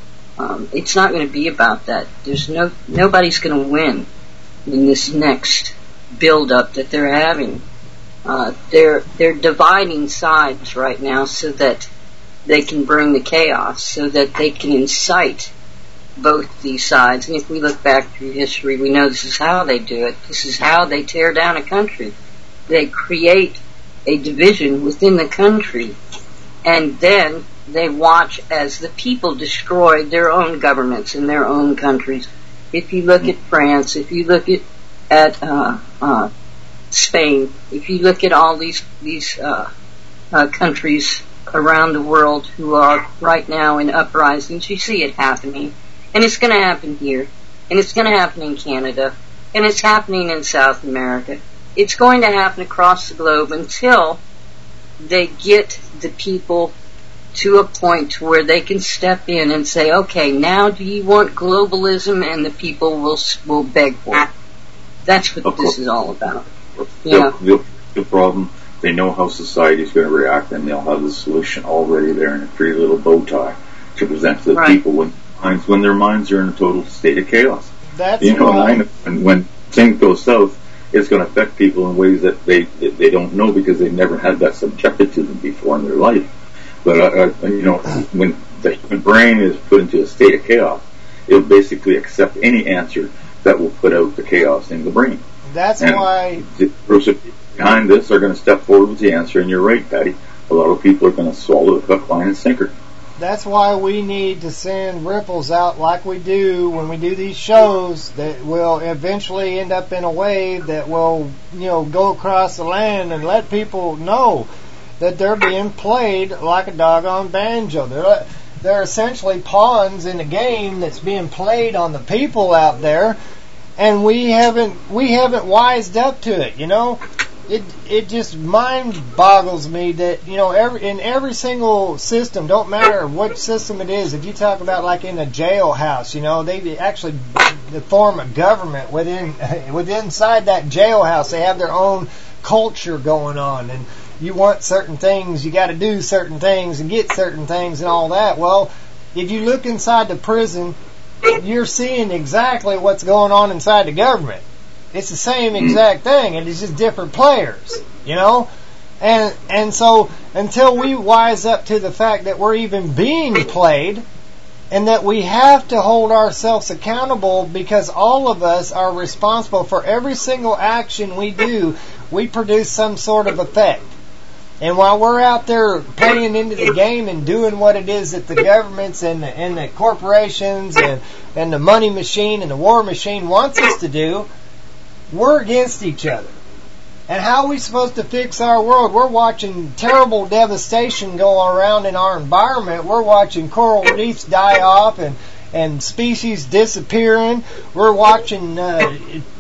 Um, it's not going to be about that. There's no nobody's going to win in this next build-up that they're having. Uh, they're they're dividing sides right now so that they can bring the chaos, so that they can incite both these sides. And if we look back through history, we know this is how they do it. This is how they tear down a country. They create a division within the country, and then they watch as the people destroy their own governments in their own countries. If you look at France, if you look at at uh, uh, Spain, if you look at all these these uh, uh, countries around the world who are right now in uprisings, you see it happening, and it's going to happen here, and it's going to happen in Canada, and it's happening in South America. It's going to happen across the globe until they get the people to a point where they can step in and say, okay, now do you want globalism? And the people will will beg for it. That's what this is all about. Yeah. The, the, the problem, they know how society is going to react, and they'll have the solution already there in a pretty little bow tie to present to the right. people when minds when their minds are in a total state of chaos. That's you know, right. and, I know, and when things go south, it's going to affect people in ways that they that they don't know because they've never had that subjected to them before in their life. But uh, uh, you know, when the human brain is put into a state of chaos, it'll basically accept any answer that will put out the chaos in the brain. That's and why the person behind this are going to step forward with the answer. And you're right, Patty. A lot of people are going to swallow the hook, line, and sinker. That's why we need to send ripples out like we do when we do these shows that will eventually end up in a wave that will, you know, go across the land and let people know that they're being played like a doggone banjo. They're, they're essentially pawns in a game that's being played on the people out there, and we haven't we haven't wised up to it, you know. It it just mind boggles me that, you know, every in every single system, don't matter what system it is, if you talk about like in a jailhouse, you know, they actually form a government within within inside that jailhouse. They have their own culture going on, and you want certain things, you got to do certain things and get certain things and all that. Well, if you look inside the prison, you're seeing exactly what's going on inside the government. It's the same exact thing, and it's just different players, you know? And and so until we wise up to the fact that we're even being played, and that we have to hold ourselves accountable because all of us are responsible for every single action we do, we produce some sort of effect. And while we're out there playing into the game and doing what it is that the governments and the, and the corporations and, and the money machine and the war machine wants us to do, we're against each other. And how are we supposed to fix our world? We're watching terrible devastation go around in our environment. We're watching coral reefs die off and, and species disappearing. We're watching uh,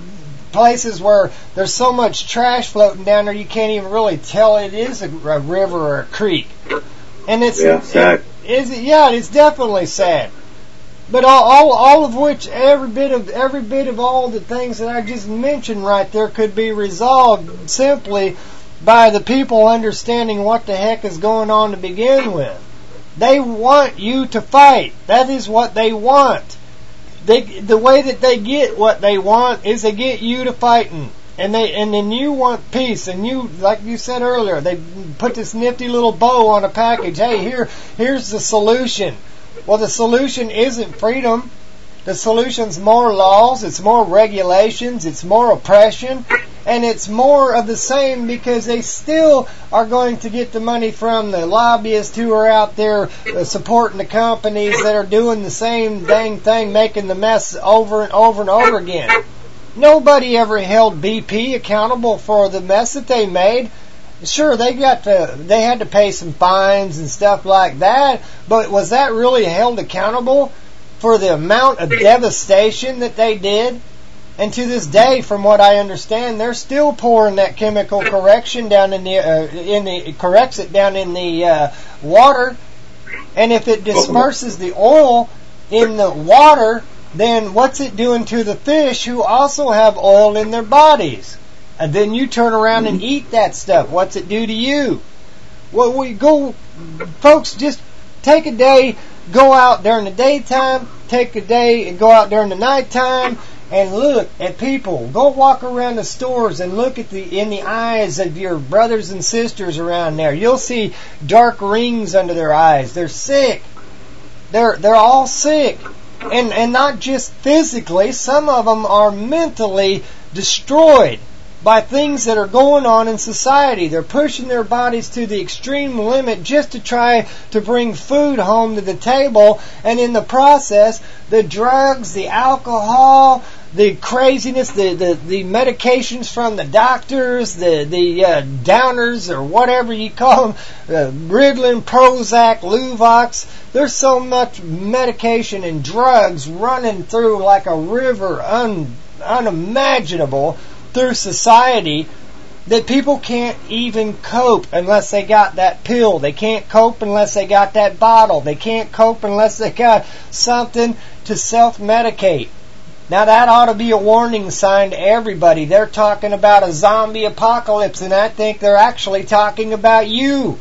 places where there's so much trash floating down there you can't even really tell it is a, a river or a creek. And it's yeah, sad. It, is, yeah, it's definitely sad. But all, all, all of which, every bit of every bit of all the things that I just mentioned right there could be resolved simply by the people understanding what the heck is going on to begin with. They want you to fight. That is what they want. They, the way that they get what they want is they get you to fighting. And they, and then you want peace, and you, like you said earlier, they put this nifty little bow on a package. Hey, here, here's the solution. Well, the solution isn't freedom. The solution's more laws, it's more regulations, it's more oppression, and it's more of the same because they still are going to get the money from the lobbyists who are out there uh, supporting the companies that are doing the same dang thing, making the mess over and over and over again. Nobody ever held B P accountable for the mess that they made. Sure, they got to, they had to pay some fines and stuff like that, but was that really held accountable for the amount of devastation that they did? And to this day, from what I understand, they're still pouring that chemical correction down in the, uh, in the corrects it down in the uh, water, and if it disperses the oil in the water, then what's it doing to the fish who also have oil in their bodies? And then you turn around and eat that stuff. What's it do to you? Well, we go, folks, just take a day, go out during the daytime, take a day and go out during the nighttime and look at people. Go walk around the stores and look at the in the eyes of your brothers and sisters around there. You'll see dark rings under their eyes. They're sick. They're they're all sick. And and not just physically, some of them are mentally destroyed by things that are going on in society. They're pushing their bodies to the extreme limit just to try to bring food home to the table, and in the process, the drugs, the alcohol, the craziness, the, the, the medications from the doctors, the, the uh, downers or whatever you call them, uh, Ritalin, Prozac, Luvox. There's so much medication and drugs running through like a river un, unimaginable through society that people can't even cope unless they got that pill. They can't cope unless they got that bottle. They can't cope unless they got something to self-medicate. Now that ought to be a warning sign to everybody. They're talking about a zombie apocalypse, and I think they're actually talking about you.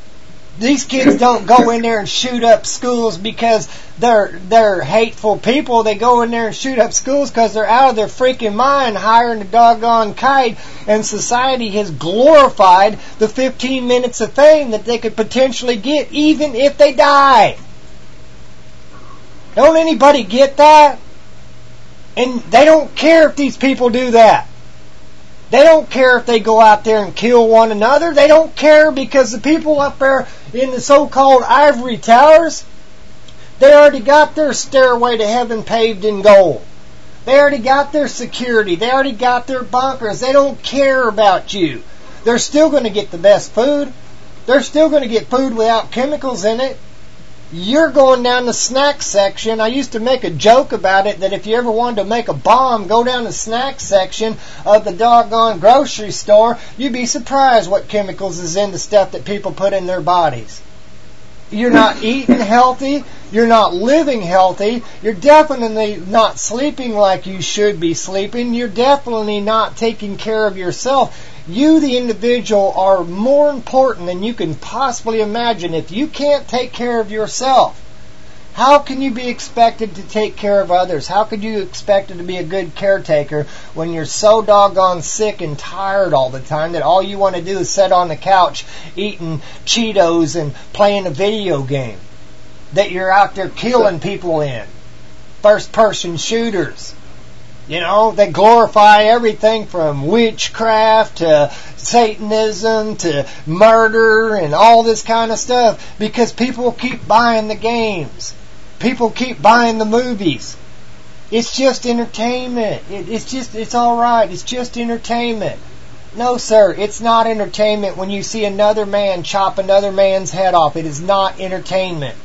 These kids don't go in there and shoot up schools because they're they're hateful people. They go in there and shoot up schools because they're out of their freaking mind hiring a doggone kite, and society has glorified the fifteen minutes of fame that they could potentially get even if they die. Don't anybody get that? And they don't care if these people do that. They don't care if they go out there and kill one another. They don't care because the people up there in the so-called ivory towers, they already got their stairway to heaven paved in gold. They already got their security. They already got their bunkers. They don't care about you. They're still going to get the best food. They're still going to get food without chemicals in it. You're going down the snack section. I used to make a joke about it that if you ever wanted to make a bomb, go down the snack section of the doggone grocery store. You'd be surprised what chemicals is in the stuff that people put in their bodies. You're not eating healthy. You're not living healthy. You're definitely not sleeping like you should be sleeping. You're definitely not taking care of yourself. You, the individual, are more important than you can possibly imagine. If you can't take care of yourself, how can you be expected to take care of others? How could you expect to be a good caretaker when you're so doggone sick and tired all the time that all you want to do is sit on the couch eating Cheetos and playing a video game that you're out there killing people in? First-person shooters. You know, they glorify everything from witchcraft to Satanism to murder and all this kind of stuff because people keep buying the games. People keep buying the movies. It's just entertainment. It, it's just, it's alright. It's just entertainment. No, sir, it's not entertainment when you see another man chop another man's head off. It is not entertainment.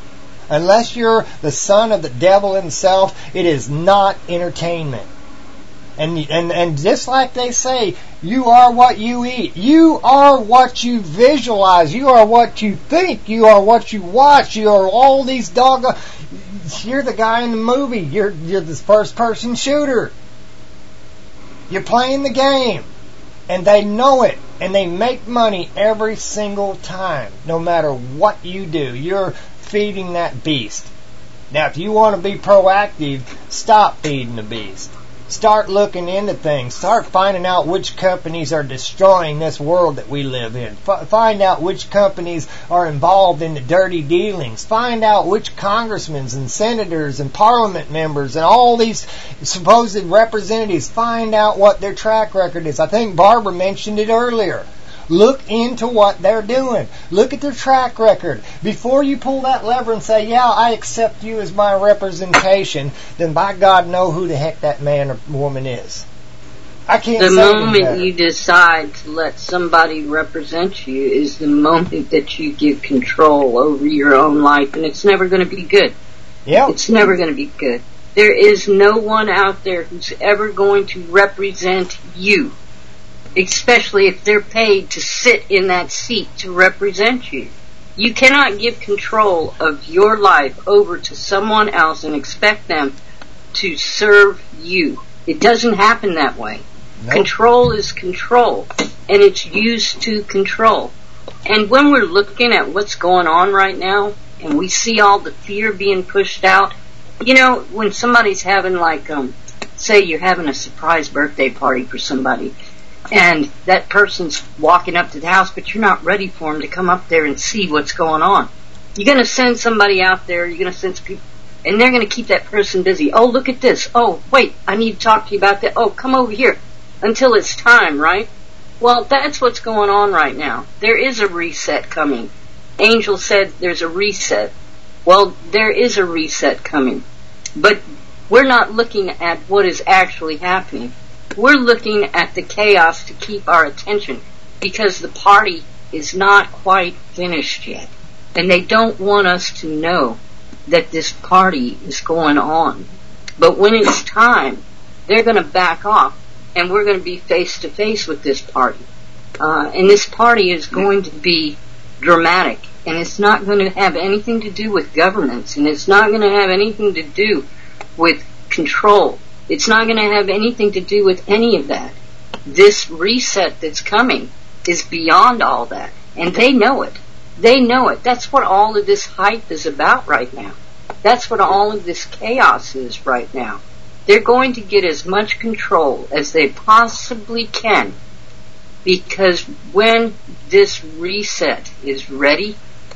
Unless you're the son of the devil himself, it is not entertainment. And, and, and just like they say, you are what you eat. You are what you visualize. You are what you think. You are what you watch. You are all these doggone... You're the guy in the movie. You're, you're the first-person shooter. You're playing the game. And they know it. And they make money every single time, no matter what you do. You're feeding that beast. Now, if you want to be proactive, stop feeding the beast. Start looking into things. Start finding out which companies are destroying this world that we live in. F- find out which companies are involved in the dirty dealings. Find out which congressmen and senators and parliament members and all these supposed representatives. Find out what their track record is. I think Barbara mentioned it earlier. Look into what they're doing. Look at their track record. Before you pull that lever and say, yeah, I accept you as my representation, then by God, know who the heck that man or woman is. I can't the say moment you decide to let somebody represent you is the moment that you give control over your own life, and it's never going to be good. Yeah, It's never going to be good. There is no one out there who's ever going to represent you, especially if they're paid to sit in that seat to represent you. You cannot give control of your life over to someone else and expect them to serve you. It doesn't happen that way. Nope. Control is control, and it's used to control. And when we're looking at what's going on right now, and we see all the fear being pushed out, you know, when somebody's having like, um, say you're having a surprise birthday party for somebody, and that person's walking up to the house, but you're not ready for them to come up there and see what's going on. You're going to send somebody out there, you're going to send some people, and they're going to keep that person busy. Oh, look at this. Oh, wait, I need to talk to you about that. Oh, come over here. Until it's time, right? Well, that's what's going on right now. There is a reset coming. Angel said there's a reset. Well, there is a reset coming. But we're not looking at what is actually happening. We're looking at the chaos to keep our attention, because the party is not quite finished yet. And they don't want us to know that this party is going on. But when it's time, they're going to back off, and we're going to be face to face with this party. Uh, and this party is going to be dramatic, and it's not going to have anything to do with governments, and it's not going to have anything to do with control. It's not going to have anything to do with any of that. This reset that's coming is beyond all that. And they know it. They know it. That's what all of this hype is about right now. That's what all of this chaos is right now. They're going to get as much control as they possibly can, because when this reset is ready,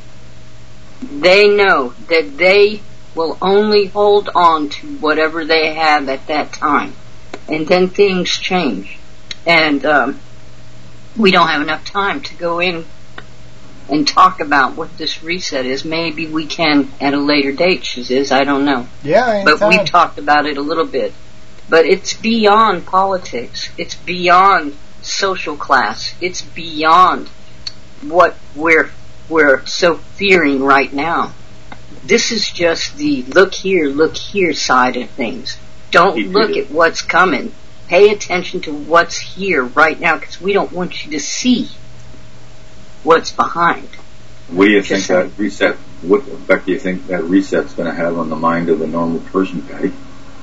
they know that they will only hold on to whatever they have at that time. And then things change. And um, we don't have enough time to go in and talk about what this reset is. Maybe we can at a later date, Shaziz, I don't know. Yeah, anytime. But we've talked about it a little bit. But it's beyond politics. It's beyond social class. It's beyond what we're we're so fearing right now. This is just the look here, look here side of things. Don't look at what's coming. Pay attention to what's here right now, because we don't want you to see what's behind. What do you think that reset, what effect do you think that reset's going to have on the mind of the normal person, Patty?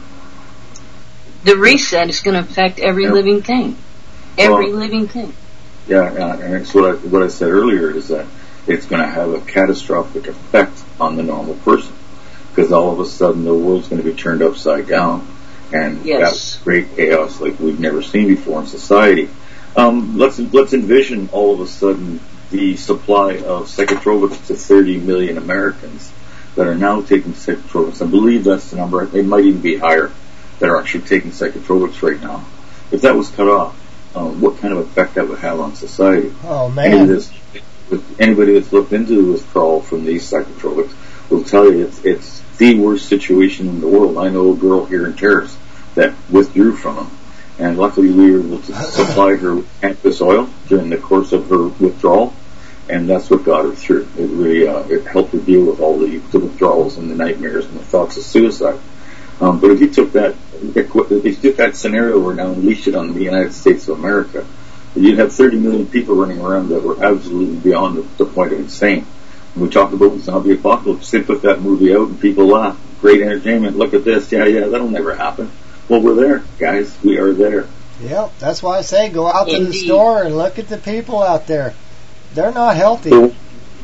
The reset is going to affect every yeah. living thing. Every well, living thing. Yeah, uh, and it's what I, what I said earlier is that it's going to have a catastrophic effect on the normal person, because all of a sudden the world's going to be turned upside down, and yes. that's great chaos like we've never seen before in society. Um, let's let's envision all of a sudden the supply of psychotropics to thirty million Americans that are now taking psychotropics. I believe that's the number. It might even be higher that are actually taking psychotropics right now. If that was cut off, uh, what kind of effect that would have on society? Oh man! Anybody that's, anybody that's looked into the withdrawal from these psychotropics will tell you it's it's the worst situation in the world. I know a girl here in Terrace that withdrew from them, and luckily we were able to supply her with cannabis oil during the course of her withdrawal, and that's what got her through. It really uh, it helped her deal with all the, the withdrawals and the nightmares and the thoughts of suicide. Um, but if you took that, if you took that scenario and now unleashed it on the United States of America, you'd have thirty million people running around that were absolutely beyond the, the point of insane. When we talk about the zombie apocalypse, they put that movie out and people laugh. Great entertainment. Look at this. Yeah, yeah, that'll never happen. Well, we're there, guys. We are there. Yep, that's why I say go out to the Indeed. store and look at the people out there. They're not healthy. So,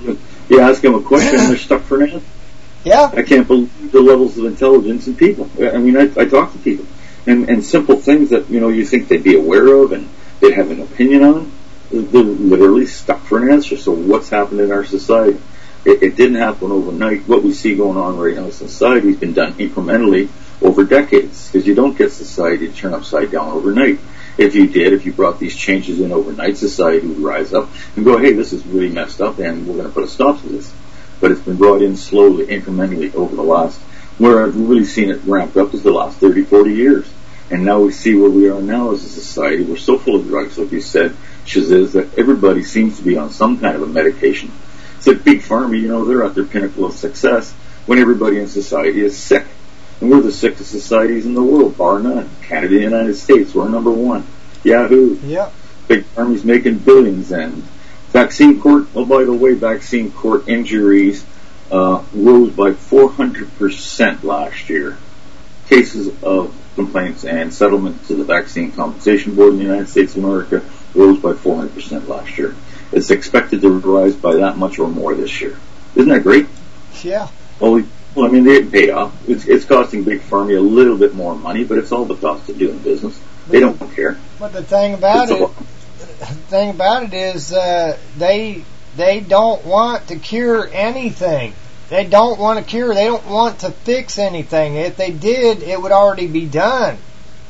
you ask them a question, they're stuck for an answer. Yeah. I can't believe the levels of intelligence in people. I mean, I, I talk to people, and, and simple things that, you know, you think they'd be aware of and they'd have an opinion on, they're literally stuck for an answer. So what's happened in our society? It, it didn't happen overnight. What we see going on right now in society has been done incrementally over decades, because you don't get society to turn upside down overnight. If you did, if you brought these changes in overnight, society would rise up and go, hey, this is really messed up and we're going to put a stop to this. But it's been brought in slowly, incrementally over the last, where I've really seen it ramped up is the last thirty, forty years. And now we see where we are now as a society. We're so full of drugs, like you said, Shaziz, that everybody seems to be on some kind of a medication. It's like Big Pharma, you know, they're at their pinnacle of success when everybody in society is sick. And we're the sickest societies in the world, bar none. Canada and the United States, we're number one. Yahoo. Yeah. Big Pharma's making billions. And vaccine court, oh, by the way, vaccine court injuries uh, rose by four hundred percent last year. Cases of complaints and settlements to the Vaccine Compensation Board in the United States of America rose by four hundred percent last year. It's expected to rise by that much or more this year. Isn't that great? Yeah. Well, well I mean, they didn't pay off. It's, it's costing Big Pharma a little bit more money, but it's all the cost of doing business. They don't care. But the thing about It's it, a- the thing about it is, uh, they they don't want to cure anything. They don't want to cure. They don't want to fix anything. If they did, it would already be done.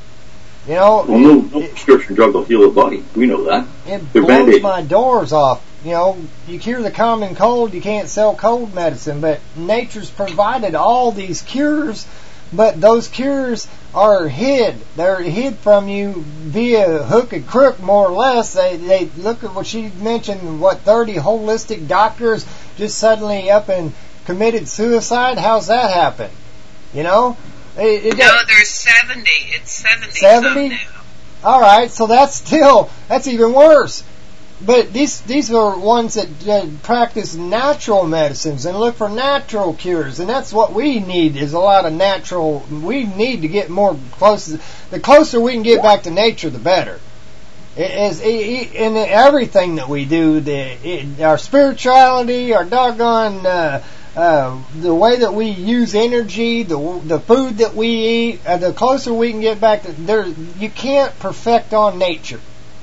You know, Well, no, no prescription drug will heal the body. We know that. it They're blows Band-Aid. my doors off. You know, you cure the common cold, you can't sell cold medicine, but nature's provided all these cures, but those cures are hid. They're hid from you via hook and crook, more or less. They, they look at what she mentioned, what, thirty holistic doctors just suddenly up and committed suicide? How's that happen? You know? It, it, No, there's seventy. It's seventy. seventy? Now. All right, so that's still, that's even worse. But these these are ones that uh, practice natural medicines and look for natural cures, and that's what we need is a lot of natural. We need to get more close. The closer we can get back to nature, the better. It is it, in everything that we do, the it, our spirituality, our doggone. Uh, Uh, the way that we use energy, the the food that we eat, uh, the closer we can get back to there, you can't perfect on nature.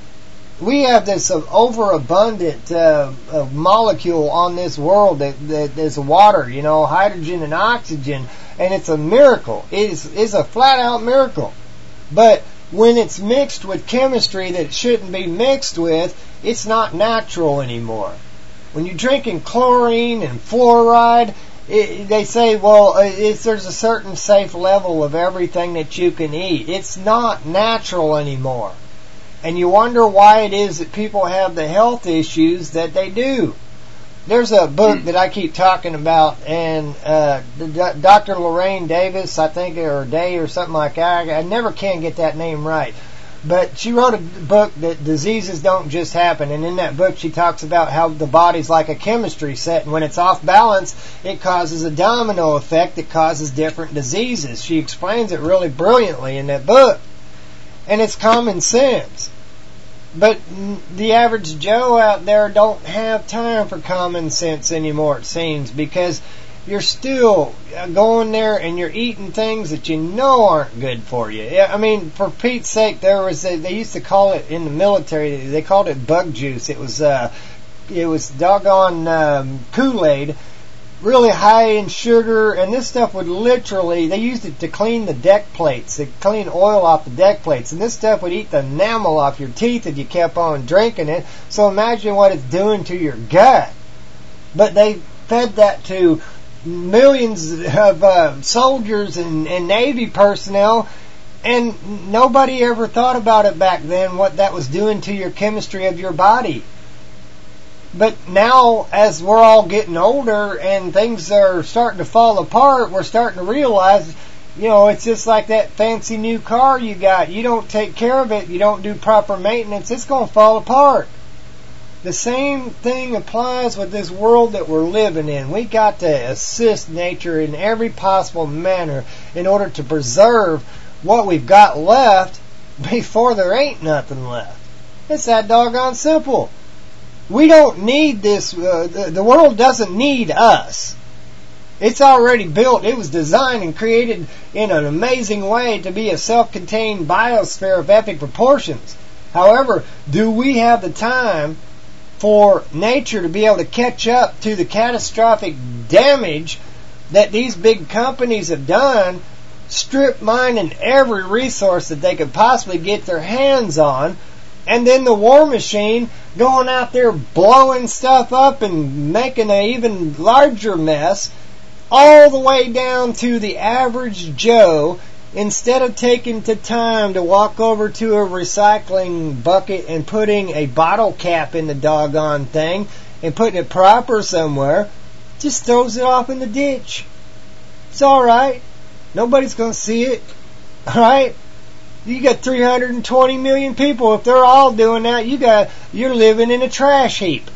We have this uh, overabundant uh, uh, molecule on this world that, that is water, you know, hydrogen and oxygen, and it's a miracle. It is it's a flat out miracle. But when it's mixed with chemistry that it shouldn't be mixed with, it's not natural anymore. When you're drinking chlorine and fluoride, it, they say, well, it's, there's a certain safe level of everything that you can eat. It's not natural anymore. And you wonder why it is that people have the health issues that they do. There's a book that I keep talking about, and uh, Doctor Lorraine Davis, I think, or Day or something like that. I never can get that name right. But she wrote a book that diseases don't just happen, and in that book she talks about how the body's like a chemistry set, and when it's off balance, it causes a domino effect that causes different diseases. She explains it really brilliantly in that book, and it's common sense. But the average Joe out there don't have time for common sense anymore, it seems, because you're still going there and you're eating things that you know aren't good for you. I mean, for Pete's sake, there was a, they used to call it in the military, they called it bug juice. It was uh, it was doggone um, Kool-Aid, really high in sugar, and this stuff would literally, they used it to clean the deck plates, to clean oil off the deck plates, and this stuff would eat the enamel off your teeth if you kept on drinking it. So imagine what it's doing to your gut. But they fed that to millions of uh, soldiers and, and Navy personnel, and nobody ever thought about it back then, what that was doing to your chemistry of your body. But now, as we're all getting older and things are starting to fall apart, we're starting to realize, you know, it's just like that fancy new car you got. You don't take care of it, you don't do proper maintenance, it's going to fall apart. The same thing applies with this world that we're living in. We got to assist nature in every possible manner in order to preserve what we've got left before there ain't nothing left. It's that doggone simple. We don't need this. Uh, the, the world doesn't need us. It's already built. It was designed and created in an amazing way to be a self-contained biosphere of epic proportions. However, do we have the time for nature to be able to catch up to the catastrophic damage that these big companies have done, strip mining every resource that they could possibly get their hands on, and then the war machine going out there blowing stuff up and making an even larger mess, all the way down to the average Joe, instead of taking the time to walk over to a recycling bucket and putting a bottle cap in the doggone thing and putting it proper somewhere, just throws it off in the ditch. It's alright. Nobody's going to see it. Alright? You got three hundred twenty million people. If they're all doing that, you got, you're living in a trash heap.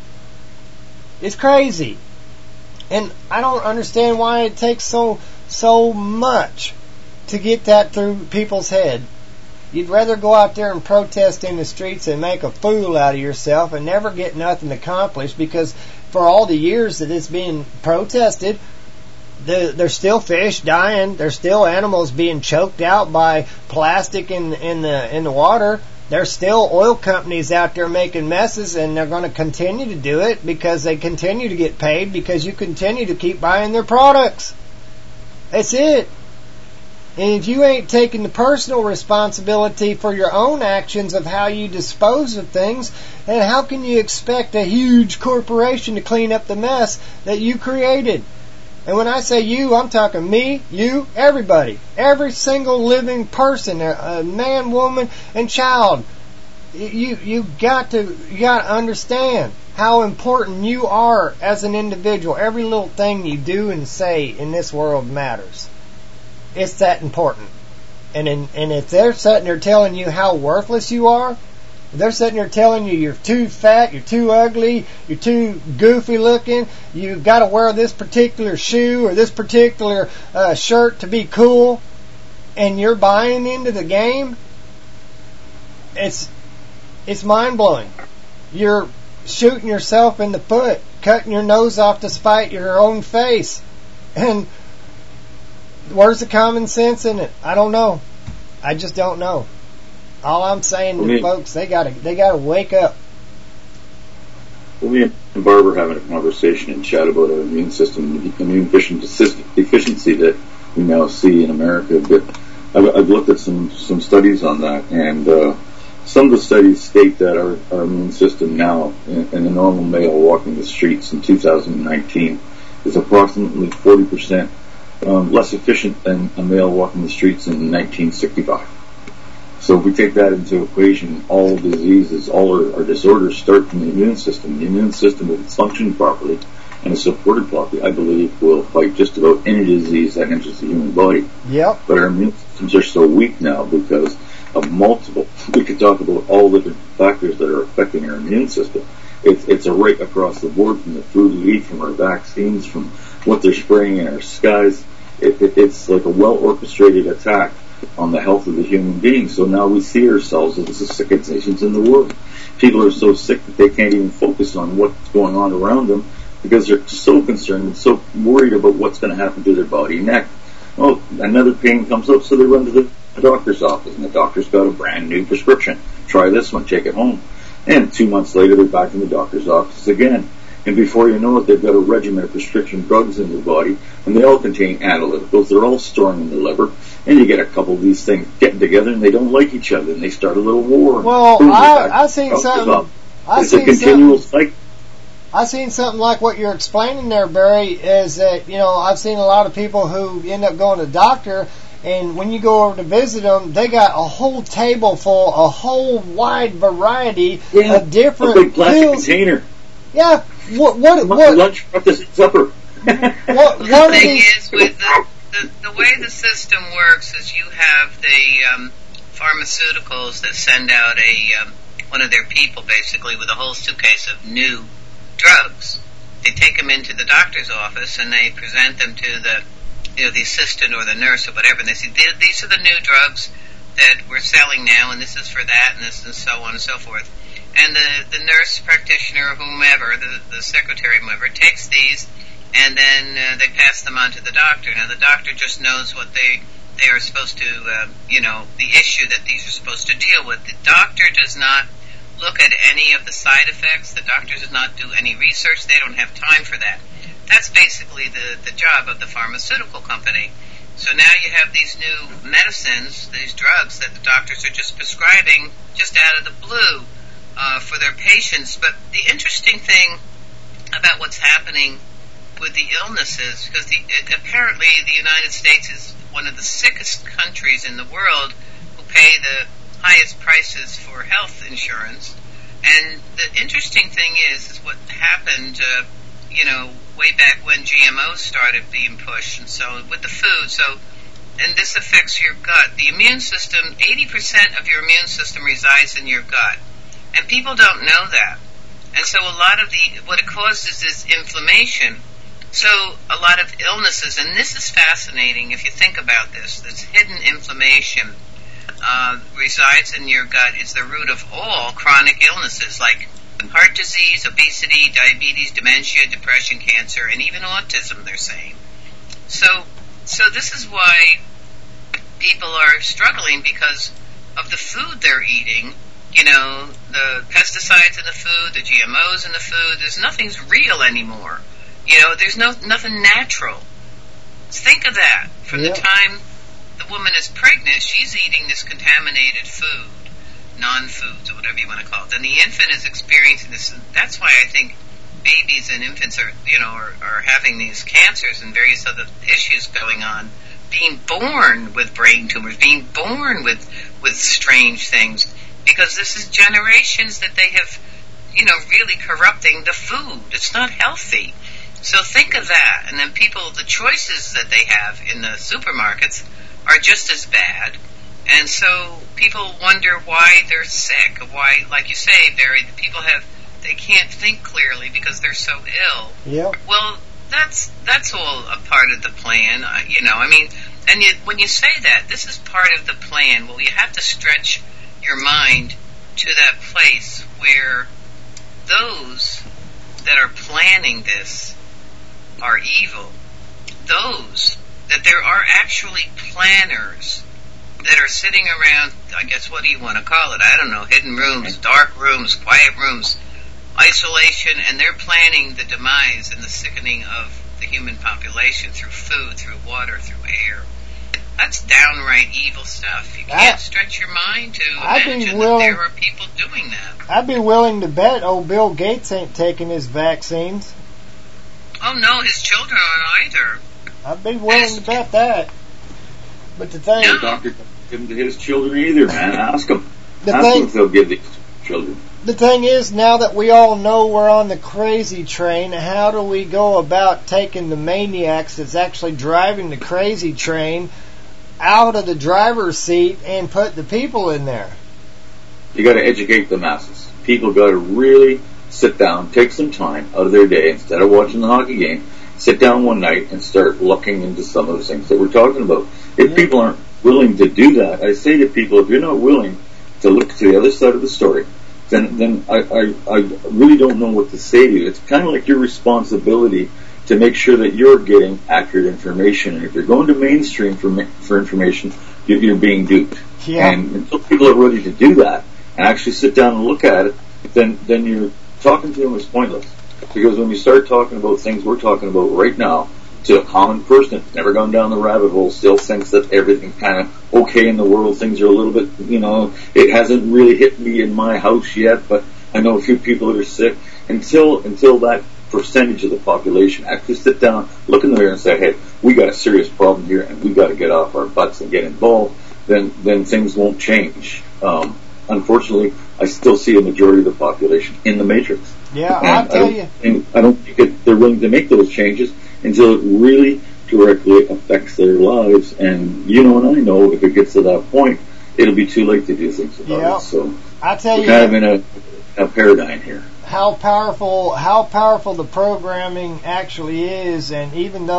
It's crazy. And I don't understand why it takes so so much to get that through people's head. You'd rather go out there and protest in the streets and make a fool out of yourself and never get nothing accomplished, because for all the years that it's being protested, the, there's still fish dying. There's still animals being choked out by plastic in, in the in the water. There's still oil companies out there making messes, and they're going to continue to do it because they continue to get paid, because you continue to keep buying their products. That's it. And if you ain't taking the personal responsibility for your own actions of how you dispose of things, then how can you expect a huge corporation to clean up the mess that you created? And when I say you, I'm talking me, you, everybody. Every single living person, a man, woman, and child. You you got to you got to understand how important you are as an individual. Every little thing you do and say in this world matters. It's that important. And in, and if they're sitting there telling you how worthless you are, they're sitting there telling you you're too fat, you're too ugly, you're too goofy looking, you've got to wear this particular shoe or this particular uh, shirt to be cool, and you're buying into the game, it's it's mind-blowing. You're shooting yourself in the foot, cutting your nose off to spite your own face. And where's the common sense in it? I don't know. I just don't know. All I'm saying to me, folks, they gotta they gotta wake up. Well, me and Barb were having a conversation in chat about our immune system, immune deficiency that we now see in America. But I've, I've looked at some, some studies on that, and uh, some of the studies state that our, our immune system now, in, in a normal male walking the streets in two thousand nineteen, is approximately forty percent um, less efficient than a male walking the streets in nineteen sixty-five. So if we take that into equation, all diseases, all our, our disorders start from the immune system. The immune system, if it's functioning properly and is supported properly, I believe will fight just about any disease that enters the human body. Yep. But our immune systems are so weak now because of multiple, we could talk about all different factors that are affecting our immune system. It's, it's a right across the board, from the food we eat, from our vaccines, from what they're spraying in our skies. It, it, it's like a well-orchestrated attack on the health of the human being. So now we see ourselves as the sickest nations in the world. People are so sick that they can't even focus on what's going on around them because they're so concerned and so worried about what's going to happen to their body next. Oh, another pain comes up, so they run to the doctor's office, and the doctor's got a brand new prescription. Try this one, take it home. And two months later, they're back in the doctor's office again. And before you know it, they've got a regimen of prescription drugs in their body, and they all contain analyticals. They're all storing in the liver, and you get a couple of these things getting together, and they don't like each other, and they start a little war. Well, I, I seen something. I it's seen a continual something, cycle. I seen something like what you're explaining there, Barry. Is that, you know, I've seen a lot of people who end up going to the doctor, and when you go over to visit them, they got a whole table full, a whole wide variety yeah, of different a big plastic pills. container. Yeah. What? What? What? Lunch, breakfast, supper. What? The What thing these, is, with the, the the way the system works is you have the um, pharmaceuticals that send out a um, one of their people basically with a whole suitcase of new drugs. They take them into the doctor's office and they present them to the you know the assistant or the nurse or whatever, and they say these are the new drugs that we're selling now, and this is for that, and this and so on and so forth. And the, the nurse practitioner, whomever, the, the secretary, whomever, takes these, and then uh, they pass them on to the doctor. Now, the doctor just knows what they they are supposed to, uh, you know, the issue that these are supposed to deal with. The doctor does not look at any of the side effects. The doctor does not do any research. They don't have time for that. That's basically the, the job of the pharmaceutical company. So now you have these new medicines, these drugs that the doctors are just prescribing just out of the blue uh, for their patients. But the interesting thing about what's happening with the illnesses, because the, it, apparently the United States is one of the sickest countries in the world who pay the highest prices for health insurance. And the interesting thing is, is what happened, uh, you know, way back when G M Os started being pushed, and so with the food. So, and this affects your gut. The immune system, eighty percent of your immune system resides in your gut, and people don't know that. And so, a lot of the what it causes is inflammation. So, a lot of illnesses, and this is fascinating if you think about this. This hidden inflammation uh, resides in your gut. Is the root of all chronic illnesses like heart disease, obesity, diabetes, dementia, depression, cancer, and even autism, they're saying. So, so this is why people are struggling, because of the food they're eating. You know, the pesticides in the food, the G M Os in the food, there's nothing's real anymore. You know, there's no nothing natural. Think of that. From yeah. the time the woman is pregnant, she's eating this contaminated food. Non-foods, or whatever you want to call it. And the infant is experiencing this. And that's why I think babies and infants are, you know, are, are having these cancers and various other issues going on. Being born with brain tumors, being born with with strange things, because this is generations that they have, you know, really corrupting the food. It's not healthy. So think of that. And then people, the choices that they have in the supermarkets are just as bad. And so people wonder why they're sick, why, like you say, Barry, the people have, they can't think clearly because they're so ill. Yep. Well, that's that's all a part of the plan, uh, you know. I mean, and you, when you say that, this is part of the plan. Well, you have to stretch your mind to that place where those that are planning this are evil. Those that there are actually planners that are sitting around, I guess, what do you want to call it? I don't know, hidden rooms, dark rooms, quiet rooms, isolation, and they're planning the demise and the sickening of the human population through food, through water, through air. That's downright evil stuff. You can't I, stretch your mind to I'd imagine willing, that there are people doing that. I'd be willing to bet old Bill Gates ain't taking his vaccines. Oh, no, his children aren't either. I'd be willing his, to bet that. But the thing... No. The doctor doesn't give them to his children either, man. Ask them. The Ask thing, them if they'll give these children. The thing is, now that we all know we're on the crazy train, how do we go about taking the maniacs that's actually driving the crazy train out of the driver's seat and put the people in there? You got to educate the masses. People got to really sit down, take some time out of their day, instead of watching the hockey game, sit down one night and start looking into some of the things that we're talking about. If yeah. people aren't willing to do that, I say to people, if you're not willing to look to the other side of the story, then then I, I, I really don't know what to say to you. It's kind of like your responsibility to make sure that you're getting accurate information. And if you're going to mainstream for for information, you're, you're being duped. Yeah. And until people are ready to do that and actually sit down and look at it, then then you're talking to them is pointless. Because when you start talking about things we're talking about right now, to a common person that's never gone down the rabbit hole, still thinks that everything's kind of okay in the world, things are a little bit, you know, it hasn't really hit me in my house yet, but I know a few people that are sick. Until until that percentage of the population actually sit down, look in the mirror and say, hey, we got a serious problem here and we got to get off our butts and get involved, then then things won't change. Um, unfortunately, I still see a majority of the population in the matrix. Yeah, and I'll tell I you. And I don't think it, they're willing to make those changes until it really directly affects their lives. And you know and I know if it gets to that point, it'll be too late to do things about yep. it. So I tell we're you, kind of in a, a paradigm here. How powerful, how powerful the programming actually is, and even though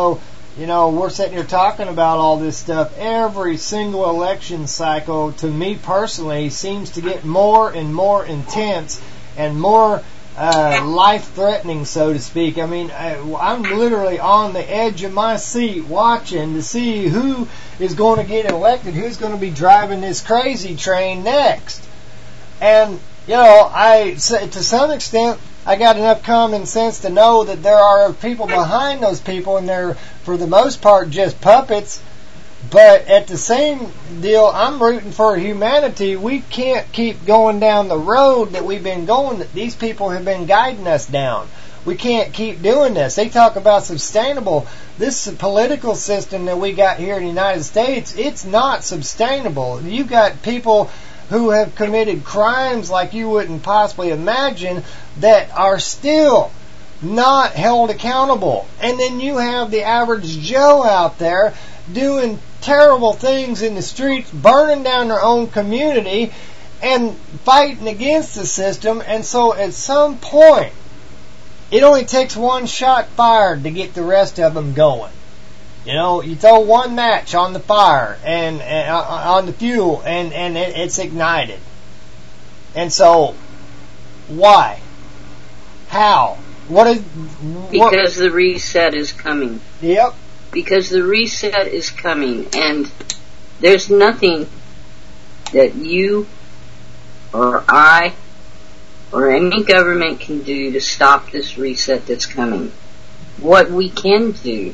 you know, we're sitting here talking about all this stuff. Every single election cycle, to me personally, seems to get more and more intense and more uh, life-threatening, so to speak. I mean, I, I'm literally on the edge of my seat watching to see who is going to get elected, who's going to be driving this crazy train next. And, you know, I, to some extent, I got enough common sense to know that there are people behind those people, and they're, for the most part, just puppets. But at the same deal, I'm rooting for humanity. We can't keep going down the road that we've been going, that these people have been guiding us down. We can't keep doing this. They talk about sustainable. This political system that we got here in the United States, it's not sustainable. You've got people who have committed crimes like you wouldn't possibly imagine that are still not held accountable. And then you have the average Joe out there doing terrible things in the streets, burning down their own community and fighting against the system. And so at some point, it only takes one shot fired to get the rest of them going. You know, you throw one match on the fire and, and uh, on the fuel, and and it, it's ignited. And so, why? How? What is? What? Because the reset is coming. Yep. Because the reset is coming, and there's nothing that you or I or any government can do to stop this reset that's coming. What we can do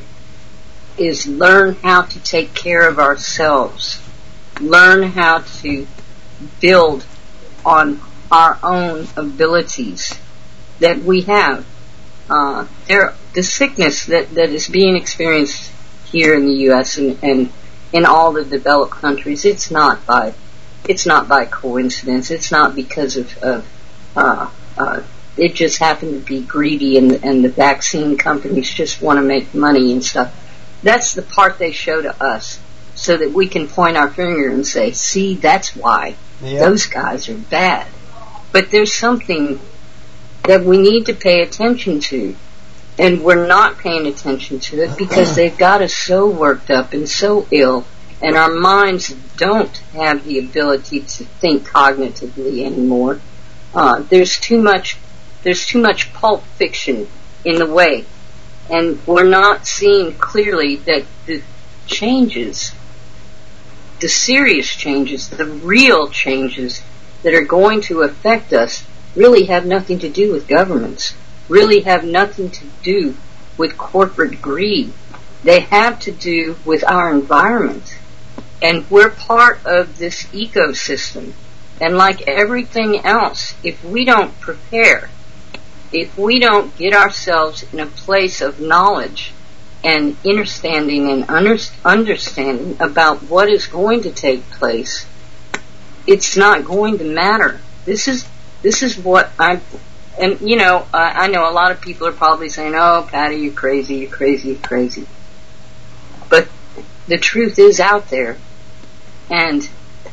is learn how to take care of ourselves, learn how to build on our own abilities that we have. Uh, there, the sickness that, that is being experienced here in the U S and, and in all the developed countries, it's not by, it's not by coincidence. It's not because of, of uh, uh, it just happened to be greedy, and and the vaccine companies just want to make money and stuff. That's the part they show to us, so that we can point our finger and say, see, that's why yep. those guys are bad. But there's something that we need to pay attention to, and we're not paying attention to it because they've got us so worked up and so ill, and our minds don't have the ability to think cognitively anymore. Uh, there's too much, there's too much pulp fiction in the way. And we're not seeing clearly that the changes, the serious changes, the real changes that are going to affect us really have nothing to do with governments, really have nothing to do with corporate greed. They have to do with our environment. And we're part of this ecosystem. And like everything else, if we don't prepare, if we don't get ourselves in a place of knowledge and understanding and under, understanding about what is going to take place, it's not going to matter. This is this is what I, and you know, uh, I know a lot of people are probably saying, "Oh, Patty, you're crazy, you're crazy, you're crazy." But the truth is out there, and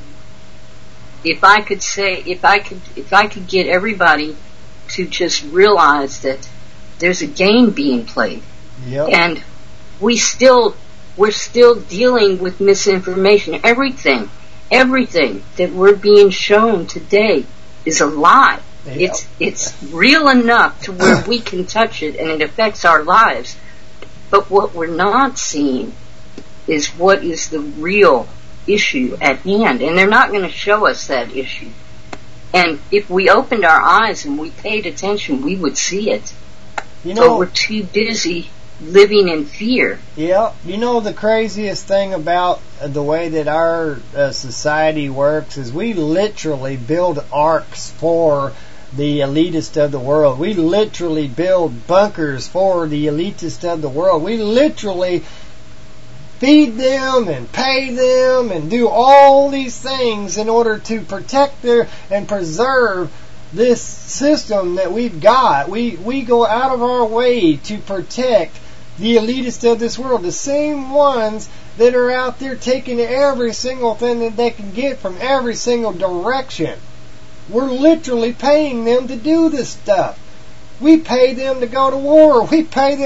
if I could say, if I could, if I could get everybody to just realize that there's a game being played, yep. and we still we're still dealing with misinformation. Everything, everything that we're being shown today is a lie. Yep. It's it's real enough to where we can touch it and it affects our lives. But what we're not seeing is what is the real issue at hand, and they're not going to show us that issue. And if we opened our eyes and we paid attention, we would see it. You know, but we're too busy living in fear. Yeah. You know, the craziest thing about the way that our uh, society works is we literally build arcs for the elitist of the world. We literally build bunkers for the elitist of the world. We literally feed them and pay them and do all these things in order to protect their and preserve this system that we've got. We we go out of our way to protect the elitists of this world, the same ones that are out there taking every single thing that they can get from every single direction. We're literally paying them to do this stuff. We pay them to go to war. We pay them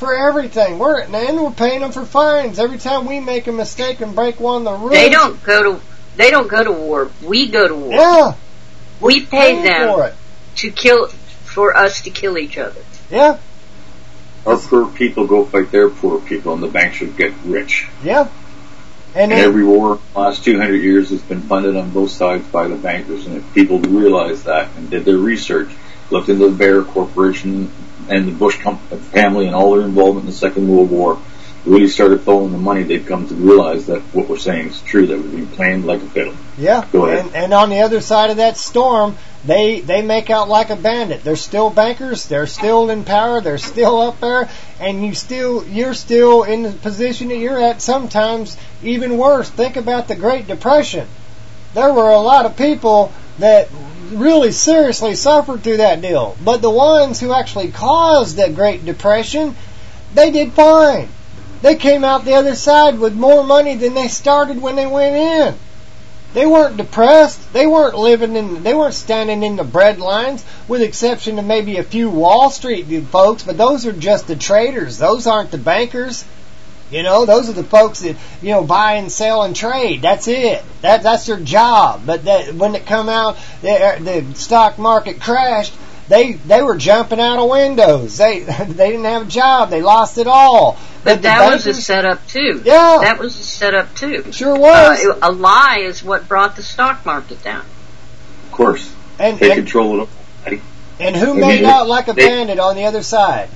for everything. We're and we're paying them for fines every time we make a mistake and break one of the rules. They don't go to they don't go to war. We go to war. Yeah. We pay Pay them for it. to kill for us to kill each other. Yeah. Our poor people go fight their poor people, and the banks should get rich. Yeah. And, And then, every war, the last two hundred years, has been funded on both sides by the bankers. And if people realized that and did their research, looked into the Bayer Corporation and the Bush com- family and all their involvement in the Second World War, really started following the money, they'd come to realize that what we're saying is true, that we're being playing like a fiddle. yeah. Go ahead. And, and on the other side of that storm, they they make out like a bandit. They're still bankers. They're still in power. They're still up there, and you still you're still in the position that you're at. Sometimes even worse. Think about the Great Depression. There were a lot of people that really seriously suffered through that deal, but the ones who actually caused that Great Depression, they did fine. They came out the other side with more money than they started when they went in. They weren't depressed. They weren't living in, they weren't standing in the bread lines, with exception of maybe a few Wall Street folks, but those are just the traders. Those aren't the bankers. You know, those are the folks that, you know, buy and sell and trade. That's it. That That's their job. But that, when it come out, the, the stock market crashed, they they were jumping out of windows. They they didn't have a job. They lost it all. But that bankers, was a setup too. Yeah. That was a setup too. Sure was. Uh, a lie is what brought the stock market down. Of course. And, they and, control it. And who I made mean, out like a they, bandit on the other side?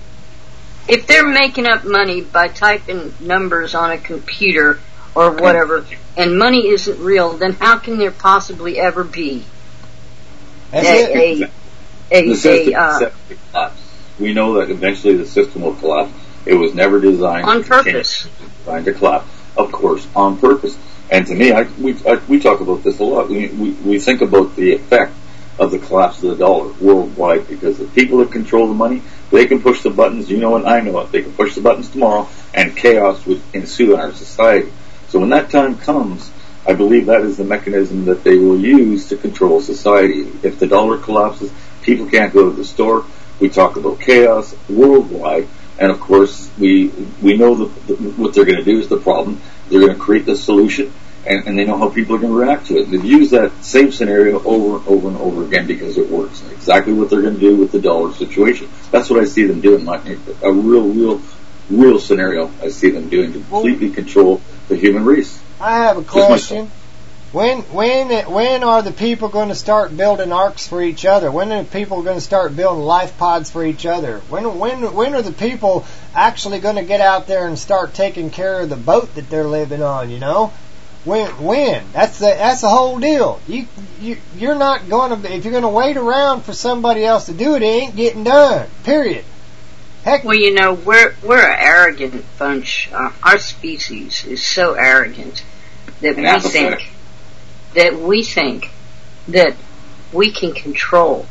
If they're making up money by typing numbers on a computer or whatever, and money isn't real, then how can there possibly ever be That's a, it. a, a, the system a, uh, collapse. We know that eventually the system will collapse. It was never designed on to purpose. Change. Designed to collapse, of course, on purpose. And to me, I, we I, we talk about this a lot. We, we we think about the effect of the collapse of the dollar worldwide, because the people that control the money, they can push the buttons. You know it, I know it. They can push the buttons tomorrow, and chaos would ensue in our society. So when that time comes, I believe that is the mechanism that they will use to control society. If the dollar collapses, people can't go to the store. We talk about chaos worldwide, and of course, we we know the, the, what they're going to do is the problem. They're going to create the solution, and, and they know how people are going to react to it. They've used that same scenario over and over and over again because it works. Exactly what they're going to do with the dollar situation. That's what I see them doing. Like a real, real, real scenario. I see them doing to completely control the human race. I have a question. When when when are the people going to start building arcs for each other? When are the people going to start building life pods for each other? When when when are the people actually going to get out there and start taking care of the boat that they're living on? You know, when when that's the that's the whole deal. You you you're not going to, if you're going to wait around for somebody else to do it, it ain't getting done. Period. Heck. Well, you know, we're we're an arrogant bunch. Uh, our species is so arrogant that we think that we think that we can control,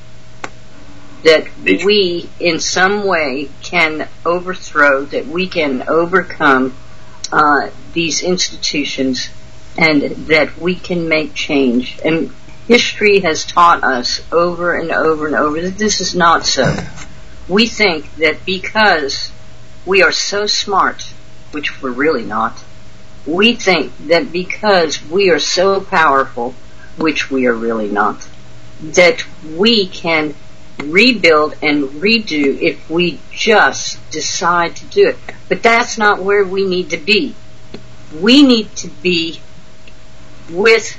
that we in some way can overthrow, that we can overcome uh, these institutions, and that we can make change. And history has taught us over and over and over that this is not so. We think that because we are so smart, which we're really not, we think that because we are so powerful, which we are really not, that we can rebuild and redo if we just decide to do it. But that's not where we need to be. We need to be with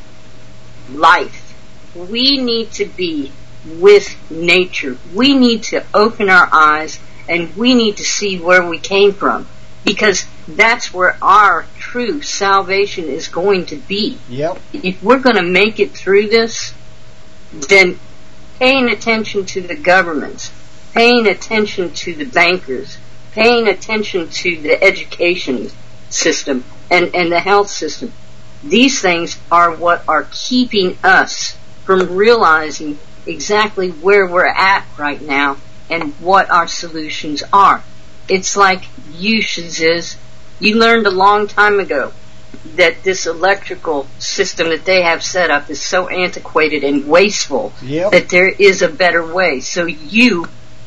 life. We need to be with nature. We need to open our eyes, and we need to see where we came from, because that's where our true salvation is going to be. Yep. If we're going to make it through this, then paying attention to the governments, paying attention to the bankers, paying attention to the education system and, and the health system, these things are what are keeping us from realizing exactly where we're at right now and what our solutions are. It's like you, Shaziz, you learned a long time ago that this electrical system that they have set up is so antiquated and wasteful yep. that there is a better way. So you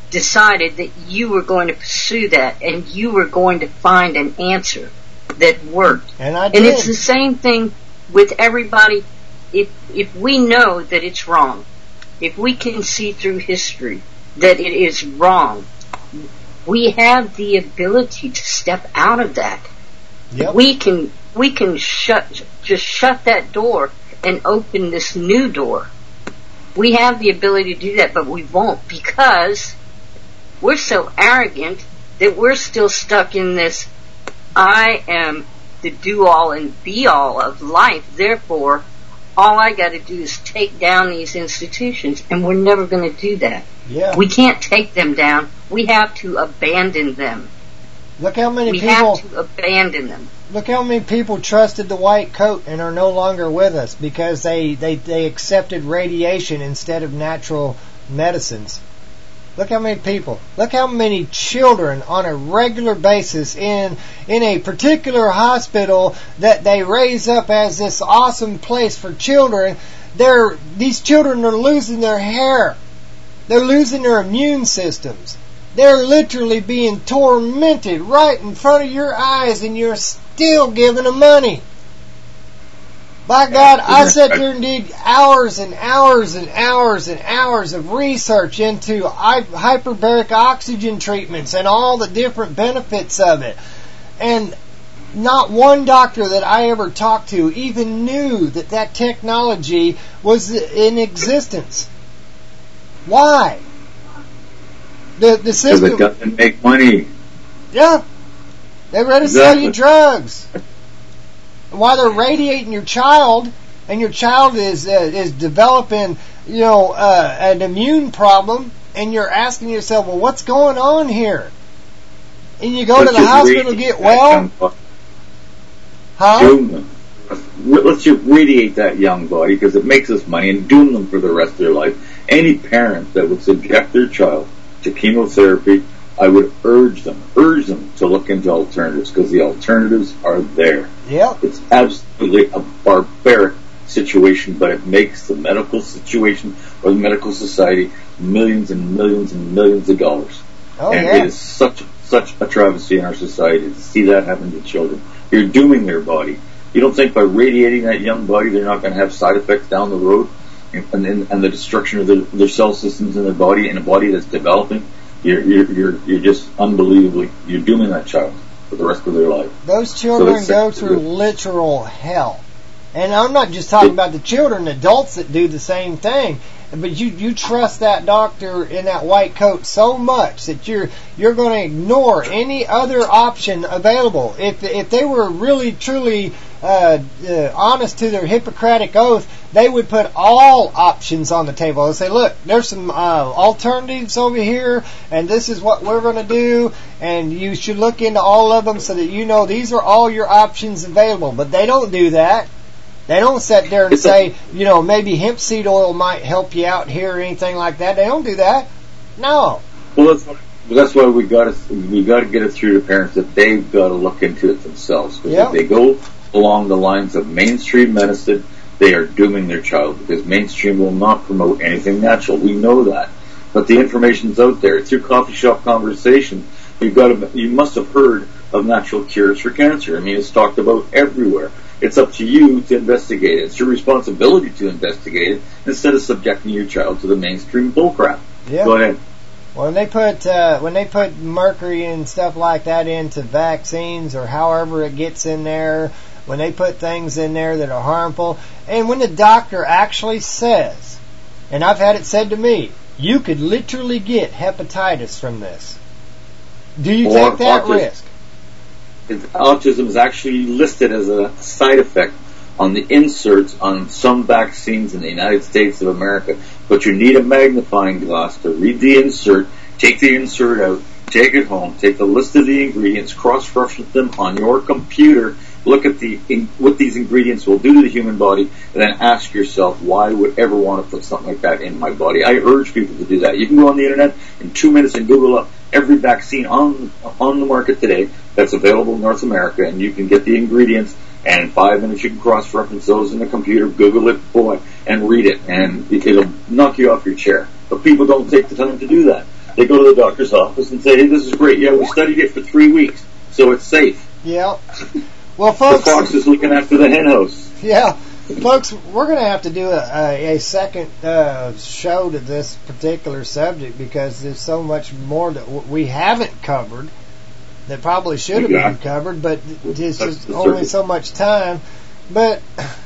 decided that you were going to pursue that and you were going to find an answer that worked. And I And did. it's the same thing with everybody. If if we know that it's wrong, if we can see through history that it is wrong, we have the ability to step out of that. Yep. We can we can shut just shut that door and open this new door. We have the ability to do that, but we won't, because we're so arrogant that we're still stuck in this I am the do-all and be-all of life, therefore all I got to do is take down these institutions, and we're never going to do that. Yeah. We can't take them down. We have to abandon them. Look how many we people. have to abandon them. Look how many people trusted the white coat and are no longer with us because they, they, they accepted radiation instead of natural medicines. Look how many people. Look how many children on a regular basis in in a particular hospital that they raise up as this awesome place for children. They're these children are losing their hair. They're losing their immune systems. They're literally being tormented right in front of your eyes, and you're still giving them money. By God, I sat there and did hours and hours and hours and hours of research into hyperbaric oxygen treatments and all the different benefits of it. And not one doctor that I ever talked to even knew that that technology was in existence. Why? The the system. Because it doesn't make money. Yeah. They're ready to Exactly. sell you drugs. And while they're radiating your child, and your child is uh, is developing, you know, uh, an immune problem, and you're asking yourself, well, what's going on here? And you go Let's to the just hospital to radiate get that well. young body. Huh? Doom them. Let's just radiate that young body because it makes us money, and doom them for the rest of their life. Any parent that would subject their child to chemotherapy, I would urge them, urge them to look into alternatives, because the alternatives are there. Yep. It's absolutely a barbaric situation, but it makes the medical situation or the medical society millions and millions and millions of dollars. Oh, and yeah. it is such such a travesty in our society to see that happen to children. You're dooming their body. You don't think by radiating that young body they're not going to have side effects down the road, and, and, and the destruction of their, their cell systems in their body, in a body that's developing? You're, you're, you're, you're just unbelievably, you're dooming that child for the rest of their life. Those children So go it's- through literal hell. And I'm not just talking about the children, adults that do the same thing. But you, you trust that doctor in that white coat so much that you're you're going to ignore any other option available. If if they were really truly uh, uh, honest to their Hippocratic oath, they would put all options on the table and say, look, there's some uh, alternatives over here, and this is what we're going to do, and you should look into all of them so that you know these are all your options available. But they don't do that. They don't sit there and say, you know, maybe hemp seed oil might help you out here or anything like that. They don't do that. No. Well, that's why, that's why we got to we got to get it through to parents that they've got to look into it themselves. Because Yep. if they go along the lines of mainstream medicine, they are dooming their child, because mainstream will not promote anything natural. We know that, but the information's out there through coffee shop conversation. You've got to, you must have heard of natural cures for cancer. I mean, it's talked about everywhere. It's up to you to investigate it. It's your responsibility to investigate it instead of subjecting your child to the mainstream bullcrap. Yeah. Go ahead. When they put uh, when they put mercury and stuff like that into vaccines, or however it gets in there, when they put things in there that are harmful, and when the doctor actually says, and I've had it said to me, you could literally get hepatitis from this. Do you Or take that autism. risk? Autism is actually listed as a side effect on the inserts on some vaccines in the United States of America. But you need a magnifying glass to read the insert, take the insert out, take it home, take the list of the ingredients, cross-reference them on your computer, look at the in, what these ingredients will do to the human body, and then ask yourself, why would I ever want to put something like that in my body? I urge people to do that. You can go on the internet in two minutes and Google up every vaccine on on the market today that's available in North America, and you can get the ingredients, and in five minutes you can cross-reference those in the computer, Google it, boy, and read it, and it, it'll knock you off your chair. But people don't take the time to do that. They go to the doctor's office and say, hey, this is great. Yeah, we studied it for three weeks, so it's safe. Yeah. Well, folks... The fox is looking after the hen house. Yeah. Folks, we're going to have to do a, a, a second uh, show to this particular subject because there's so much more that w- we haven't covered that probably should have yeah. been covered, but it's just only so much time. But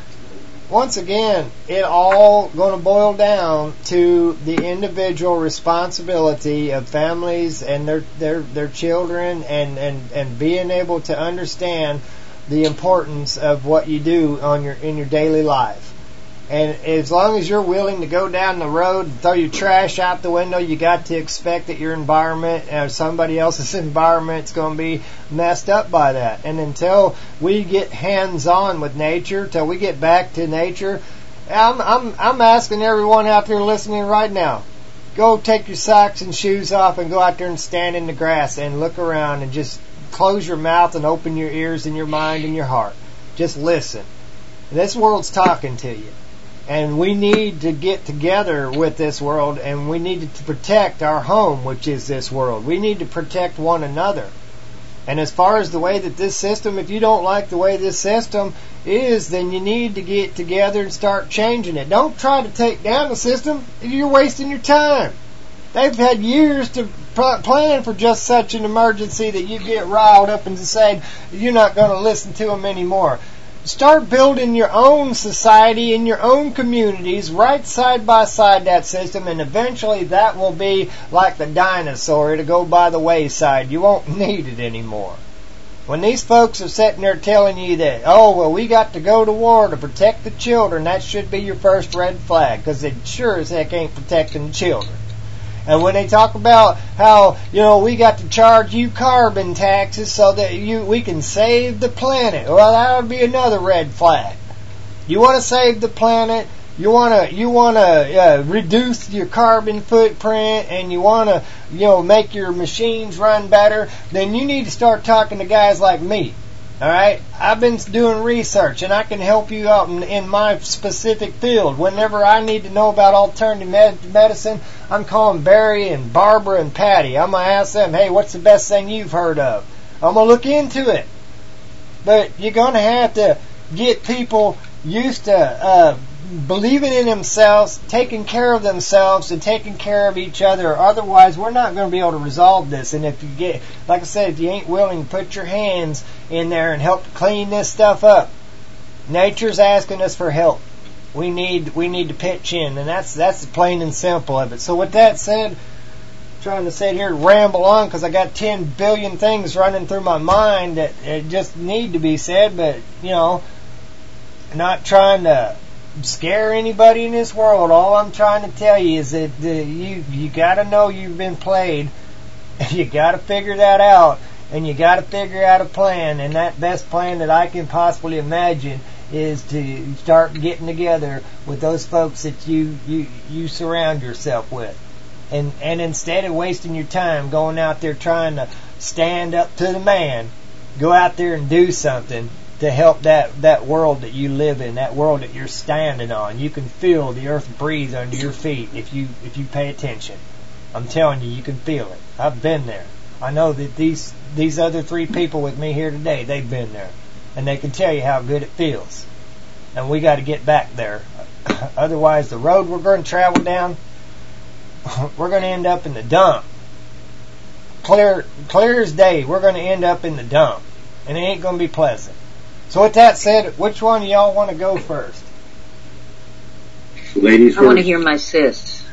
once again, it all going to boil down to the individual responsibility of families and their their their children, and and and being able to understand the importance of what you do on your in your daily life. And as long as you're willing to go down the road and throw your trash out the window, you got to expect that your environment or somebody else's environment is going to be messed up by that. And until we get hands-on with nature, till we get back to nature, I'm I'm I'm asking everyone out there listening right now, go take your socks and shoes off and go out there and stand in the grass and look around and just close your mouth and open your ears and your mind and your heart. Just listen. This world's talking to you. And we need to get together with this world, and we need to protect our home, which is this world. We need to protect one another. And as far as the way that this system, if you don't like the way this system is, then you need to get together and start changing it. Don't try to take down the system. You're wasting your time. They've had years to plan for just such an emergency that you get riled up and decide you're not going to listen to them anymore. Start building your own society in your own communities right side by side that system, and eventually that will be like the dinosaur. It'll go by the wayside. You won't need it anymore. When these folks are sitting there telling you that, oh, well, we got to go to war to protect the children, that should be your first red flag, because it sure as heck ain't protecting the children. And when they talk about how, you know, we got to charge you carbon taxes so that you we can save the planet, well, that would be another red flag. You want to save the planet, you want to you want to uh, reduce your carbon footprint, and you want to, you know, make your machines run better, then you need to start talking to guys like me. All right, I've been doing research, and I can help you out in, in my specific field. Whenever I need to know about alternative med- medicine, I'm calling Barry and Barbara and Patty. I'm going to ask them, hey, what's the best thing you've heard of? I'm going to look into it. But you're going to have to get people used to uh, believing in themselves, taking care of themselves, and taking care of each other. Otherwise, we're not going to be able to resolve this. And if you get, like I said, if you ain't willing to put your hands in there and help clean this stuff up, nature's asking us for help. We need we need to pitch in, and that's that's the plain and simple of it. So with that said, trying to sit here and ramble on because I got ten billion things running through my mind that uh, just need to be said, but you know, not trying to scare anybody in this world. All I'm trying to tell you is that the, you you got to know you've been played. You got to figure that out, and you got to figure out a plan. And that best plan that I can possibly imagine is to start getting together with those folks that you you you surround yourself with, and and instead of wasting your time going out there trying to stand up to the man, go out there and do something to help that, that world that you live in, that world that you're standing on. You can feel the earth breathe under your feet if you if you pay attention. I'm telling you, you can feel it. I've been there. I know that these these other three people with me here today, they've been there. And they can tell you how good it feels. And we got to get back there. Otherwise, the road we're going to travel down, we're going to end up in the dump. Clear, clear as day, we're going to end up in the dump. And it ain't going to be pleasant. So with that said, which one of y'all want to go first? Ladies I want to hear my sis.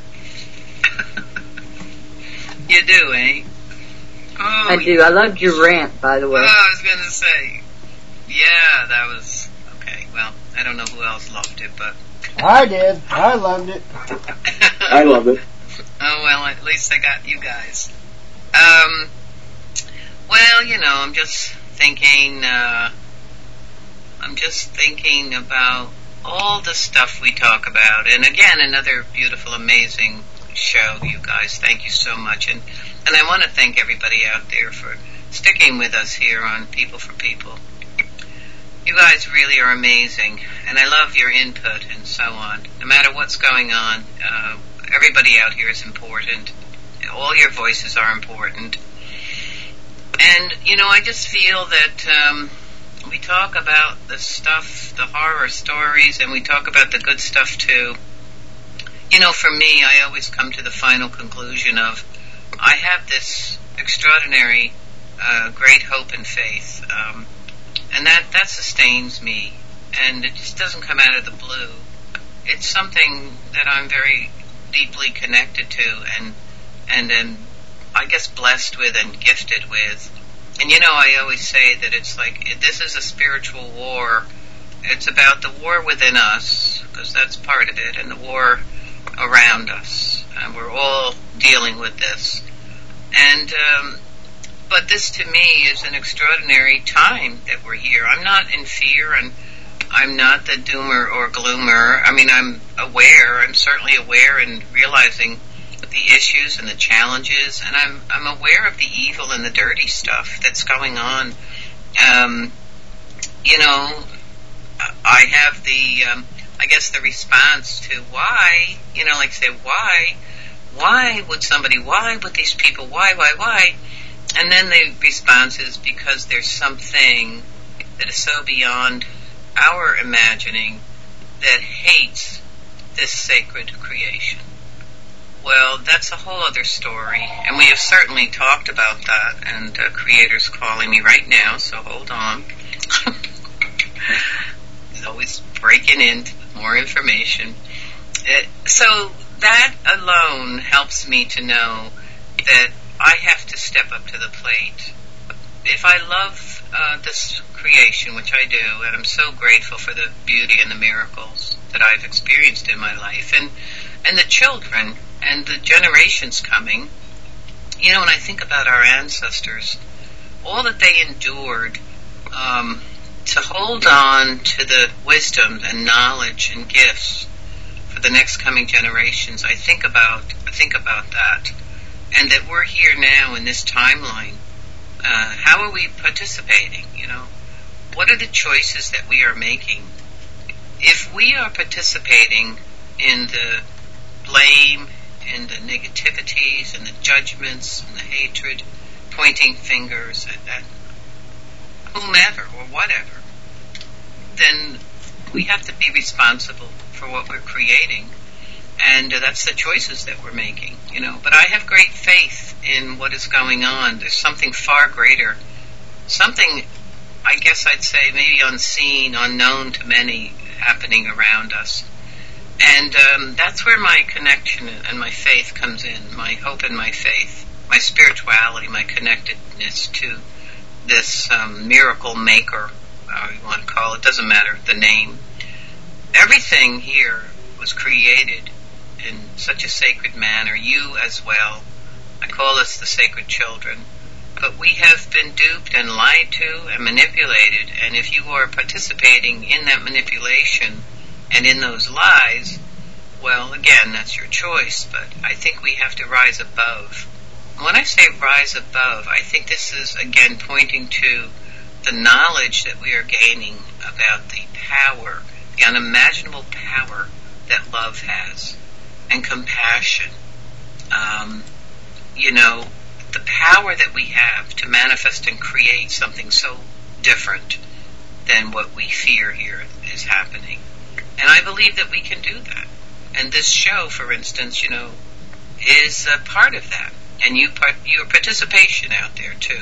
You do, eh? Oh, I do. I loved your rant, by the way. Oh, I was going to say. Yeah, that was... Okay, well, I don't know who else loved it, but... I did. I loved it. I loved it. Oh, well, at least I got you guys. Um, well, you know, I'm just thinking, uh, I'm just thinking about all the stuff we talk about. And again, another beautiful, amazing show, you guys. Thank you so much. And, and I want to thank everybody out there for sticking with us here on People for People. You guys really are amazing, and I love your input and so on. No matter what's going on, uh, everybody out here is important. all your voices are important. And, you know, I just feel that um, we talk about the stuff, the horror stories, and we talk about the good stuff too. You know, for me, I always come to the final conclusion of, I have this extraordinary, uh, great hope and faith, um, and that, that sustains me, and it just doesn't come out of the blue. It's something that I'm very deeply connected to, and and and I guess blessed with and gifted with. And you know, I always say that it's like, this is a spiritual war. It's about the war within us, because that's part of it, and the war around us. And we're all dealing with this. And, um, but this to me is an extraordinary time that we're here. I'm not in fear, and I'm not the doomer or gloomer. I mean, I'm aware. I'm certainly aware and realizing the issues and the challenges, and I'm I'm aware of the evil and the dirty stuff that's going on. Um, you know, I have the, um, I guess the response to why, you know, like say, why, why would somebody, why would these people, why, why, why? And then the response is because there's something that is so beyond our imagining that hates this sacred creation. Well, that's a whole other story, and we have certainly talked about that, and uh, Creator's calling me right now, so hold on. He's always breaking in with more information. It, so that alone helps me to know that I have to step up to the plate. If I love uh, this creation, which I do, and I'm so grateful for the beauty and the miracles that I've experienced in my life, and, and the children, and the generations coming, you know, when I think about our ancestors, all that they endured um, to hold on to the wisdom and knowledge and gifts for the next coming generations, I think about I think about that, and that we're here now in this timeline. Uh, how are we participating? You know, what are the choices that we are making? If we are participating in the blame, and the negativities and the judgments and the hatred, pointing fingers at, at whomever or whatever, then we have to be responsible for what we're creating, and uh, that's the choices that we're making, you know. But I have great faith in what is going on. There's something far greater, something, I guess I'd say, maybe unseen, unknown to many, happening around us. And um, that's where my connection and my faith comes in, my hope and my faith, my spirituality, my connectedness to this um, miracle maker, however you want to call it, doesn't matter the name. Everything here was created in such a sacred manner, you as well. I call us the sacred children. But we have been duped and lied to and manipulated, and if you are participating in that manipulation and in those lies, well, again, that's your choice, but I think we have to rise above. When I say rise above, I think this is, again, pointing to the knowledge that we are gaining about the power, the unimaginable power that love has, and compassion. Um, you know, the power that we have to manifest and create something so different than what we fear here is happening. And I believe that we can do that. And this show, for instance, you know, is a part of that. And you part, your participation out there, too.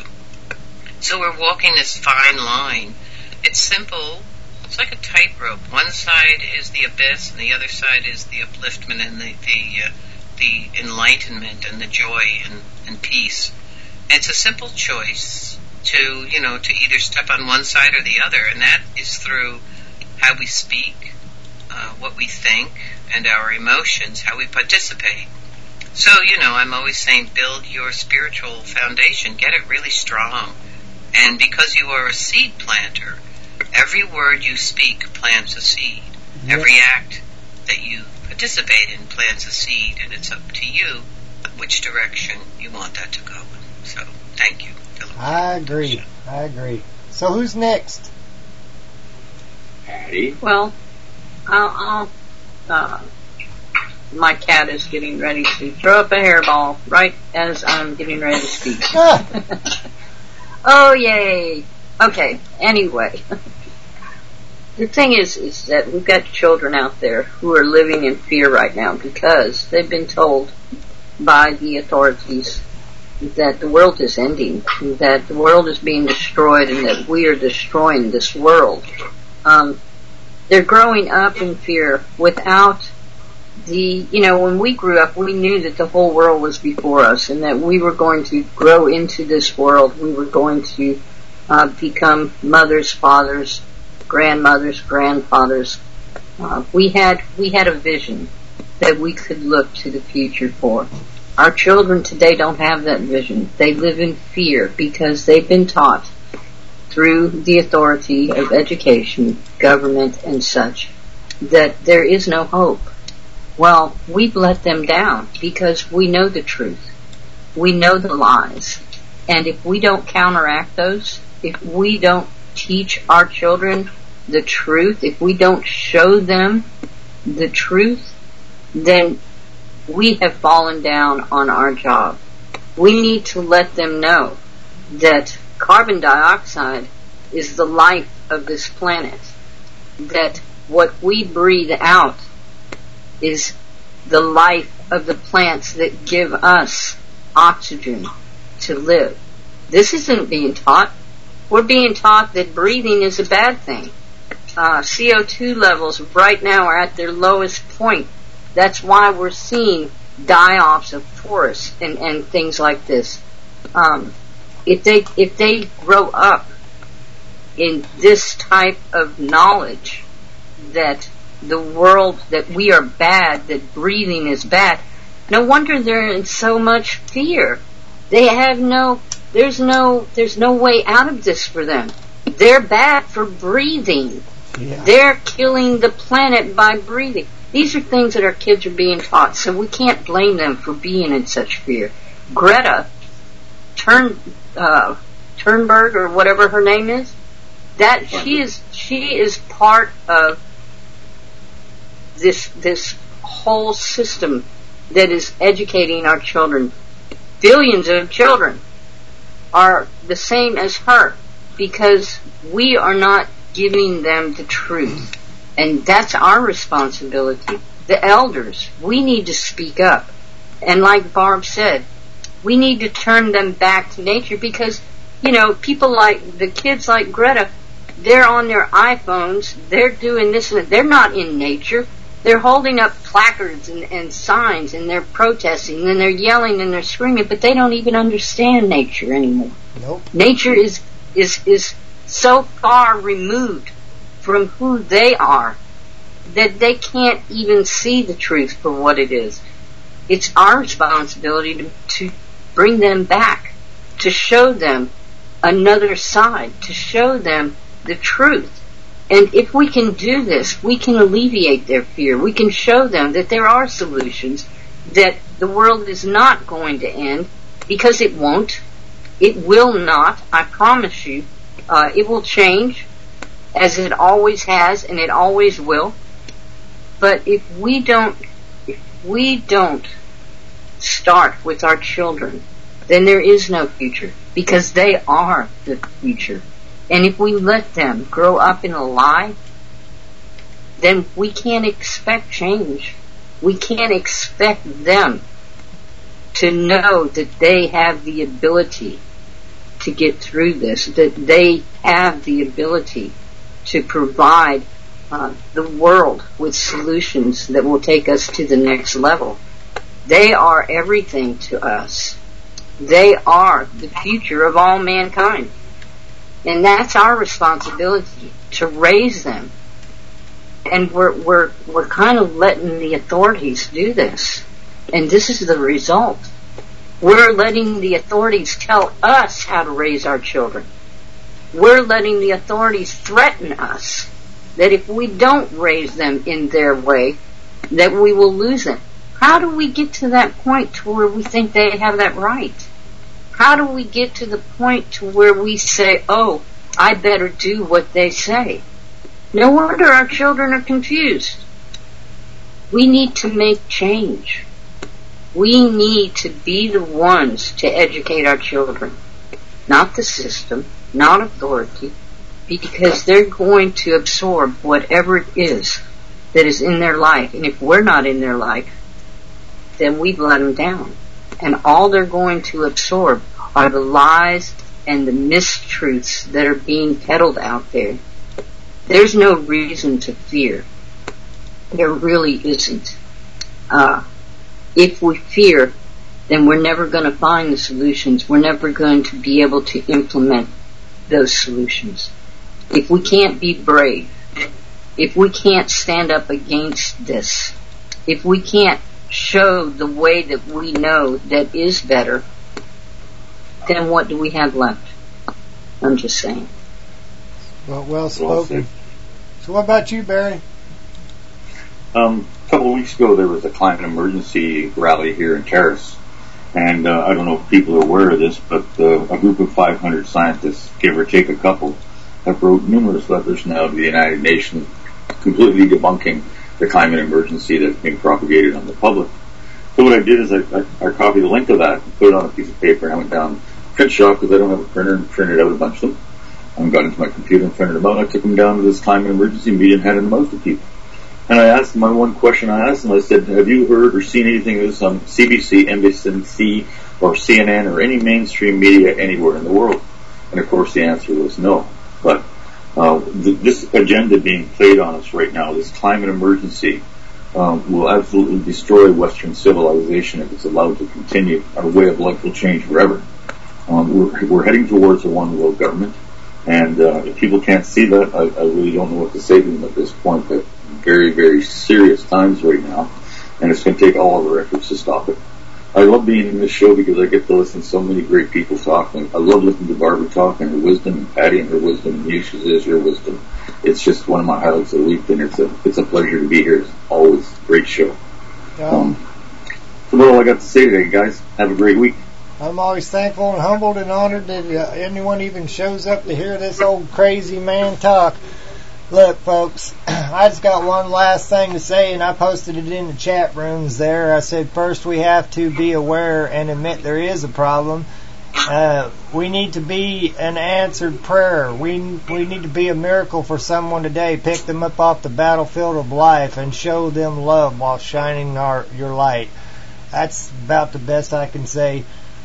So we're walking this fine line. It's simple. It's like a tightrope. One side is the abyss, and the other side is the upliftment and the the, uh, the enlightenment and the joy and, and peace. And it's a simple choice to, you know, to either step on one side or the other, and that is through how we speak, uh, what we think, and our emotions, how we participate. So, you know, I'm always saying build your spiritual foundation, get it really strong. And because you are a seed planter, every word you speak plants a seed. Yep. Every act that you participate in plants a seed, and it's up to you which direction you want that to go in. So, thank you, Philip. I agree. I agree. So, who's next? Patty. Well, I'll, I'll uh, my cat is getting ready to throw up a hairball right as I'm getting ready to speak. Oh, yay. Okay, anyway. The thing is, is that we've got children out there who are living in fear right now because they've been told by the authorities that the world is ending, that the world is being destroyed, and that we are destroying this world. Um, they're growing up in fear without the, you know, when we grew up, we knew that the whole world was before us and that we were going to grow into this world. We were going to uh, become mothers, fathers, grandmothers, grandfathers. Uh, we had we had a vision that we could look to the future for. Our children today don't have that vision. They live in fear because they've been taught through the authority of education, government, and such, that there is no hope. Well, we've let them down because we know the truth. We know the lies. And if we don't counteract those, if we don't teach our children the truth, if we don't show them the truth, then we have fallen down on our job. We need to let them know that carbon dioxide is the life of this planet, that what we breathe out is the life of the plants that give us oxygen to live. This isn't being taught. We're being taught that breathing is a bad thing. Uh, C O two levels right now are at their lowest point. That's why we're seeing die-offs of forests and, and things like this. Um, if they if they grow up in this type of knowledge that the world, that we are bad, that breathing is bad, no wonder they're in so much fear. They have no, there's no, there's no way out of this for them. They're bad for breathing. Yeah. They're killing the planet by breathing. These are things that our kids are being taught, so we can't blame them for being in such fear. Greta Turn, uh, Thunberg, or whatever her name is, that she is she is part of this this whole system that is educating our children. Billions of children are the same as her because we are not giving them the truth. And that's our responsibility. The elders, we need to speak up. And like Barb said, we need to turn them back to nature because, you know, people like, the kids like Greta, they're on their iPhones, they're doing this and that. They're not in nature. They're holding up placards and, and signs and they're protesting and they're yelling and they're screaming, but they don't even understand nature anymore. Nope. Nature is, is, is so far removed from who they are that they can't even see the truth for what it is. It's our responsibility to, to bring them back, to show them another side, to show them the truth. And if we can do this, we can alleviate their fear. We can show them that there are solutions, that the world is not going to end, because it won't. It will not, I promise you. Uh, it will change, as it always has, and it always will. But if we don't, if we don't start with our children, then there is no future, because they are the future. And if we let them grow up in a lie, then we can't expect change. We can't expect them to know that they have the ability to get through this, that they have the ability to provide uh, the world with solutions that will take us to the next level. They are everything to us. They are the future of all mankind. And that's our responsibility, to raise them. And we're we're we're kind of letting the authorities do this. And this is the result. We're letting the authorities tell us how to raise our children. We're letting the authorities threaten us that if we don't raise them in their way, that we will lose them. How do we get to that point to where we think they have that right? How do we get to the point to where we say, oh, I better do what they say? No wonder our children are confused. We need to make change. We need to be the ones to educate our children, not the system, not authority, because they're going to absorb whatever it is that is in their life. And if we're not in their life, then we've let them down. And all they're going to absorb are the lies and the mistruths that are being peddled out there. There's no reason to fear. There really isn't. Uh, if we fear, then we're never going to find the solutions. We're never going to be able to implement those solutions. If we can't be brave, if we can't stand up against this, if we can't show the way that we know that is better, then what do we have left? I'm just saying. Well, well spoken. So what about you, Barry? Um, a couple of weeks ago, there was a climate emergency rally here in Terrace. And uh, I don't know if people are aware of this, but uh, a group of five hundred scientists, give or take a couple, have wrote numerous letters now to the United Nations completely debunking the climate emergency that's being propagated on the public. So what I did is I, I, I copied the link to that and put it on a piece of paper, and I went down print shop because I don't have a printer, and printed out a bunch of them. I got into my computer and printed them out, and I took them down to this climate emergency meeting and handed them out to people. And I asked them, my one question I asked them, I said, have you heard or seen anything of this on C B C, N B C, or C N N, or any mainstream media anywhere in the world? And of course the answer was no. But uh, th- this agenda being played on us right now, this climate emergency, um, will absolutely destroy Western civilization if it's allowed to continue. Our way of life will change forever. Um, we're, we're heading towards a one world government. And uh, if people can't see that, I, I really don't know what to say to them at this point. But very, very serious times right now, and it's going to take all of our efforts to stop it. I love being in this show because I get to listen to so many great people talking. I love listening to Barbara talk and her wisdom, and Patty and her wisdom, and you, Shazia, your wisdom. It's just one of my highlights of the week, and it's a it's a pleasure to be here. It's always a great show. Yeah. Um, so that's all I got to say today, guys. Have a great week. I'm always thankful and humbled and honored that uh, anyone even shows up to hear this old crazy man talk. Look, folks, I just got one last thing to say, and I posted it in the chat rooms there. I said, first we have to be aware and admit there is a problem. Uh, we need to be an answered prayer. We we need to be a miracle for someone today. Pick them up off the battlefield of life and show them love while shining our your light. That's about the best I can say.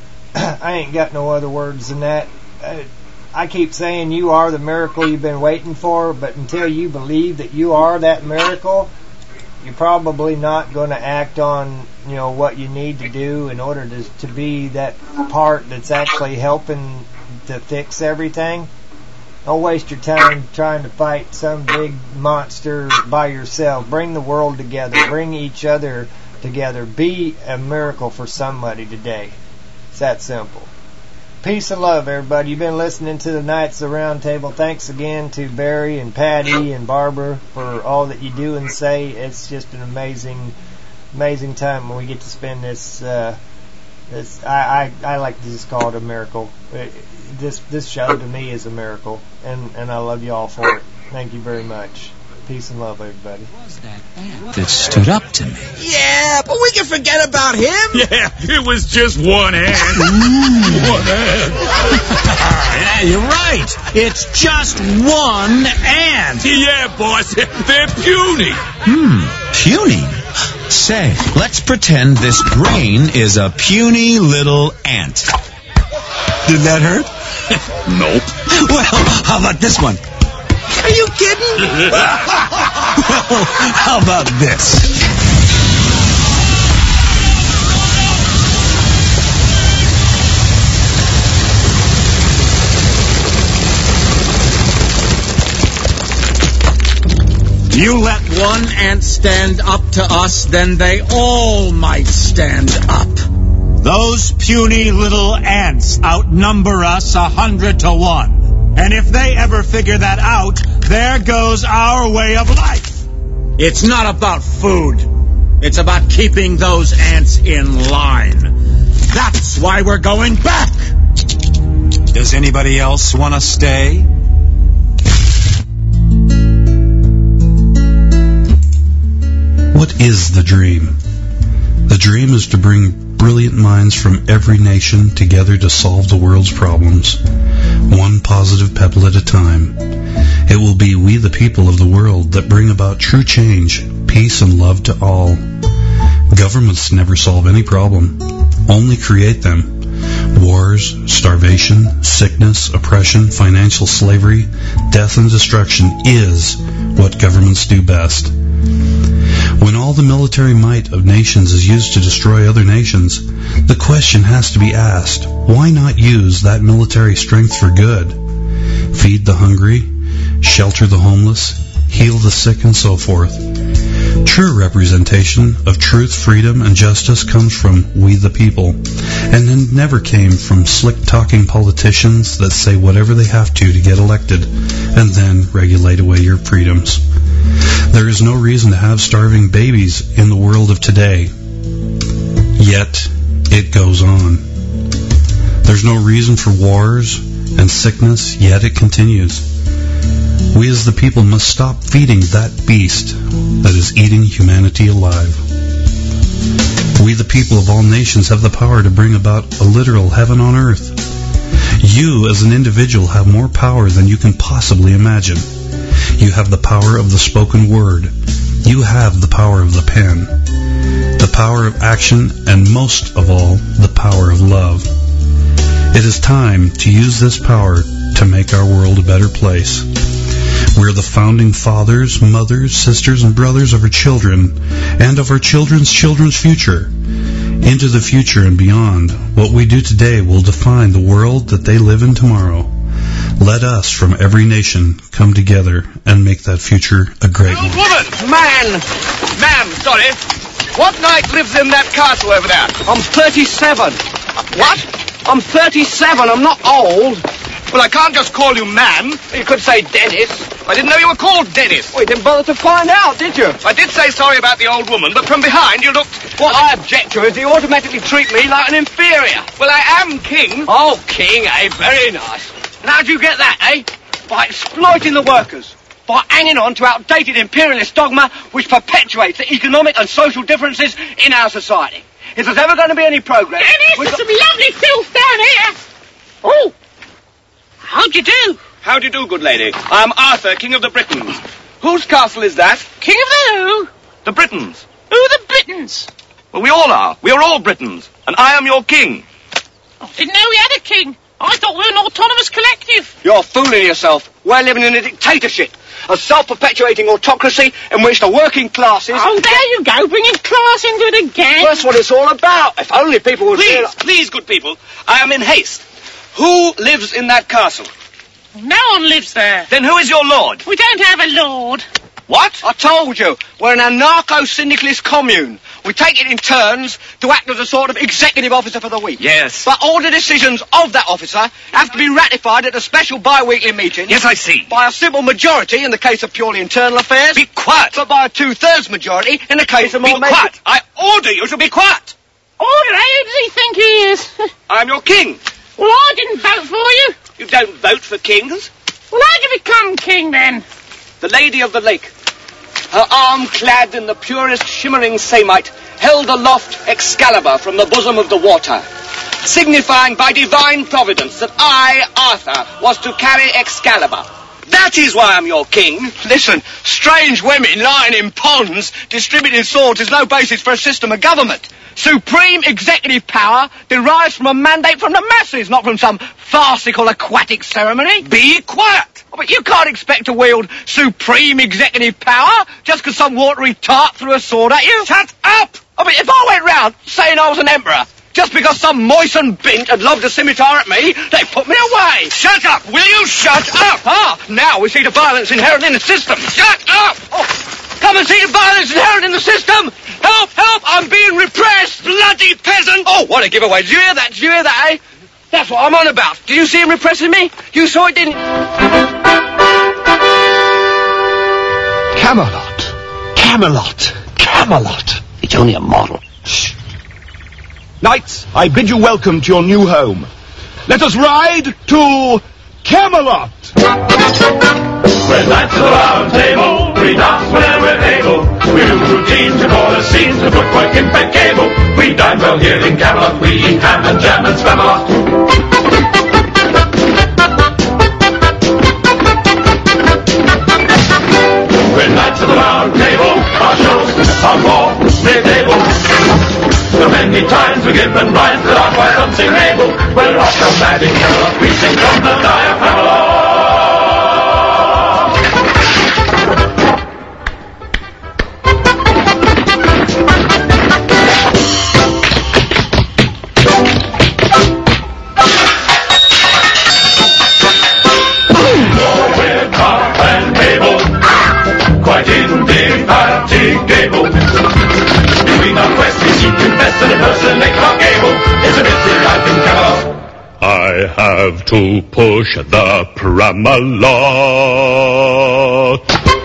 I ain't got no other words than that. Uh, I keep saying you are the miracle you've been waiting for, but until you believe that you are that miracle, you're probably not going to act on, you know, what you need to do in order to to be that part that's actually helping to fix everything. Don't waste your time trying to fight some big monster by yourself. Bring the world together. Bring each other together. Be a miracle for somebody today. It's that simple. Peace and love, everybody. You've been listening to the Knights of the Round Table. Thanks again to Barry and Patty and Barbara for all that you do and say. It's just an amazing, amazing time when we get to spend this. Uh, this I, I I like to just call it a miracle. It, this this show to me is a miracle, and and I love you all for it. Thank you very much. Peace and love, everybody. That stood up to me. Yeah, but we can forget about him. Yeah, it was just one hand. One hand. Yeah, you're right. It's just one ant. Yeah, boss. They're puny. Hmm, puny? Say, let's pretend this brain is a puny little ant. Did that hurt? Nope. Well, how about this one? Are you kidding? Well, how about this? You let one ant stand up to us, then they all might stand up. Those puny little ants outnumber us a hundred to one. And if they ever figure that out, there goes our way of life. It's not about food. It's about keeping those ants in line. That's why we're going back. Does anybody else want to stay? What is the dream? The dream is to bring brilliant minds from every nation together to solve the world's problems, one positive pebble at a time. It will be we the people of the world that bring about true change, peace and love to all. Governments never solve any problem, only create them. Wars, starvation, sickness, oppression, financial slavery, death and destruction is what governments do best. When all the military might of nations is used to destroy other nations, the question has to be asked, why not use that military strength for good? Feed the hungry, shelter the homeless, heal the sick, and so forth. True representation of truth, freedom, and justice comes from we the people, and it never came from slick-talking politicians that say whatever they have to to get elected, and then regulate away your freedoms. There is no reason to have starving babies in the world of today, yet it goes on. There's no reason for wars and sickness, yet it continues. We as the people must stop feeding that beast that is eating humanity alive. We the people of all nations have the power to bring about a literal heaven on earth. You as an individual have more power than you can possibly imagine. You have the power of the spoken word. You have the power of the pen, the power of action, and most of all, the power of love. It is time to use this power to make our world a better place. We're the founding fathers, mothers, sisters, and brothers of our children and of our children's children's future. Into the future and beyond, what we do today will define the world that they live in tomorrow. Let us from every nation come together and make that future a great one. Woman! Man! Ma'am, sorry. What knight lives in that castle over there? I'm thirty-seven. What? I'm thirty-seven. I'm not old. Well, I can't just call you man. You could say Dennis. I didn't know you were called Dennis. Well, you didn't bother to find out, did you? I did say sorry about the old woman, but from behind you looked... What I object to is you automatically treat me like an inferior. Well, I am king. Oh, king, eh? Very nice. And how'd you get that, eh? By exploiting the workers. By hanging on to outdated imperialist dogma which perpetuates the economic and social differences in our society. If there's ever going to be any progress... Dennis, there's some lovely filth down here. Oh. How'd you do? How do you do, good lady? I am Arthur, King of the Britons. Whose castle is that? King of the who? The Britons. Who are the Britons? Well, we all are. We are all Britons. And I am your king. Oh, didn't know we had a king. I thought we were an autonomous collective. You're fooling yourself. We're living in a dictatorship. A self-perpetuating autocracy in which the working classes... Oh, there you go, bringing class into it again. That's what it's all about. If only people would... Please, realize... please, good people. I am in haste. Who lives in that castle? No one lives there. Then who is your lord? We don't have a lord. What? I told you. We're an anarcho-syndicalist commune. We take it in turns to act as a sort of executive officer for the week. Yes. But all the decisions of that officer have to be ratified at a special bi-weekly meeting. Yes, I see. By a simple majority in the case of purely internal affairs. Be quiet. But by a two-thirds majority in the case of more... Be quiet. I order you to be quiet. Order, eh? Who does he think he is? I'm your king. Well, I didn't vote for you. You don't vote for kings? Well, how'd you become king, then? The Lady of the Lake, her arm clad in the purest shimmering samite, held aloft Excalibur from the bosom of the water, signifying by divine providence that I, Arthur, was to carry Excalibur. That is why I'm your king. Listen, strange women lying in ponds distributing swords is no basis for a system of government. Supreme executive power derives from a mandate from the masses, not from some farcical aquatic ceremony. Be quiet! Oh, but you can't expect to wield supreme executive power just because some watery tart threw a sword at you. Shut up! I mean, if I went round saying I was an emperor, just because some moistened bint had lobbed a scimitar at me, they put me away. Shut up! Will you shut up? Ah, now we see the violence inherent in the system. Shut up! Oh, come and see the violence inherent in the system! Help! Help! I'm being repressed! Bloody peasant! Oh, what a giveaway. Did you hear that? Did you hear that, eh? That's what I'm on about. Did you see him repressing me? You saw it, didn't you? Camelot. Camelot. Camelot. It's only a model. Shh. Knights, I bid you welcome to your new home. Let us ride to Camelot. We're knights of the round table. We dance whenever we're able. We do routines and all the scenes with footwork impeccable. We dine well here in Camelot. We eat ham and jam and spam a lot. We're knights of the round table. Our shows are more mid-able. So many times we give and rhymes that are quite unsingable. We're off the mad in Camelot. We sing from the diaphragm. Quite indefatigable. Doing our quest, we seek to invest and impersonate Clark Gable. It's a busy life in Camelot. I have to push the Pramalot.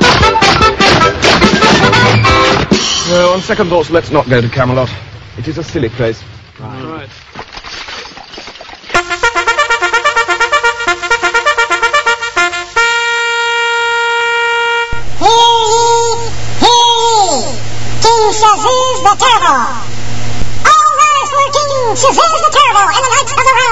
No, on second thoughts, let's not go to Camelot. It is a silly place. Right. Right. Shazuz the Terrible! All rise for King Shazuz the Terrible and the Knights of the Round